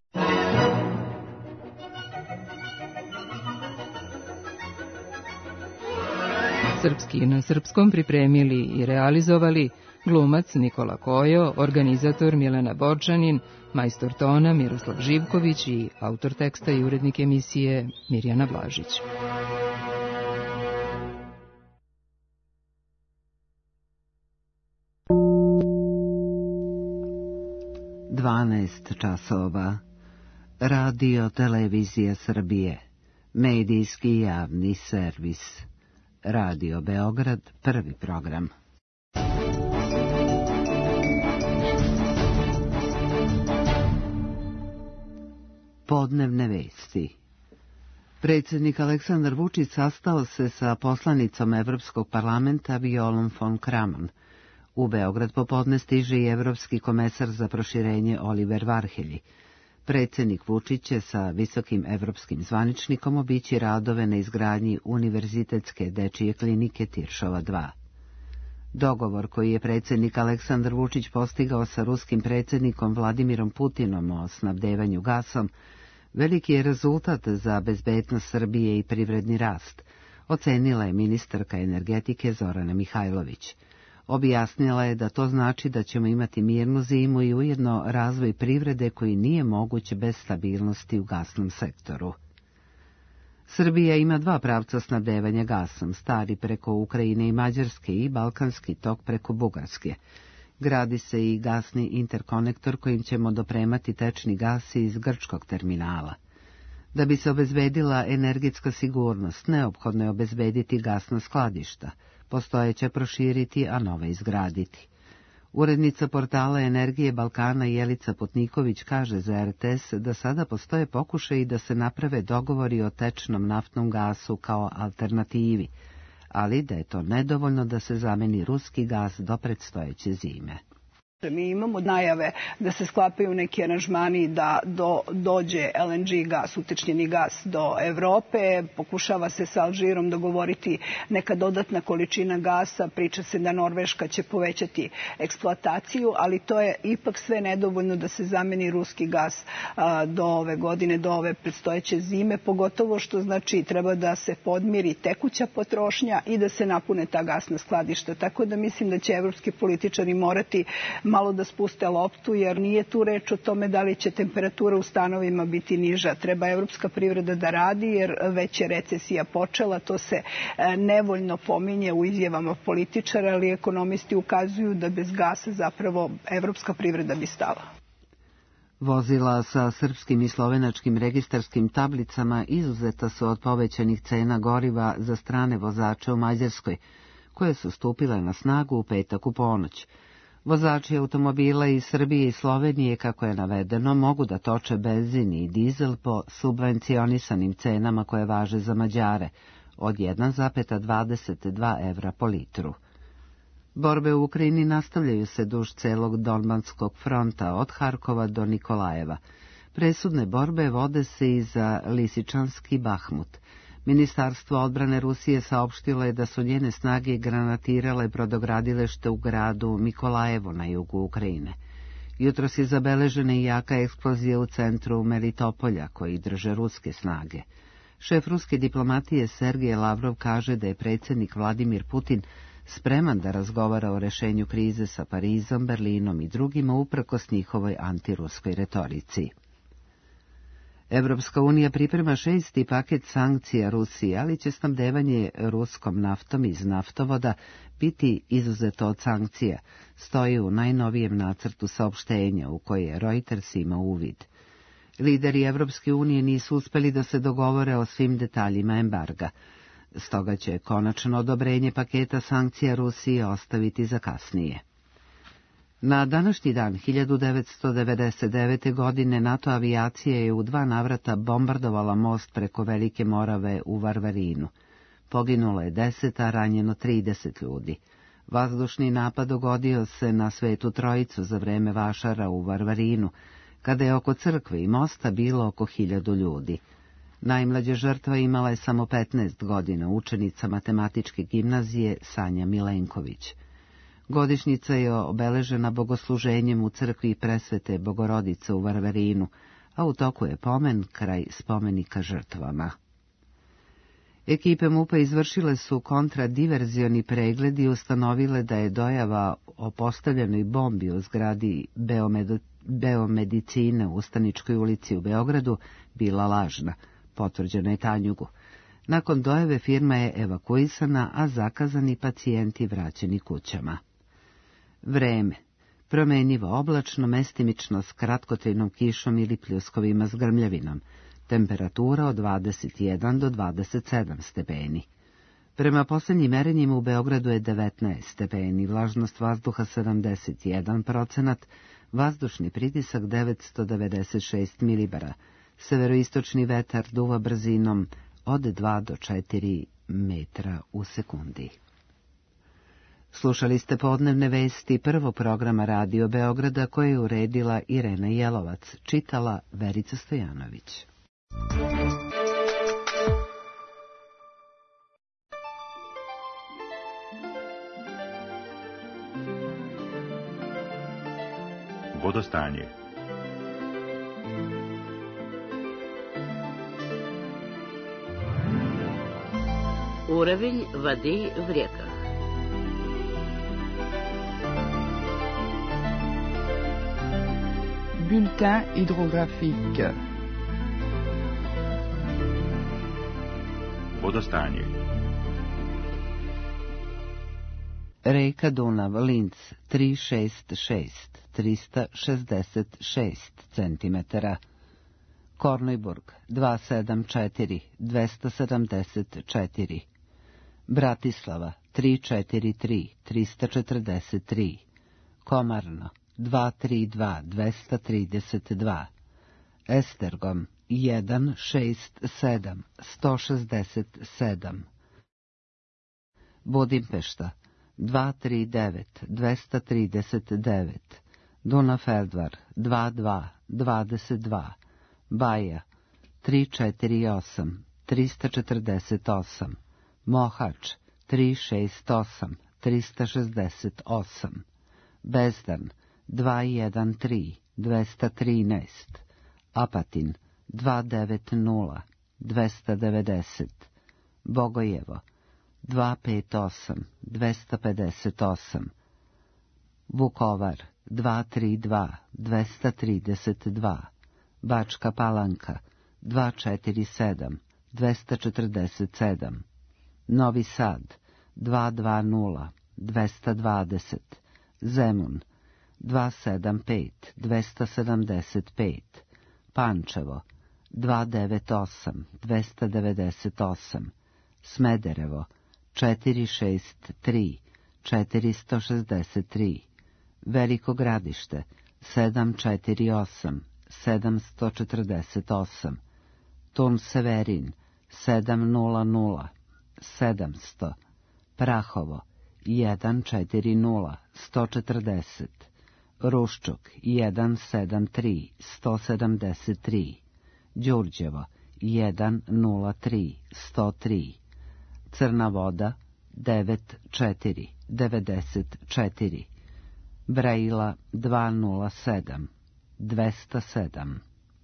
Srpski na srpskom pripremili i realizovali glumac Nikola Kojo, organizator Milena Borčanin, majstor tona Miroslav Živković i autor teksta i urednik emisije Mirjana Blažić. dvanaest časova. Radio Televizija Srbije, medijski javni servis. Radio Beograd, prvi program. Podnevne vesti. Predsjednik Aleksandar Vučić sastao se sa poslanicom Evropskog parlamenta Violom von Kramon. U Beograd popodne stiže i Evropski komesar za proširenje Oliver Varhelji. Predsjednik Vučić će sa visokim evropskim zvaničnikom obići radove na izgradnji Univerzitetske dečije klinike Tiršova dva. Dogovor koji je predsjednik Aleksandar Vučić postigao sa ruskim predsjednikom Vladimirom Putinom o snabdevanju gasom veliki je rezultat za bezbednost Srbije i privredni rast, ocenila je ministarka energetike Zorana Mihajlović. Objasnila je da to znači da ćemo imati mirnu zimu i ujedno razvoj privrede koji nije moguć bez stabilnosti u gasnom sektoru. Srbija ima dva pravca snabdevanja gasom, stari preko Ukrajine i Mađarske i balkanski tok preko Bugarske. Gradi se i gasni interkonektor kojim ćemo dopremati tečni gas iz grčkog terminala. Da bi se obezbedila energetska sigurnost, neophodno je obezbediti gasna skladišta, postojeće proširiti, a nove izgraditi. Urednica portala Energije Balkana Jelica Putniković kaže za er te es da sada postoje pokušaji da se naprave dogovori o tečnom naftnom gasu kao alternativi, ali da je to nedovoljno da se zameni ruski gas do predstojeće zime. Mi imamo najave da se sklapaju neki aranžmani da do, dođe el en ge gas, utečnjeni gas do Evrope. Pokušava se sa Alžirom dogovoriti neka dodatna količina gasa. Priča se da Norveška će povećati eksploataciju, ali to je ipak sve nedovoljno da se zameni ruski gas a, do ove godine, do ove predstojeće zime. Pogotovo što znači treba da se podmiri tekuća potrošnja i da se napune ta gasna skladišta. Tako da mislim da će evropski političari morati malo da spuste loptu, jer nije tu reč o tome da li će temperatura u stanovima biti niža. Treba evropska privreda da radi, jer već je recesija počela. To se nevoljno pominje u izjavama političara, ali ekonomisti ukazuju da bez gasa zapravo evropska privreda bi stala. Vozila sa srpskim i slovenačkim registarskim tablicama izuzeta su od povećanih cena goriva za strane vozače u Mađarskoj, koje su stupile na snagu u petak u ponoć. Vozači automobila iz Srbije i Slovenije, kako je navedeno, mogu da toče benzin i dizel po subvencionisanim cenama koje važe za Mađare, od jedan zarez dvadeset dva evra po litru. Borbe u Ukrajini nastavljaju se duž celog Donbanskog fronta, od Harkova do Nikolajeva. Presudne borbe vode se i za Lisičanski Bahmut. Ministarstvo odbrane Rusije saopštilo je da su njene snage granatirale brodogradilište u gradu Mikolajevo na jugu Ukrajine. Jutros je zabeležena i jaka eksplozija u centru Melitopolja, koji drže ruske snage. Šef ruske diplomatije Sergej Lavrov kaže da je predsjednik Vladimir Putin spreman da razgovara o rešenju krize sa Parizom, Berlinom i drugima uprkos njihovoj antiruskoj retorici. Evropska unija priprema šesti paket sankcija Rusiji, ali će snabdevanje ruskom naftom iz naftovoda biti izuzeto od sankcija, stoji u najnovijem nacrtu saopštenja u koje Reuters ima uvid. Lideri Evropske unije nisu uspeli da se dogovore o svim detaljima embarga, stoga će konačno odobrenje paketa sankcija Rusiji ostaviti za kasnije. Na današnji dan hiljadu devetsto devedeset devete. godine NATO avijacija je u dva navrata bombardovala most preko Velike Morave u Varvarinu. Poginulo je deset, a ranjeno trideset ljudi. Vazdušni napad dogodio se na Svetu Trojicu za vreme vašara u Varvarinu, kada je oko crkve i mosta bilo oko hiljadu ljudi. Najmlađa žrtva imala je samo petnaest godina, učenica matematičke gimnazije Sanja Milenković. Godišnjica je obeležena bogosluženjem u crkvi Presvete Bogorodice u Varvarinu, a u toku je pomen kraj spomenika žrtvama. Ekipe MUP-a izvršile su kontradiverzioni pregled i ustanovile da je dojava o postavljenoj bombi u zgradi Beomedicine u Ustaničkoj ulici u Beogradu bila lažna, potvrđeno je Tanjugu. Nakon dojave firma je evakuisana, a zakazani pacijenti vraćeni kućama. Vreme. Promjenjivo oblačno, mestimično s kratkotrajnom kišom ili pljuskovima s grmljavinom. Temperatura od dvadeset jedan do dvadeset sedam stepeni. Prema posljednjim merenjima u Beogradu je devetnaest stepeni, vlažnost vazduha sedamdeset jedan procenat, vazdušni pritisak devetsto devedeset šest milibara, severoistočni vetar duva brzinom od dva do četiri metra u sekundi. Slušali ste podnevne vesti prvo programa Radio Beograda koje je uredila Irena Jelovac, čitala Verica Stojanović. Vodostanje. Уровень воды в реках. Bulletin hydrographique. Vodostanje. Reka Dunav, Linz, tri šest šest, trista šezdeset šest centimetara. Kornojburg, dva sedam četiri, dvesta sedamdeset četiri. Bratislava, tri četiri tri, trista četrdeset tri. Komarno, dva tri dva, dvesta trideset dva. Estergom, jedan šest sedam, sto šezdeset sedam. Budimpešta, dva tri devet, dvesta trideset devet. Dunaferdvar, dva dva, dvadeset dva. Baja, tri četiri osam, trista četrdeset osam. Mohač, tri šest osam, trista šezdeset osam. Bezdan, dva jedan tri, dvesta trinaest. Apatin, dva devet nula, dvesta devedeset. Bogojevo, dva pet osam, dvesta pedeset osam. Vukovar, dva tri dva, dvesta trideset dva. Bačka Palanka, dva četiri sedam, dvesta četrdeset sedam. Novi Sad, dva dva nula, dvesta dvadeset. Zemun, dva sedam pet, dvesta sedamdeset pet. Pančevo, dva devet osam, dvesta devedeset osam. Smederevo, četiri šest tri, četiristo šezdeset tri. Veliko Gradište, sedam četiri osam, sedamsto četrdeset osam. Turn Severin, sedam nula nula, sedamsto. Prahovo, jedan četiri nula, sto četrdeset. Ruščuk, jedan sedam tri, sto sedamdeset tri. Đurđevo, jedan nula tri, sto tri. Crna Voda, devet četiri, devedeset četiri. Brejla, dva nula sedam, dvesta sedam.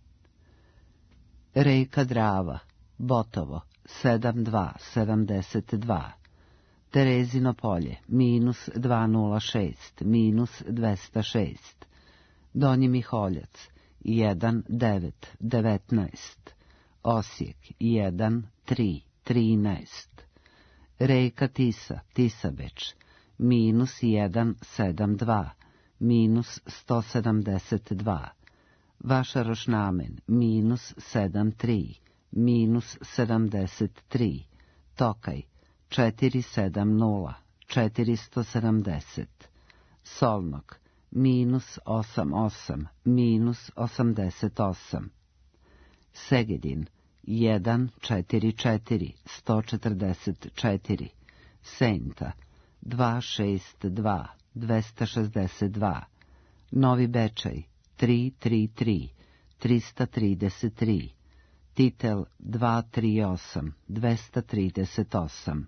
Reka Drava, Botovo, sedam dva, sedamdeset dva. Terezino Polje, minus dva nula šest, minus dvesta šest. Donji Miholjac, jedan devet, devetnaest. Osijek, jedan tri, trinaest. Reka Tisa, Tisabeč, minus jedan sedam dva, minus sto sedamdeset dva. Vašaroš Namen, minus sedam tri, minus sedamdeset tri. Tokaj, četiri sedam nula, četiristo sedamdeset. Solnog, minus osam osam, minus osamdeset osam. Segedin, jedan četiri četiri, sto četrdeset četiri. Senta, dva šest dva, dvesta šezdeset dva. Novi Bečaj, tri tri tri, trista trideset tri. Titel, dva tri osam, dvesta trideset osam.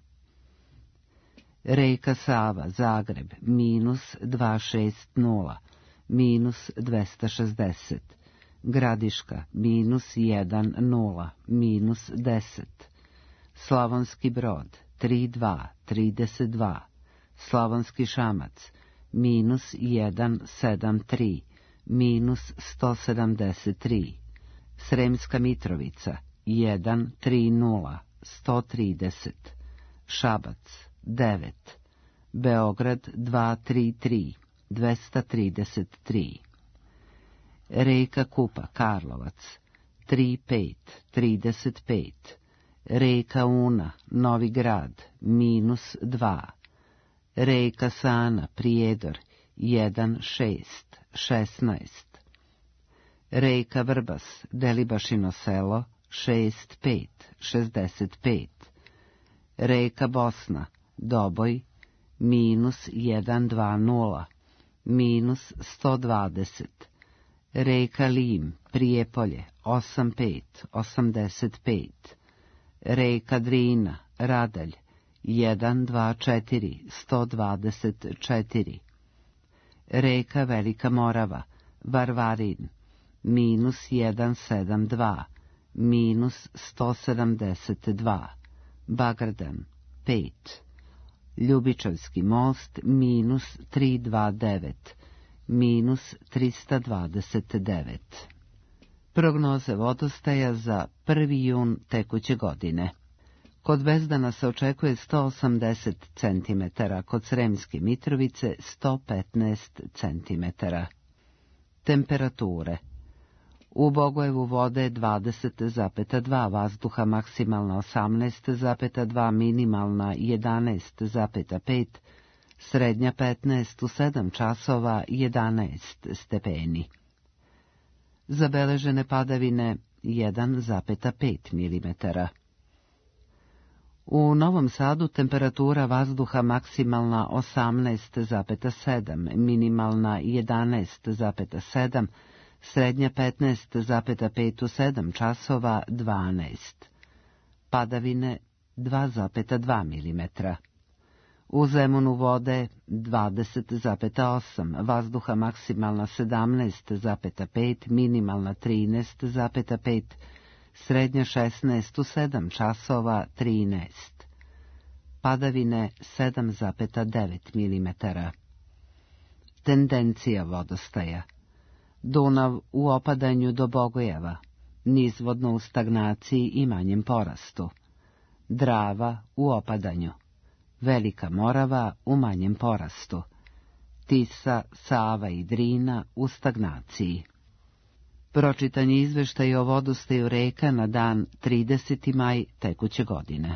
Reka Sava, Zagreb, minus dva šest nula, minus dvesta šezdeset. Gradiška, minus jedan nula, minus deset. Slavonski Brod, tri dva, trideset dva. Slavonski Šamac, minus jedan sedam tri, minus sto sedamdeset tri. Sremska Mitrovica, jedan tri nula, sto trideset. Šabac, devet. Beograd, dva tri tri, dvesta trideset tri. Reka Kupa, Karlovac, tri pet trideset pet. Reka Una, Novi Grad, minus dva. Reka Sana, Prijedor, jedan šest šesnaest. Reka Vrbas, Delibašino selo, šest pet šezdeset pet. Reka Bosna, Doboj, minus jedan dva nula, minus sto dvadeset. Reka Lim, Prijepolje, osam pet osamdeset pet. Reka Drina, Radalj, jedan dva četiri sto dvadeset četiri. Reka Velika Morava, Varvarin, minus jedan sedam dva, minus sto sedamdeset dva. Bagardan, pet. Ljubičevski most, minus tri dva devet, minus trista dvadeset devet. Prognoze vodostaja za prvi jun tekuće godine. Kod Bezdana se očekuje sto osamdeset centimetara, kod Sremske Mitrovice sto petnaest centimetara. Temperature. U Bogojevu vode dvadeset zarez dva, vazduha maksimalna osamnaest zarez dva, minimalna jedanaest zarez pet, srednja petnaest, u sedam časova jedanaest stepeni. Zabeležene padavine jedan zarez pet milimetara. U Novom Sadu temperatura vazduha maksimalna osamnaest zarez sedam, minimalna jedanaest zarez sedam, srednja petnaest zarez pet, u sedam časova dvanaest. Padavine dva zarez dva milimetra. U Zemunu vode dvadeset zarez osam, vazduha maksimalna sedamnaest zarez pet, minimalna trinaest zarez pet, srednja šesnaest, u sedam časova trinaest. Padavine sedam zarez devet milimetara. Tendencija vodostaja. Dunav u opadanju do Bogojeva, nizvodno u stagnaciji i manjem porastu. Drava u opadanju. Velika Morava u manjem porastu. Tisa, Sava i Drina u stagnaciji. Pročitan je izveštaj o vodostaju reka na dan trideseti maj tekuće godine.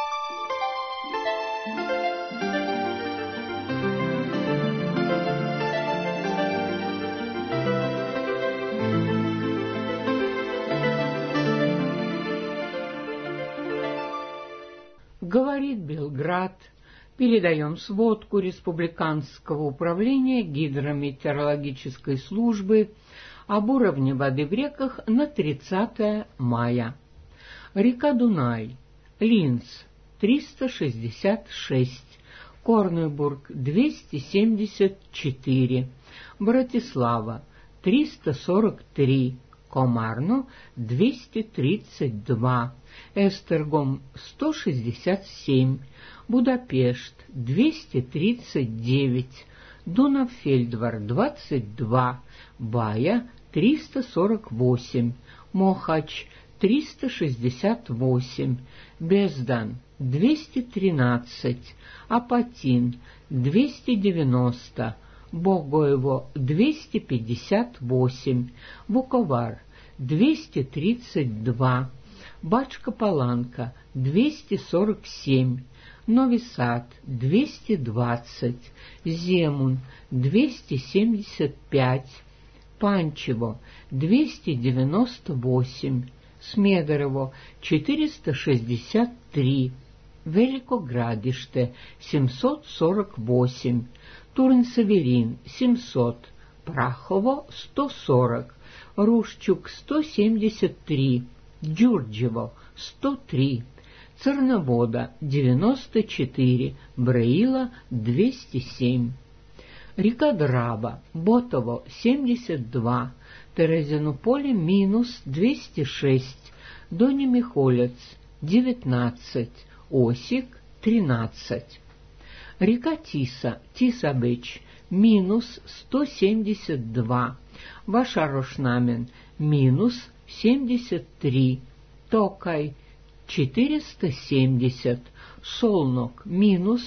Говорит Белград. Передаем сводку Республиканского управления гидрометеорологической службы об уровне воды в реках на тридцатое мая. Река Дунай, Линц триста шестьдесят шесть, Корнебург двести семьдесят четыре, Братислава триста сорок три, Комарно двести тридцать два, Эстергом сто шестьдесят семь, Будапешт двести тридцать девять, Дунав-Фельдвар двадцать два, Бая триста сорок восемь, Мохач триста шестьдесят восемь, Бездан двести тринадцать, Апатин двести девяносто, Богоево двести пятьдесят восемь, Буковар двести тридцать два, Бачка-Паланка двести сорок семь, Нови Сад двести двадцать, Земун двести семьдесят пять, Панчево двести девяносто восемь, Смедерово четыреста шестьдесят три, Великоградиште семьсот сорок восемь, Турн-Северин семьсот, Прахово сто сорок, Рушчук сто семьдесят три, Дюрджево сто три, Церновода девяносто четыре, Браила двести семь. Река Драба, Ботово семьдесят два, Терезинополе минус двести шесть, Дони-Михолец девятнадцать, Осик тринадцать. Река Тиса, Тисабеч, минус сто семьдесят два, Вашарошнамен, минус семьдесят три, Токай четыреста семьдесят, Солнок, минус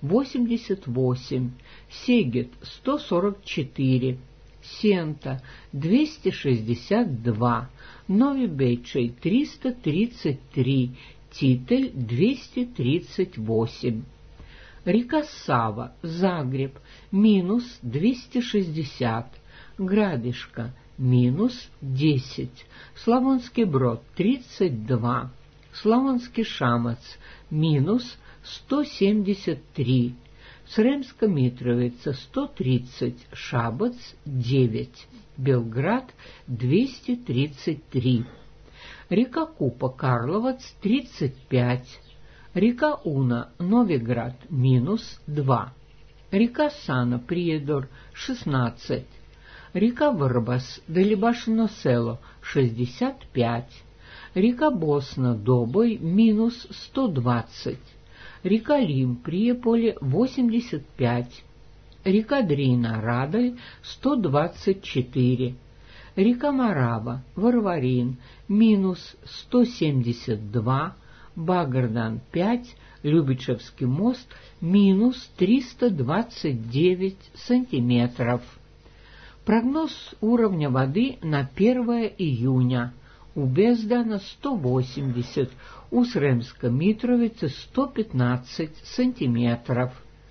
восемьдесят восемь, Сегет сто сорок четыре, Сента двести шестьдесят два, Нови Бечей триста тридцать три, Титель двести тридцать восемь. Река Сава, Загреб, минус двести шестьдесят, Градишка, минус десять, Славонский Брод, тридцать два, Славонский Шамац, минус сто семьдесят три, Сремска Митровица, сто тридцать, Шабац, девять, Белград, двести тридцать три, река Купа, Карловац, тридцать пять, река Уна, Новиград, минус два, река Сана, Приедор, шестнадцать, река Варбас, Делибашино Село, шестьдесят пять, река Босна, Добой, минус сто двадцать, река Лим, Приеполе, восемьдесят пять, река Дрина, Радой, сто двадцать четыре, река Марава, Варварин, минус сто семьдесят два, Багардан, пять, Любичевский мост, минус триста двадцать девять сантиметров. Прогноз уровня воды на первое июня. У Бездана сто восемьдесят, у Сремска Митровицы сто пятнадцать сантиметров.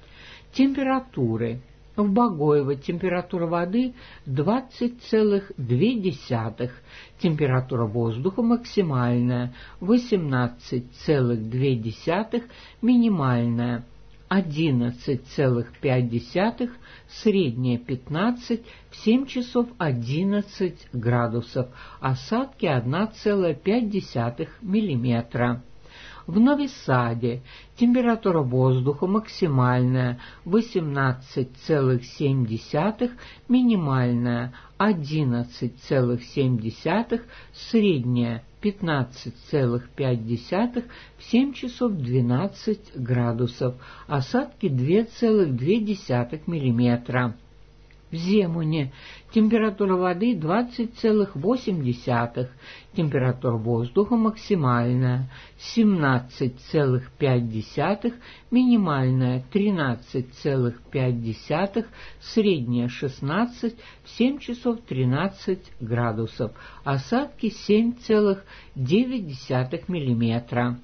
Температуры. В Богоево температура воды двадцать целых две десятых, температура воздуха максимальная восемнадцать целых две десятых, минимальная одиннадцать целых пять десятых, средняя пятнадцать, в семь часов одиннадцать градусов, осадки одна целая пять десятых миллиметра. В Нови-Саде температура воздуха максимальная восемнадцать целых семь десятых, минимальная одиннадцать целых семь десятых, средняя пятнадцать целых пять десятых, в семь часов двенадцать градусов, осадки два целых две десятых миллиметра. В Земуне температура воды двадцать целых восемь десятых, температура воздуха максимальная семнадцать целых пять десятых, минимальная тринадцать целых пять десятых, средняя шестнадцать, в семь часов тринадцать градусов, осадки семь целых девять десятых миллиметра.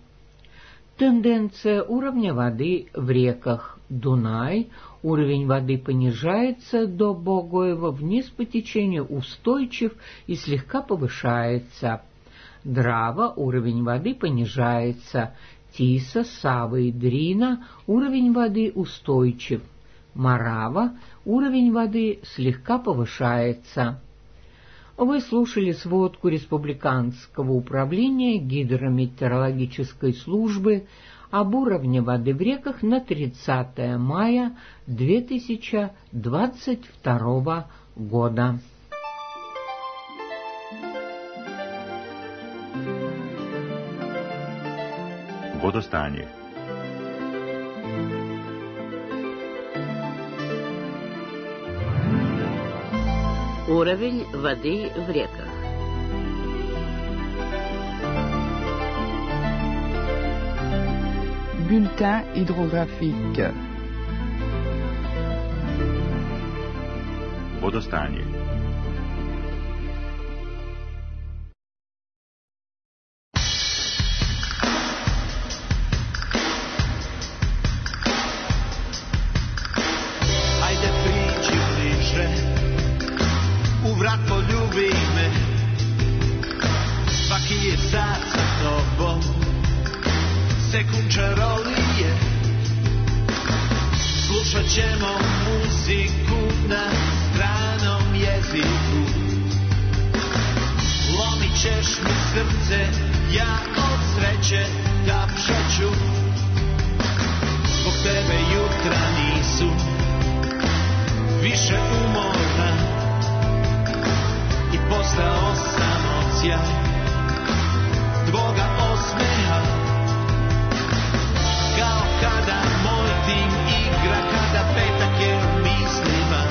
Тенденция уровня воды в реках. Дунай, уровень воды понижается до Богоева, вниз по течению устойчив и слегка повышается. Драва, уровень воды понижается. Тиса, Сава и Дрина, уровень воды устойчив. Марава, уровень воды слегка повышается. Вы слушали сводку Республиканского управления гидрометеорологической службы об уровне воды в реках на тридцатое мая две тысячи двадцать второго года. Водостanje. Уровень воды в реках. Bulletin hydrographique. Водостanje. Ajde priđi bliže, u vrat poljubi me, svaki je sat sa tobom sekund čarolije. Slušat ćemo muziku na stranom jeziku. Lomit ćeš mi srce, ja od sreće tapšaću. Zbog tebe jutra nisu više umorna i postao sam odsjaj tvoga osmeha. Kao kada moj tim igra, kada petak je u mislima.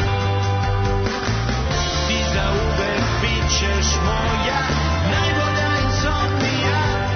Ti za uvek bit ćeš moja najbolja insomnija.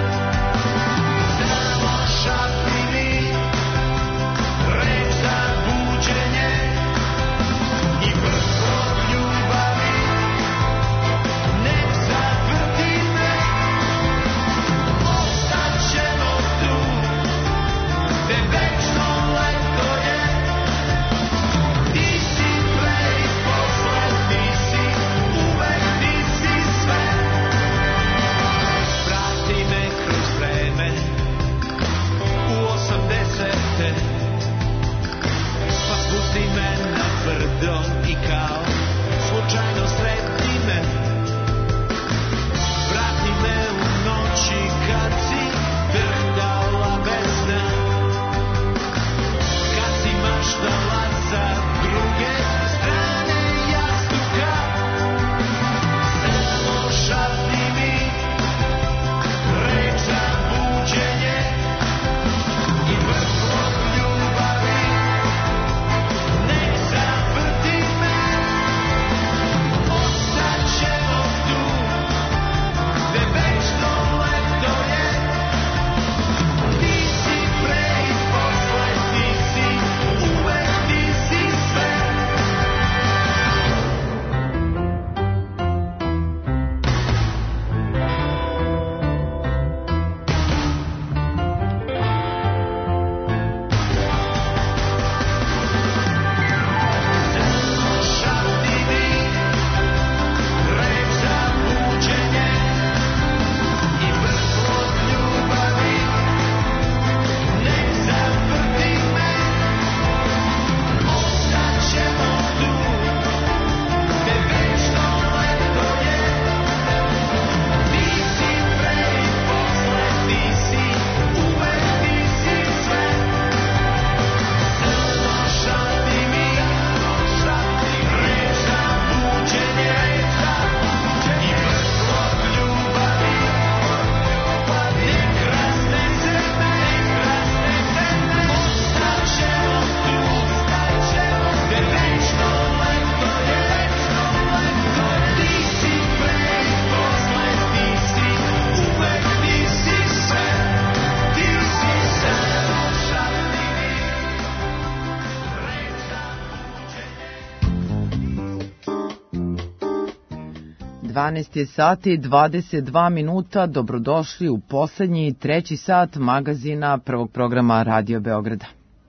dvanaest je sati i dvadeset dva minuta. Dobrodošli u poslednji treći sat magazina prvog programa Radio Beograda.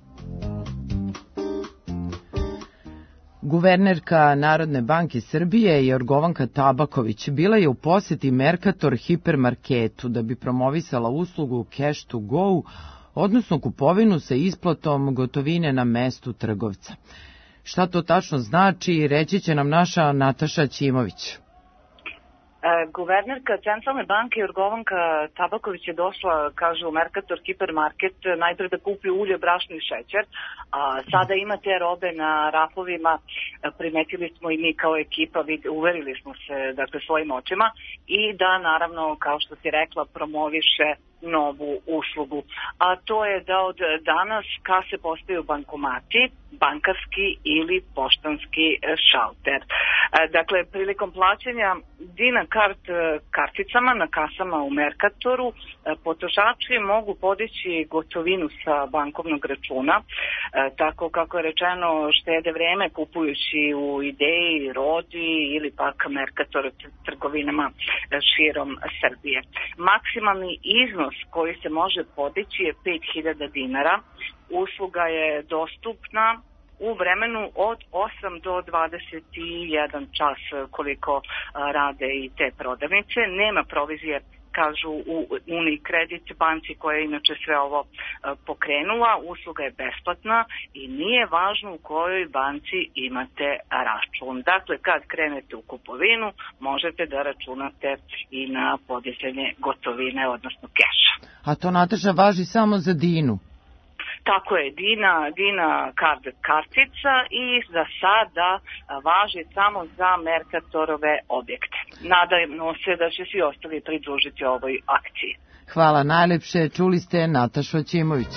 Guvernerka Narodne banke Srbije Jorgovanka Tabaković bila je u poseti Mercator hipermarketu da bi promovisala uslugu Cash to Go, odnosno kupovinu sa isplatom gotovine na mestu trgovca. Šta to tačno znači, reći će nam naša Nataša Ćimović. Guvernerka Centralne banke Jorgovanka Tabaković je došla, kaže, u Mercator hipermarket najpre da kupi ulje, brašno i šećer, a sada ima te robe na rafovima, primetili smo i mi kao ekipa, uverili smo se, dakle, svojim očima, i da, naravno, kao što si rekla, promoviše novu uslugu. A to je da od danas kase postaju bankomati, bankarski ili poštanski šalter. Dakle, prilikom plaćanja Dina kart karticama na kasama u Mercatoru, potrošači mogu podići gotovinu sa bankovnog računa, tako kako je rečeno, štede vreme kupujući u Ideji, Rodi ili pak Mercator trgovinama širom Srbije. Maksimalni iznos koji se može podići je pet hiljada dinara. Usluga je dostupna u vremenu od osam do dvadeset jedan čas koliko rade i te prodavnice. Nema provizije, kažu u Unicredit banci koja je inače sve ovo pokrenula. Usluga je besplatna i nije važno u kojoj banci imate račun. Dakle, kad krenete u kupovinu, možete da računate i na podizanje gotovine, odnosno keša. A to, Nataša, važi samo za Dinu? Tako je, Dina, Dina kard kartica, i za sada važi samo za Mercatorove objekte. Nadajmo se da će svi ostali pridružiti ovoj akciji. Hvala najlepše, čuli ste Natašu Ćimović.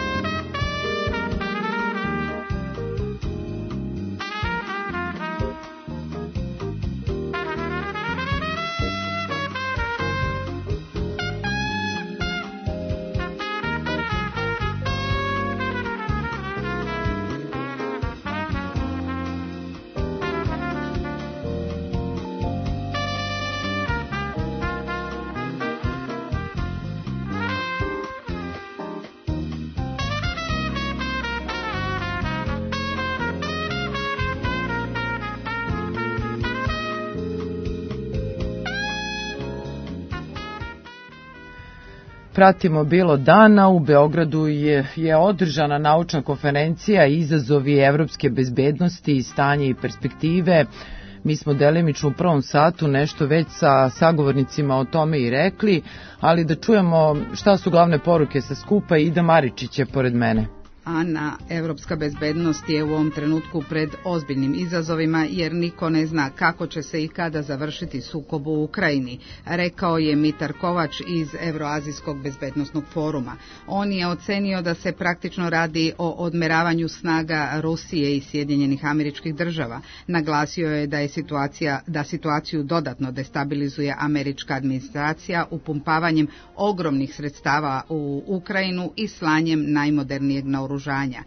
Pratimo bilo dana. U Beogradu je, je održana naučna konferencija Izazovi evropske bezbednosti i stanje i perspektive. Mi smo delimično u prvom satu nešto već sa sagovornicima o tome i rekli, ali da čujemo šta su glavne poruke sa skupa. Ida Maričić je pored mene. Ana, evropska bezbednost je u ovom trenutku pred ozbiljnim izazovima jer niko ne zna kako će se i kada završiti sukob u Ukrajini, rekao je Mitar Kovač iz Evroazijskog bezbednostnog foruma. On je ocenio da se praktično radi o odmeravanju snaga Rusije i Sjedinjenih Američkih Država. Naglasio je da je situacija, da situaciju dodatno destabilizuje američka administracija upumpavanjem ogromnih sredstava u Ukrajinu i slanjem najmodernijeg naoružanja.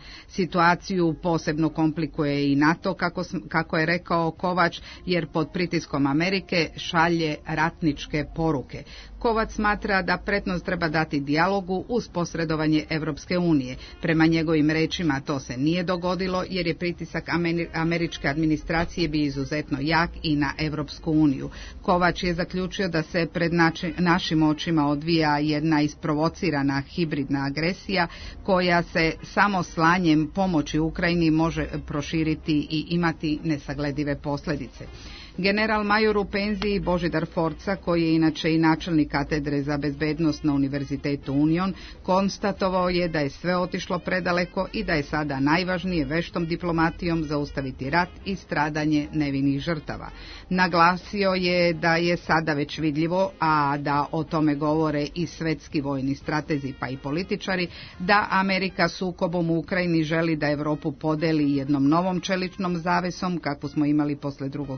Situaciju posebno komplikuje i NATO, kako, kako je rekao Kovač, jer pod pritiskom Amerike šalje ratničke poruke. Kovač smatra da prednost treba dati dijalogu uz posredovanje Evropske unije. Prema njegovim rečima to se nije dogodilo jer je pritisak američke administracije bio izuzetno jak i na Evropsku uniju. Kovač je zaključio da se pred nači, našim očima odvija jedna isprovocirana hibridna agresija koja se samo slanjem pomoći Ukrajini može proširiti i imati nesagledive posljedice. General major u penziji Božidar Forca, koji je inače i načelnik katedre za bezbednost na Univerzitetu Union, konstatovao je da je sve otišlo predaleko i da je sada najvažnije veštom diplomatijom zaustaviti rat i stradanje nevinih žrtava. Naglasio je da je sada već vidljivo, a da o tome govore i svetski vojni stratezi pa i političari, da Amerika sukobom u Ukrajini želi da Evropu podeli jednom novom čeličnom zavesom, kakvu smo imali posle drugog svjetskog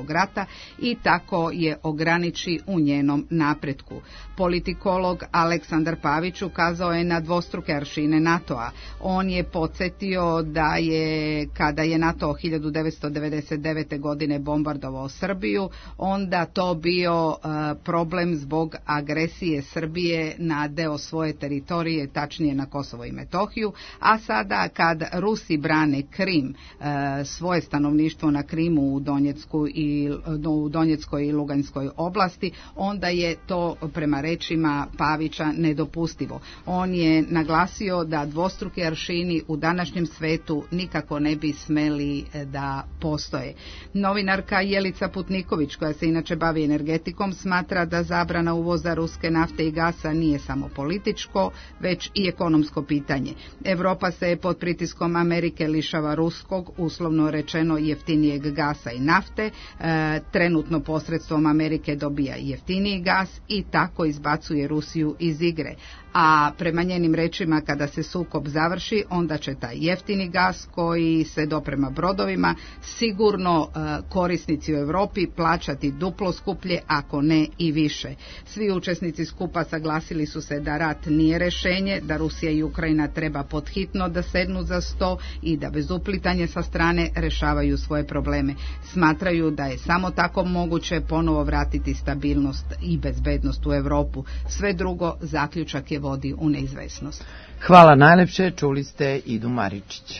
svjetskog rata i tako je ograniči u njenom napretku. Politikolog Aleksandar Pavić ukazao je na dvostruke aršine NATO-a. On je podsjetio da je kada je NATO hiljadu devetsto devedeset devete. godine bombardovao Srbiju, onda to bio uh, problem zbog agresije Srbije na deo svoje teritorije, tačnije na Kosovo i Metohiju, a sada kad Rusi brane Krim, uh, svoje stanovništvo na Krimu u, Donjecku i, u Donjeckoj i Luganskoj oblasti, onda je to prema rečima Pavića nedopustivo. On je naglasio da dvostruki aršini u današnjem svetu nikako ne bi smeli da postoje. Novinarka Jelica Putniković, koja se inače bavi energetikom, smatra da zabrana uvoza ruske nafte i gasa nije samo političko, već i ekonomsko pitanje. Evropa se pod pritiskom Amerike lišava ruskog, uslovno rečeno jeftinijeg gasa i nafte, e, trenutno posredstvom Amerike dobija jeftiniji gas i tako izbacuje Rusiju iz igre. A prema njenim rečima, kada se sukob završi, onda će taj jeftini gas koji se doprema brodovima sigurno uh, korisnici u Europi plaćati duplo skuplje, ako ne i više. Svi učesnici skupa saglasili su se da rat nije rješenje, da Rusija i Ukrajina treba podhitno da sednu za sto i da bez uplitanja sa strane rješavaju svoje probleme. Smatraju da je samo tako moguće ponovo vratiti stabilnost i bezbednost u Europu. Sve drugo zaključak je vodi u neizvesnost. Hvala najlepše, čuli ste Idu Maričić.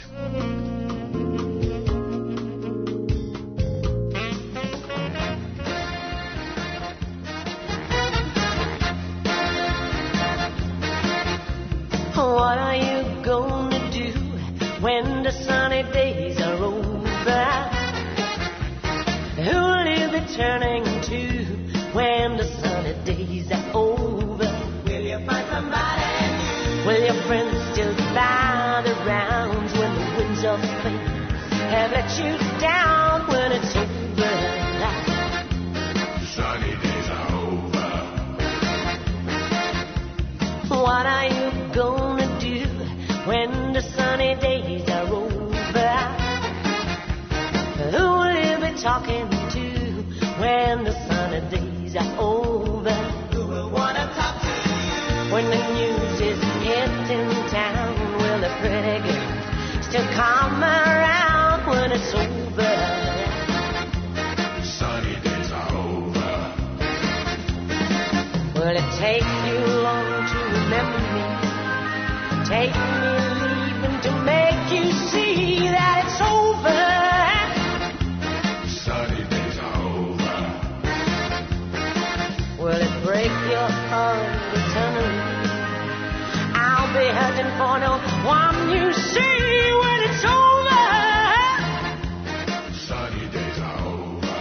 What are you gonna do when the sunny days are over? Who will you be turning to when the sunny days are over? Will you find somebody new? Will your friends still fly the rounds when the winds of fate have let you down when it's over? Sunny days are over. What are you gonna do when the sunny days are over? Who will you be talking to when the sunny days are over? Who will wanna talk to you when the news is hitting town? Will the pretty girls still come around when it's over? Sunny days are over. Will it take you long to remember me? Take me leaving to make you see that it's over? Sunny days are over. Will it break your heart eternally? I'll be hurting for no one you see when it's over. Sunny days are over.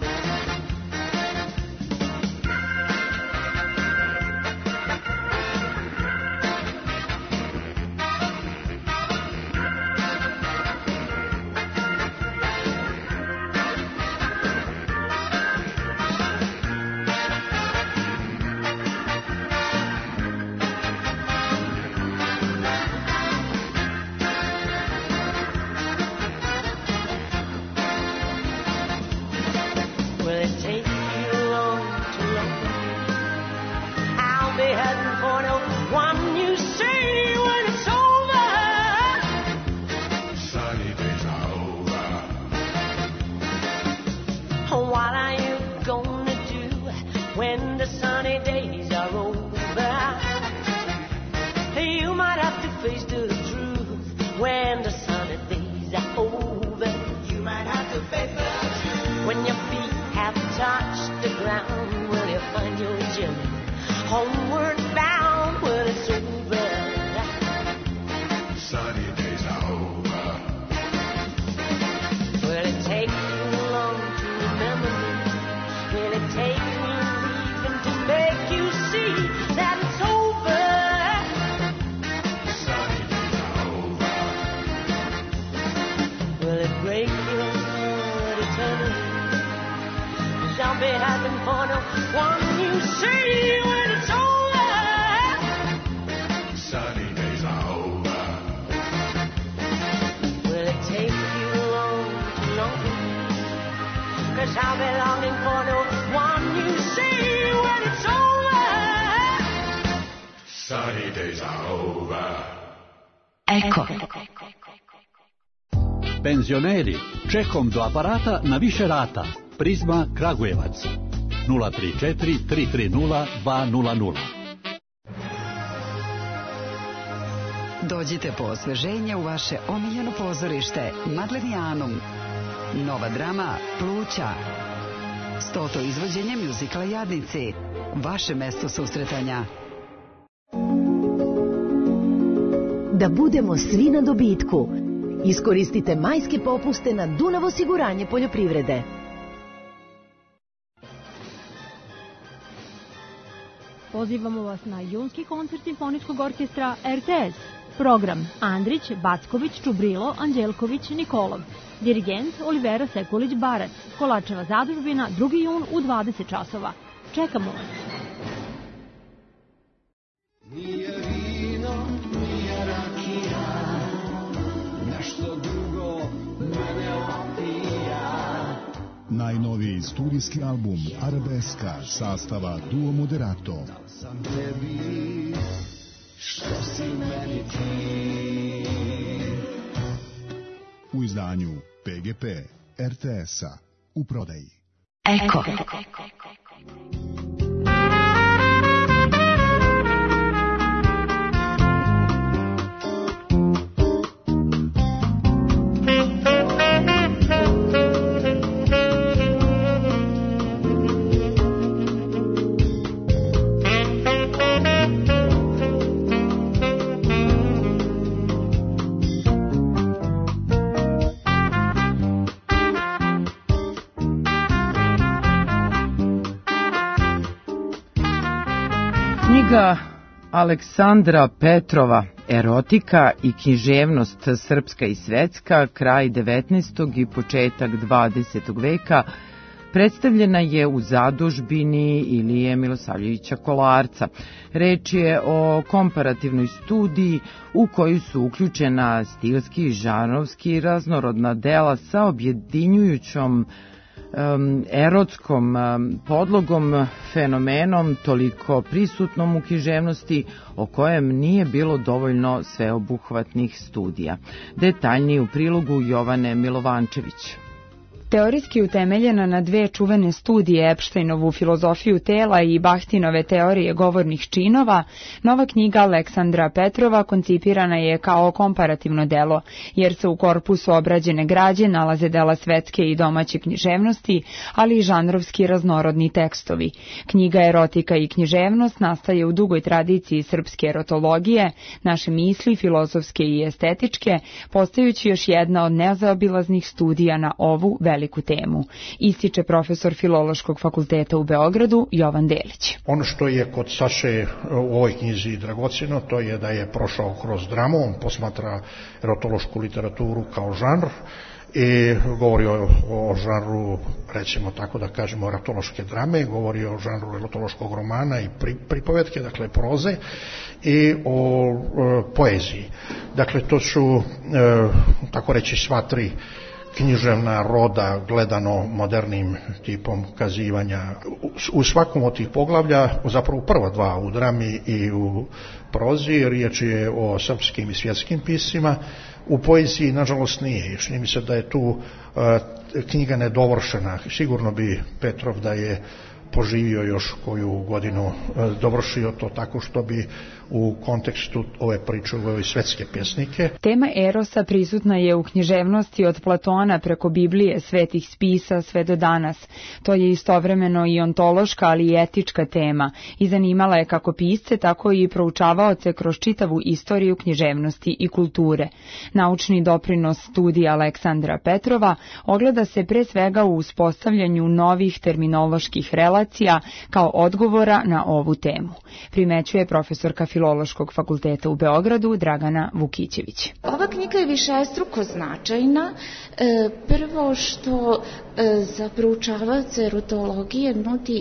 Will it take you long to love me? I'll be heading for no one you see when it's over. Sunny days are over. What are you gonna do when the sunny days are over? You might have to face the truth when the sunny days are over. You might have to face the truth when your feet have touched the ground. Will you find your journey homeward bound when it's over? Sunny days are over. Will it take you long to remember me? Will it take me leaving to make you see that it's over? Sunny days are over. Will it break your heart eternally? I'll be having for no one you see when it's over. Sunny days are over. Will it take you long to love me? 'Cause Cause I'll be longing for the one you see when it's over. Sunny days are over. Eko. Penzioneri, čekom do aparata na više rata. Prizma Kragujevac. nula tri četiri tri tri nula dva nula nula. Dođite po osveženje u vaše omiljeno pozorište Madlenijanum. Nova drama Pluća. Stoto izvođenje mjuzikla Jadnici. Vaše mesto susretanja. Da budemo svi na dobitku. Iskoristite majske popuste na Dunav osiguranje poljoprivrede. Pozivamo vas na junski koncert Simfoničkog orkestra R T S. Program Andrić, Backović, Čubrilo, Anđelković, Nikolov. Dirigent Olivera Sekulić-Barac. Kolačeva zadužbina drugi jun u dvadeset časova. Čekamo vas. Nije vino, nije rakija, nešto drugo mene opija. Najnoviji studijski album Arabeska sastava Duo Moderato. Dal sam tebi što si meni ti. U izdanju P G P R T S-a u prodaji. Eko. Knjiga Aleksandra Petrova Erotika i književnost srpska i svetska, kraj devetnaestog i početak dvadesetog veka, predstavljena je u zadužbini Ilije Milosavljevića Kolarca. Reč je o komparativnoj studiji u koju su uključena stilski i žanrovski raznorodna dela sa objedinjujućom Um, erotskom um, podlogom, fenomenom toliko prisutnom u književnosti o kojem nije bilo dovoljno sveobuhvatnih studija. Detaljnije u prilogu Jovane Milovančević. Teorijski utemeljena na dve čuvene studije, Epštajnovu filozofiju tela i Bahtinove teorije govornih činova, nova knjiga Aleksandra Petrova koncipirana je kao komparativno delo, jer se u korpusu obrađene građe nalaze dela svetske i domaće književnosti, ali i žanrovski raznorodni tekstovi. Knjiga Erotika i književnost nastaje u dugoj tradiciji srpske erotologije, naše misli, filozofske i estetičke, postajući još jedna od nezaobilaznih studija na ovu veliku temu, ističe profesor Filološkog fakulteta u Beogradu Jovan Delić. Ono što je kod Saše u ovoj knjizi dragocjeno, to je da je prošao kroz dramu, on posmatra erotološku literaturu kao žanr i govori o, o žanru, recimo tako da kažemo, erotološke drame, govori o žanru erotološkog romana i pri, pripovetke, dakle proze, i o e, poeziji. Dakle, to su, e, tako reći, sva tri književna roda gledano modernim tipom kazivanja. U svakom od tih poglavlja, zapravo prva dva, u drami i u prozi, riječ je o srpskim i svjetskim pisima. U poeziji, nažalost, nije. Čini mi se da je tu uh, knjiga nedovršena. Sigurno bi Petrov, da je poživio još koju godinu, uh, dovršio to tako što bi u kontekstu ove priče ove svetske pjesnike. Tema erosa prisutna je u književnosti od Platona preko Biblije, svetih spisa, sve do danas. To je istovremeno i ontološka, ali i etička tema i zanimala je kako pisce, tako i proučavaoce kroz čitavu istoriju književnosti i kulture. Naučni doprinos studija Aleksandra Petrova ogleda se pre svega u uspostavljanju novih terminoloških relacija kao odgovora na ovu temu, primećuje profesorka Filološkog fakulteta u Beogradu Dragana Vukićević. Ova knjiga je višestruko značajna. Prvo što za proučavaoce erotologije nudi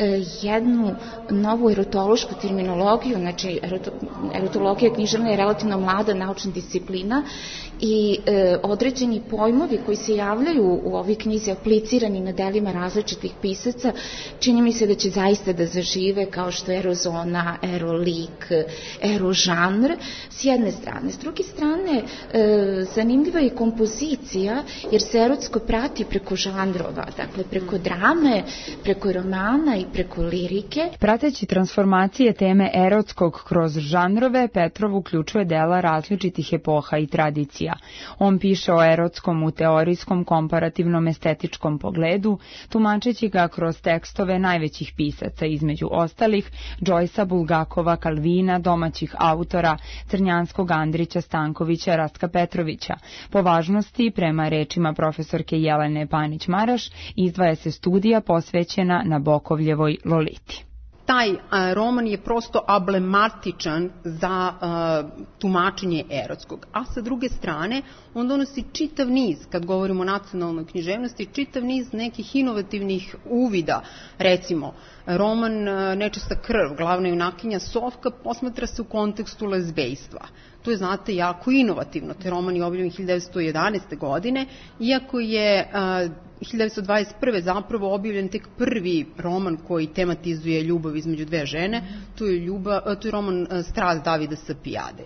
jednu novu erotološku terminologiju, znači erotologija književna je relativno mlada naučna disciplina i e, određeni pojmovi koji se javljaju u ovoj knjizi aplicirani na delima različitih pisaca, čini mi se da će zaista da zažive kao što je erozona, erolik, erožanr s jedne strane. S druge strane, e, zanimljiva je kompozicija jer se erotsko prati preko žanrova, dakle preko drame, preko romana i preko lirike. Prateći transformacije teme erotskog kroz žanrove, Petrov uključuje dela različitih epoha i tradicija. On piše o erotskom u teorijskom, komparativnom, estetičkom pogledu, tumačeći ga kroz tekstove najvećih pisaca, između ostalih Joycea, Bulgakova, Kalvina, domaćih autora Crnjanskog, Andrića, Stankovića, Rastka Petrovića. Po važnosti, prema rečima profesorke Jelene Panić-Maraš, izdvaja se studija posvećena Nabokovljevoj Loliti. Taj a, roman je prosto ablematičan za a, tumačenje erotskog. A sa druge strane, on donosi čitav niz, kad govorimo o nacionalnoj književnosti, čitav niz nekih inovativnih uvida. Recimo, roman a, Nečista krv, glavna junakinja Sofka, posmatra se u kontekstu lezbejstva. To je, znate, jako inovativno. Te roman je objavljen hiljadu devetsto jedanaeste. godine, iako je a, hiljadu devetsto dvadeset prve. zapravo objavljen tek prvi roman koji tematizuje ljubav između dve žene, to je, ljubav, to je roman Strast Davida Sapijade.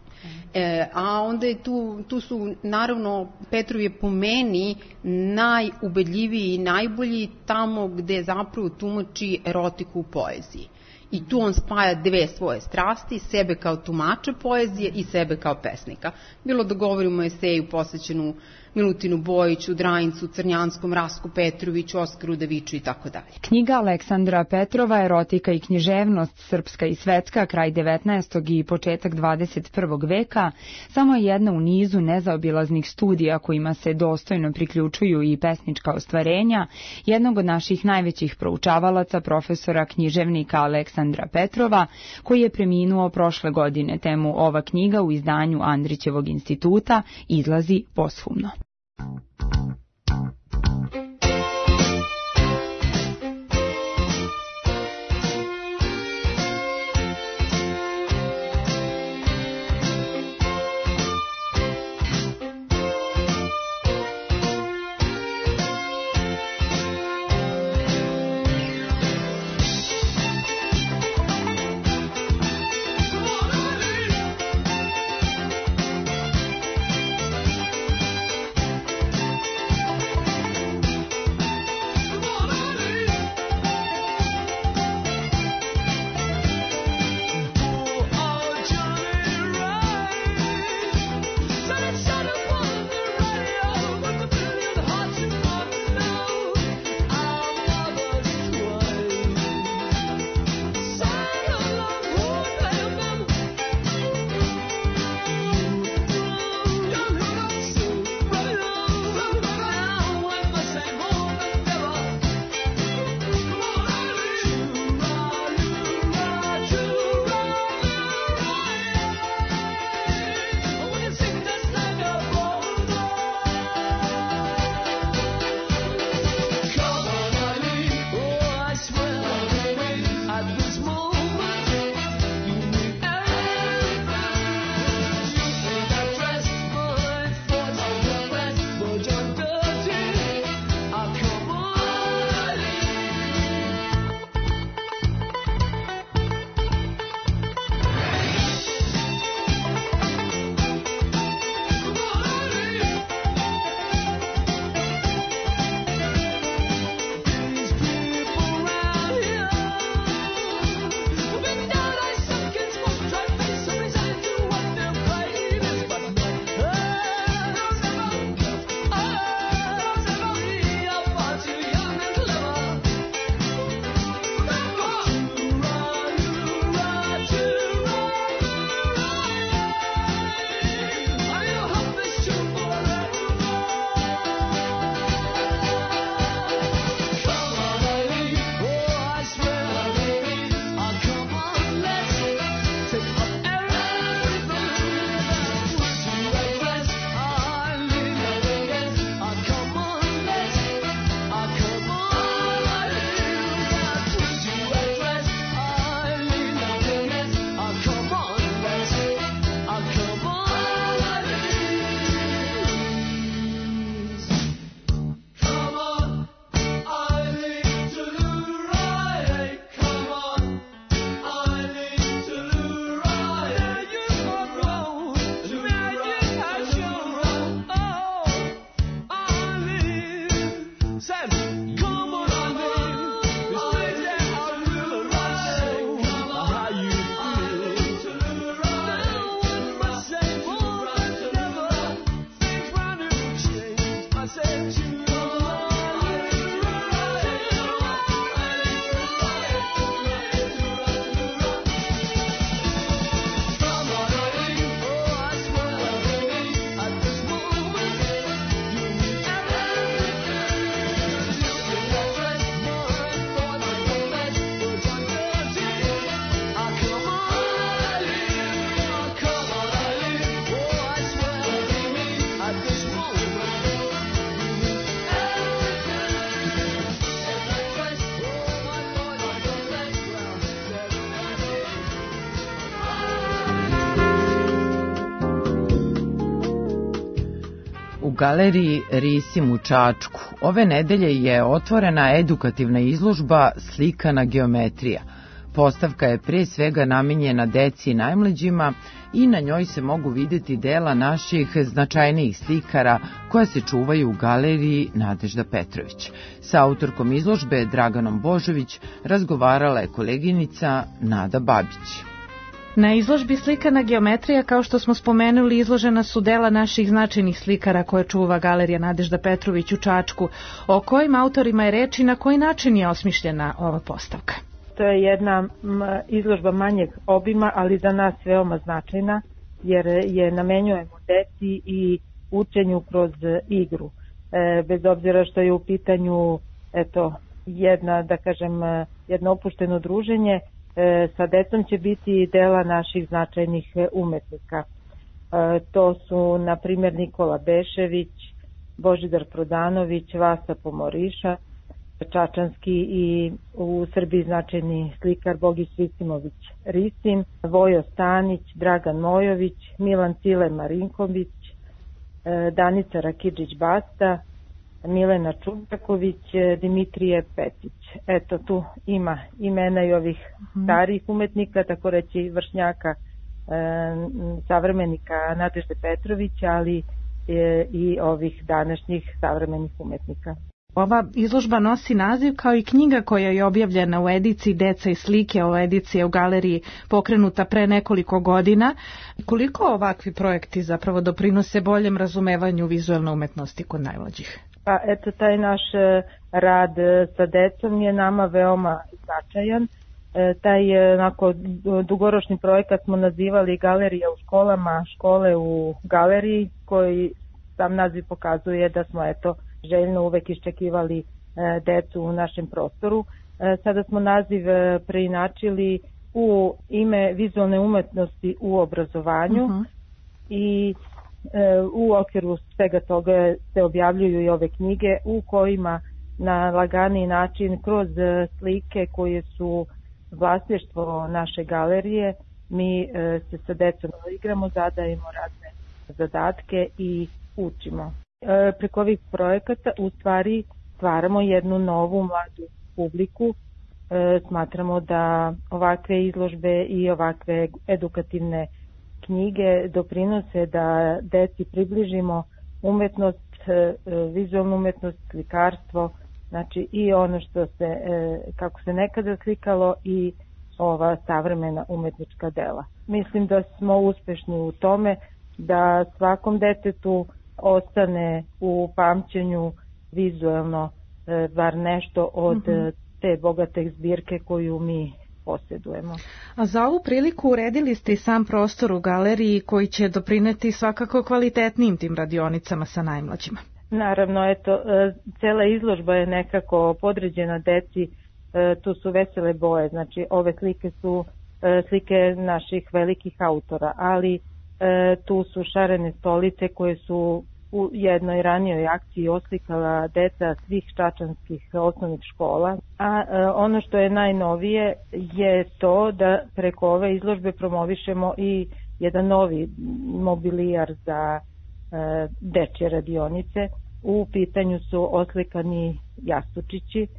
E, a onda je tu, tu su, naravno, Petrov je po meni najubedljiviji i najbolji tamo gde zapravo tumači erotiku u poeziji. I tu on spaja dve svoje strasti, sebe kao tumača poezije i sebe kao pesnika. Bilo da govorimo o eseju posvećenu Milutinu Bojiću, Drajincu, Crnjanskom, Rasku Petroviću, Oskaru Daviću i tako dalje. Knjiga Aleksandra Petrova, Erotika i književnost, srpska i svetska, kraj devetnaestog i početak dvadeset prvog veka, samo je jedna u nizu nezaobilaznih studija kojima se dostojno priključuju i pesnička ostvarenja jednog od naših najvećih proučavalaca, profesora književnika Aleksandra Petrova, koji je preminuo prošle godine. Temu ova knjiga u izdanju Andrićevog instituta izlazi posthumno. galeriji Risim u Čačku ove nedelje je otvorena edukativna izložba Slikana geometrija. Postavka je pre svega namenjena deci i najmlađima i na njoj se mogu videti dela naših značajnijih slikara koja se čuvaju u galeriji Nadežda Petrović. Sa autorkom izložbe Draganom Božović razgovarala je koleginica Nada Babić. Na izložbi Slikana geometrija, kao što smo spomenuli, izložena su dela naših značajnih slikara koje čuva galerija Nadežda Petrović u Čačku. O kojim autorima je reč i na koji način je osmišljena ova postavka? To je jedna izložba manjeg obima, ali za nas veoma značajna, jer je namenjujemo deci i učenju kroz igru. E, bez obzira što je u pitanju eto, jedna, da kažem, jedno opušteno druženje, e, sa decom će biti dela naših značajnih umetnika. E, to su, na primjer, Nikola Bešević, Božidar Prodanović, Vasa Pomoriša, čačanski i u Srbiji značajni slikar Bogis Visimović Risim, Vojo Stanić, Dragan Mojović, Milan Cile Marinković, Danica Rakidžić Basta, Milena Čudaković, Dimitrije Petić. Eto, tu ima imena i ovih starih umetnika, tako reći vršnjaka, savremenika Nadežde Petrović, ali i ovih današnjih savremenih umetnika. Ova izložba nosi naziv kao i knjiga koja je objavljena u ediciji Deca i slike. Ova edicija je u galeriji pokrenuta pre nekoliko godina. Koliko ovakvi projekti zapravo doprinose boljem razumevanju vizualne umetnosti kod najmlađih? Pa eto, taj naš rad sa decom je nama veoma značajan. E, taj onako dugoročni projekat smo nazivali Galerija u školama, škole u galeriji, koji sam naziv pokazuje da smo eto željno uvek iščekivali e, decu u našem prostoru. E, sada smo naziv e, preinačili u ime vizualne umetnosti u obrazovanju uh-huh. i e, u okviru svega toga se objavljuju i ove knjige u kojima na lagani način kroz slike koje su vlasništvo naše galerije mi e, se sa decom igramo, zadajemo razne zadatke i učimo. E, preko ovih projekata u stvari stvaramo jednu novu mladu publiku. E, smatramo da ovakve izložbe i ovakve edukativne knjige doprinose da deci približimo umetnost, e, vizualnu umetnost, slikarstvo, znači i ono što se, e, kako se nekada slikalo i ova savremena umetnička dela. Mislim da smo uspešni u tome da svakom detetu ostane u pamćenju vizualno e, bar nešto od mm-hmm. te bogate zbirke koju mi posjedujemo. A za ovu priliku uredili ste i sam prostor u galeriji koji će doprineti svakako kvalitetnijim tim radionicama sa najmlađima. Naravno, eto, e, cela izložba je nekako podređena deci, e, tu su vesele boje, znači ove slike su e, slike naših velikih autora, ali E, tu su šarene stolice koje su u jednoj ranijoj akciji oslikala deca svih čačanskih osnovnih škola. A e, ono što je najnovije je to da preko ove izložbe promovišemo i jedan novi mobilijar za e, dečje radionice. U pitanju su oslikani jastučići e,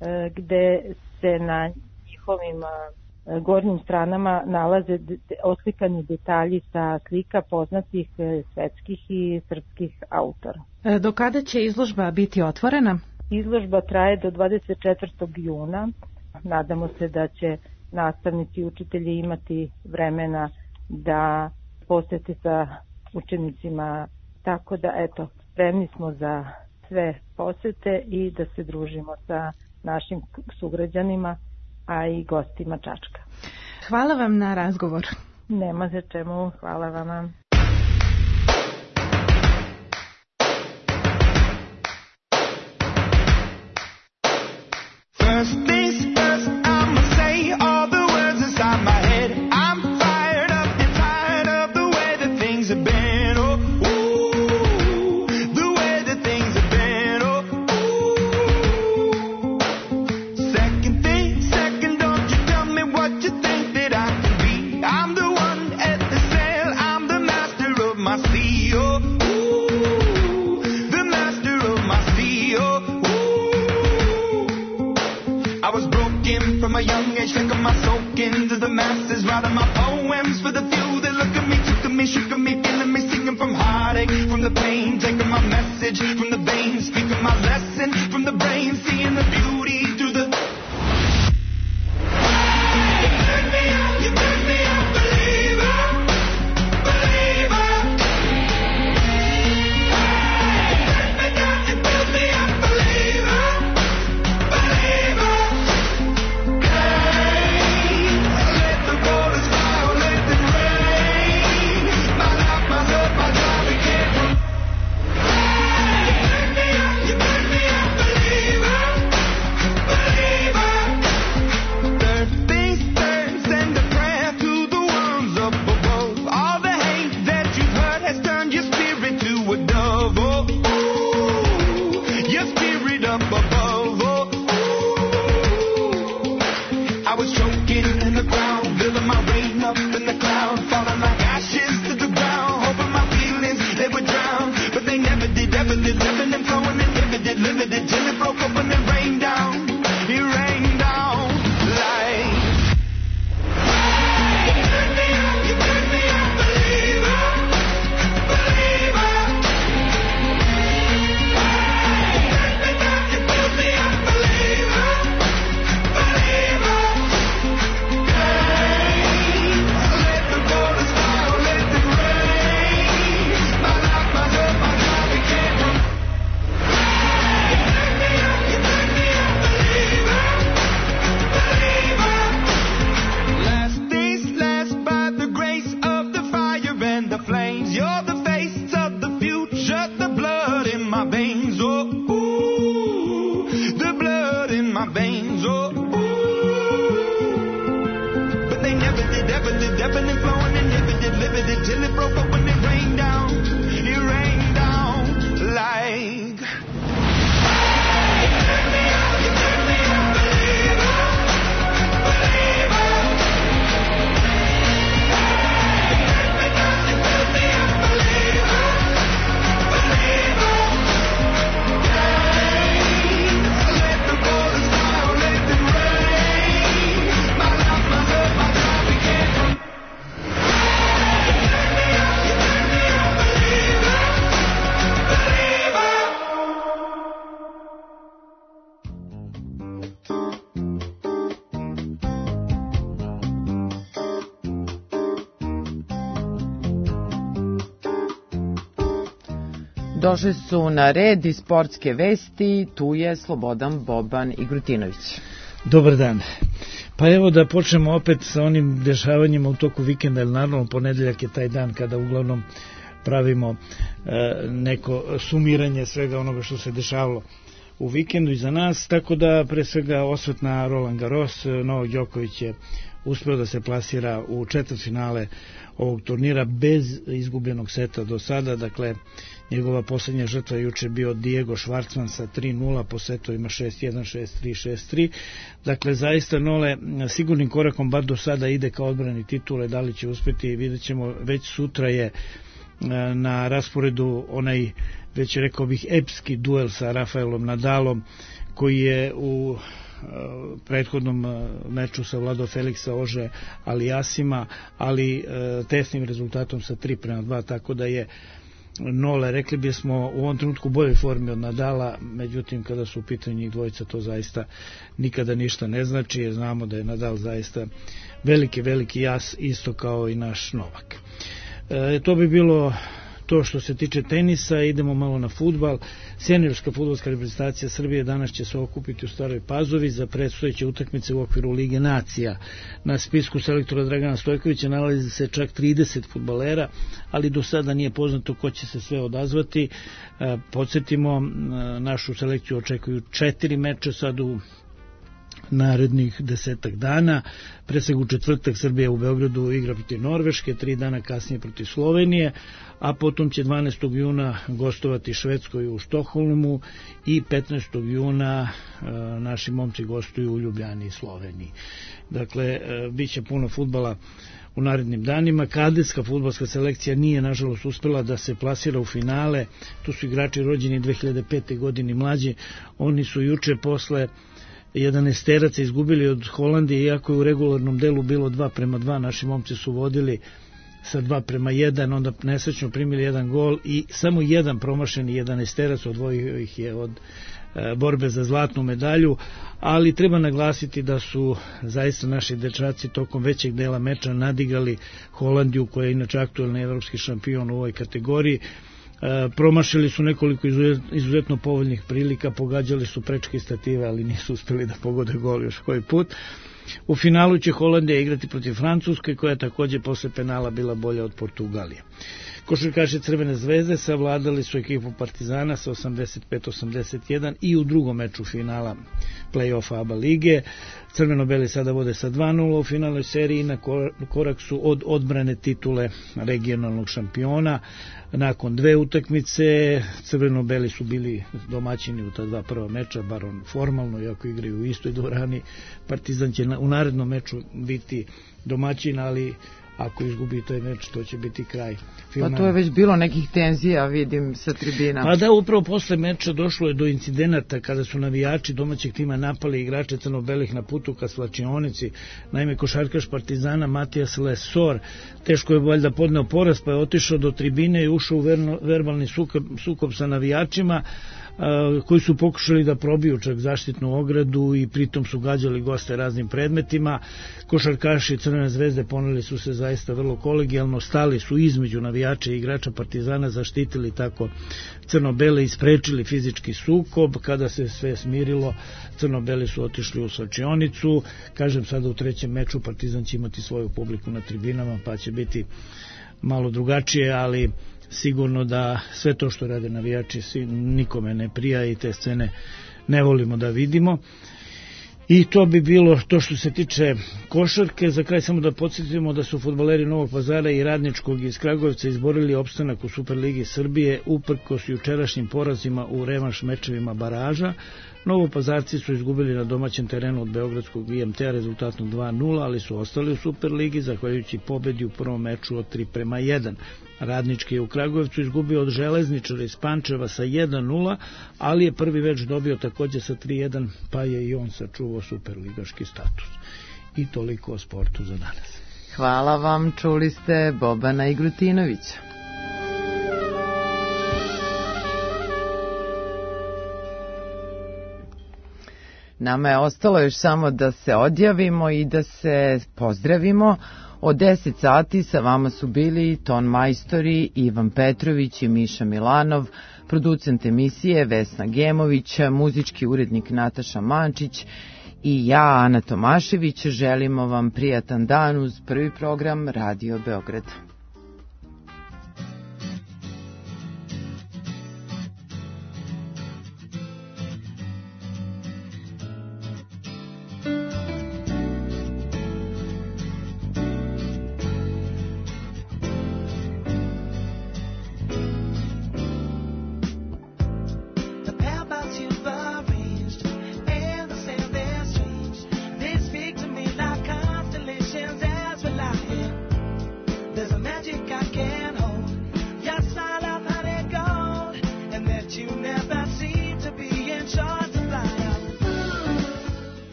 gde se na njihovim gornjim stranama nalaze oslikani detalji sa slika poznatih svetskih i srpskih autora. Do kada će izložba biti otvorena? Izložba traje do dvadeset četvrtog juna. Nadamo se da će nastavnici i učitelji imati vremena da posete sa učenicima, tako da eto, spremni smo za sve posete i da se družimo sa našim sugrađanima, a i gostima Čačka. Hvala vam na razgovor. Nema za čemu, hvala vama. First things first, I'ma say all the words inside my head. I'm fired up and tired of the way that things have been. Oh, ooh, the way that things have been. Oh, ooh. Second thing, second, don't you tell me what you think that I can be. I'm the one at the sail, I'm the master of my sea. Oh, ooh, Došli su na red i sportske vesti, tu je Slobodan Boban Igrutinović. Dobar dan. Pa evo da počnemo opet sa onim dešavanjima u toku vikenda, jer naravno ponedeljak je taj dan kada uglavnom pravimo e, neko sumiranje svega onoga što se dešavalo u vikendu iza nas, tako da pre svega osvrt na Roland Garros. Novak Đoković je uspeo da se plasira u četvrtfinale ovog turnira bez izgubljenog seta do sada, dakle njegova poslednja žrtva juče bio Diego Schwartzman sa tri nula, po setovima šest jedan, šest tri, šest tri. Dakle, zaista Nole sigurnim korakom bar do sada ide ka odbrani titule, da li će uspeti, vidjet ćemo. Već sutra je na rasporedu onaj, već rekao bih, epski duel sa Rafaelom Nadalom, koji je u prethodnom meču savladao Feliksa Ože Alijasima, ali tesnim rezultatom sa tri prema dva, tako da je Nole, rekli bismo, u ovom trenutku u boljoj formi od Nadala, međutim kada su u pitanju njih dvojica to zaista nikada ništa ne znači, jer znamo da je Nadal zaista veliki, veliki jas, isto kao i naš Novak. E, to bi bilo to što se tiče tenisa. Idemo malo na fudbal. Seniorska fudbalska reprezentacija Srbije danas će se okupiti u Staroj Pazovi za predstojeće utakmice u okviru Lige nacija. Na spisku selektora Dragana Stojkovića nalazi se čak trideset fudbalera, ali do sada nije poznato ko će se sve odazvati. E, podsjetimo, našu selekciju očekuju četiri meča sad u narednih desetak dana. Pre svega u četvrtak Srbija u Beogradu igra protiv Norveške, tri dana kasnije protiv Slovenije, a potom će dvanaestog juna gostovati Švedskoj u Štokholmu i petnaestog juna e, naši momci gostuju u Ljubljani i Sloveniji. Dakle, e, bit će puno fudbala u narednim danima. Kadetska fudbalska selekcija nije nažalost uspela da se plasira u finale. Tu su igrači rođeni dve hiljade pete. godine mlađi. Oni su juče posle jedanaesteraca izgubili od Holandije, iako je u regularnom delu bilo dva prema dva, naši momci su vodili sa dva prema jedan, onda nesrećno primili jedan gol i samo jedan promašeni jedanaesterac odvojio ih je od e, borbe za zlatnu medalju, ali treba naglasiti da su zaista naši dečaci tokom većeg dela meča nadigali Holandiju, koja je inače aktuelni evropski šampion u ovoj kategoriji. E, promašili su nekoliko izuzetno povoljnih prilika, pogađali su prečke stative, ali nisu uspeli da pogode gol još koji put. U finalu će Holandija igrati protiv Francuske, koja je takođe posle penala bila bolja od Portugalije. Košarkaši Crvene zvezde savladali su ekipu Partizana sa osamdeset pet osamdeset jedan i u drugom meču finala play-offa A B A lige. Crveno-beli sada vode sa dva nula u finalnoj seriji, na korak su od odbrane titule regionalnog šampiona. Nakon dve utakmice crveno-beli su bili domaćini u ta dva prva meča, bar on formalno, iako igraju u istoj dvorani. Partizan će u narednom meču biti domaćin, ali ako izgubi taj meč, to će biti kraj finala. Pa to je već bilo nekih tenzija, vidim, sa tribina. Pa da, upravo posle meča došlo je do incidenata kada su navijači domaćeg tima napali igrače crno-belih na putu ka slačionici. Naime, košarkaš Partizana Matijas Lesor teško je valjda podneo poraz, pa je otišao do tribine i ušao u verbalni sukob, sukob sa navijačima, koji su pokušali da probiju čak zaštitnu ogradu i pritom su gađali goste raznim predmetima. Košarkaši Crvene zvezde poneli su se zaista vrlo kolegijalno, stali su između navijača i igrača Partizana, zaštitili tako crno-bele i sprečili fizički sukob. Kada se sve smirilo, crno-beli su otišli u slačionicu. Kažem, sada u trećem meču Partizan će imati svoju publiku na tribinama, pa će biti malo drugačije, ali sigurno da sve to što rade navijači nikome ne prija i te scene ne volimo da vidimo. I to bi bilo to što se tiče košarke. Za kraj samo da podsjetimo da su fudbaleri Novog Pazara i Radničkog iz Kragujevca izborili opstanak u Superligi Srbije uprkos jučerašnjim porazima u revanš mečevima baraža. Novopazarci su izgubili na domaćem terenu od beogradskog I M T-a rezultatom dva nula, ali su ostali u Superligi zahvaljujući pobedi u prvom meču od tri prema jedan. Radnički je u Kragujevcu izgubio od Železničara iz Pančeva sa jedan nula, ali je prvi meč dobio takođe sa tri jedan, pa je i on sačuvao superligaški status. I toliko o sportu za danas. Hvala vam, čuli ste Bobana Igrutinovića. Nama je ostalo još samo da se odjavimo i da se pozdravimo. Od deset sati sa vama su bili ton majstori Ivan Petrović i Miša Milanov. Producent emisije Vesna Gemović, muzički urednik Nataša Mančić i ja, Ana Tomašević, želimo vam prijatan dan uz prvi program Radio Beograd.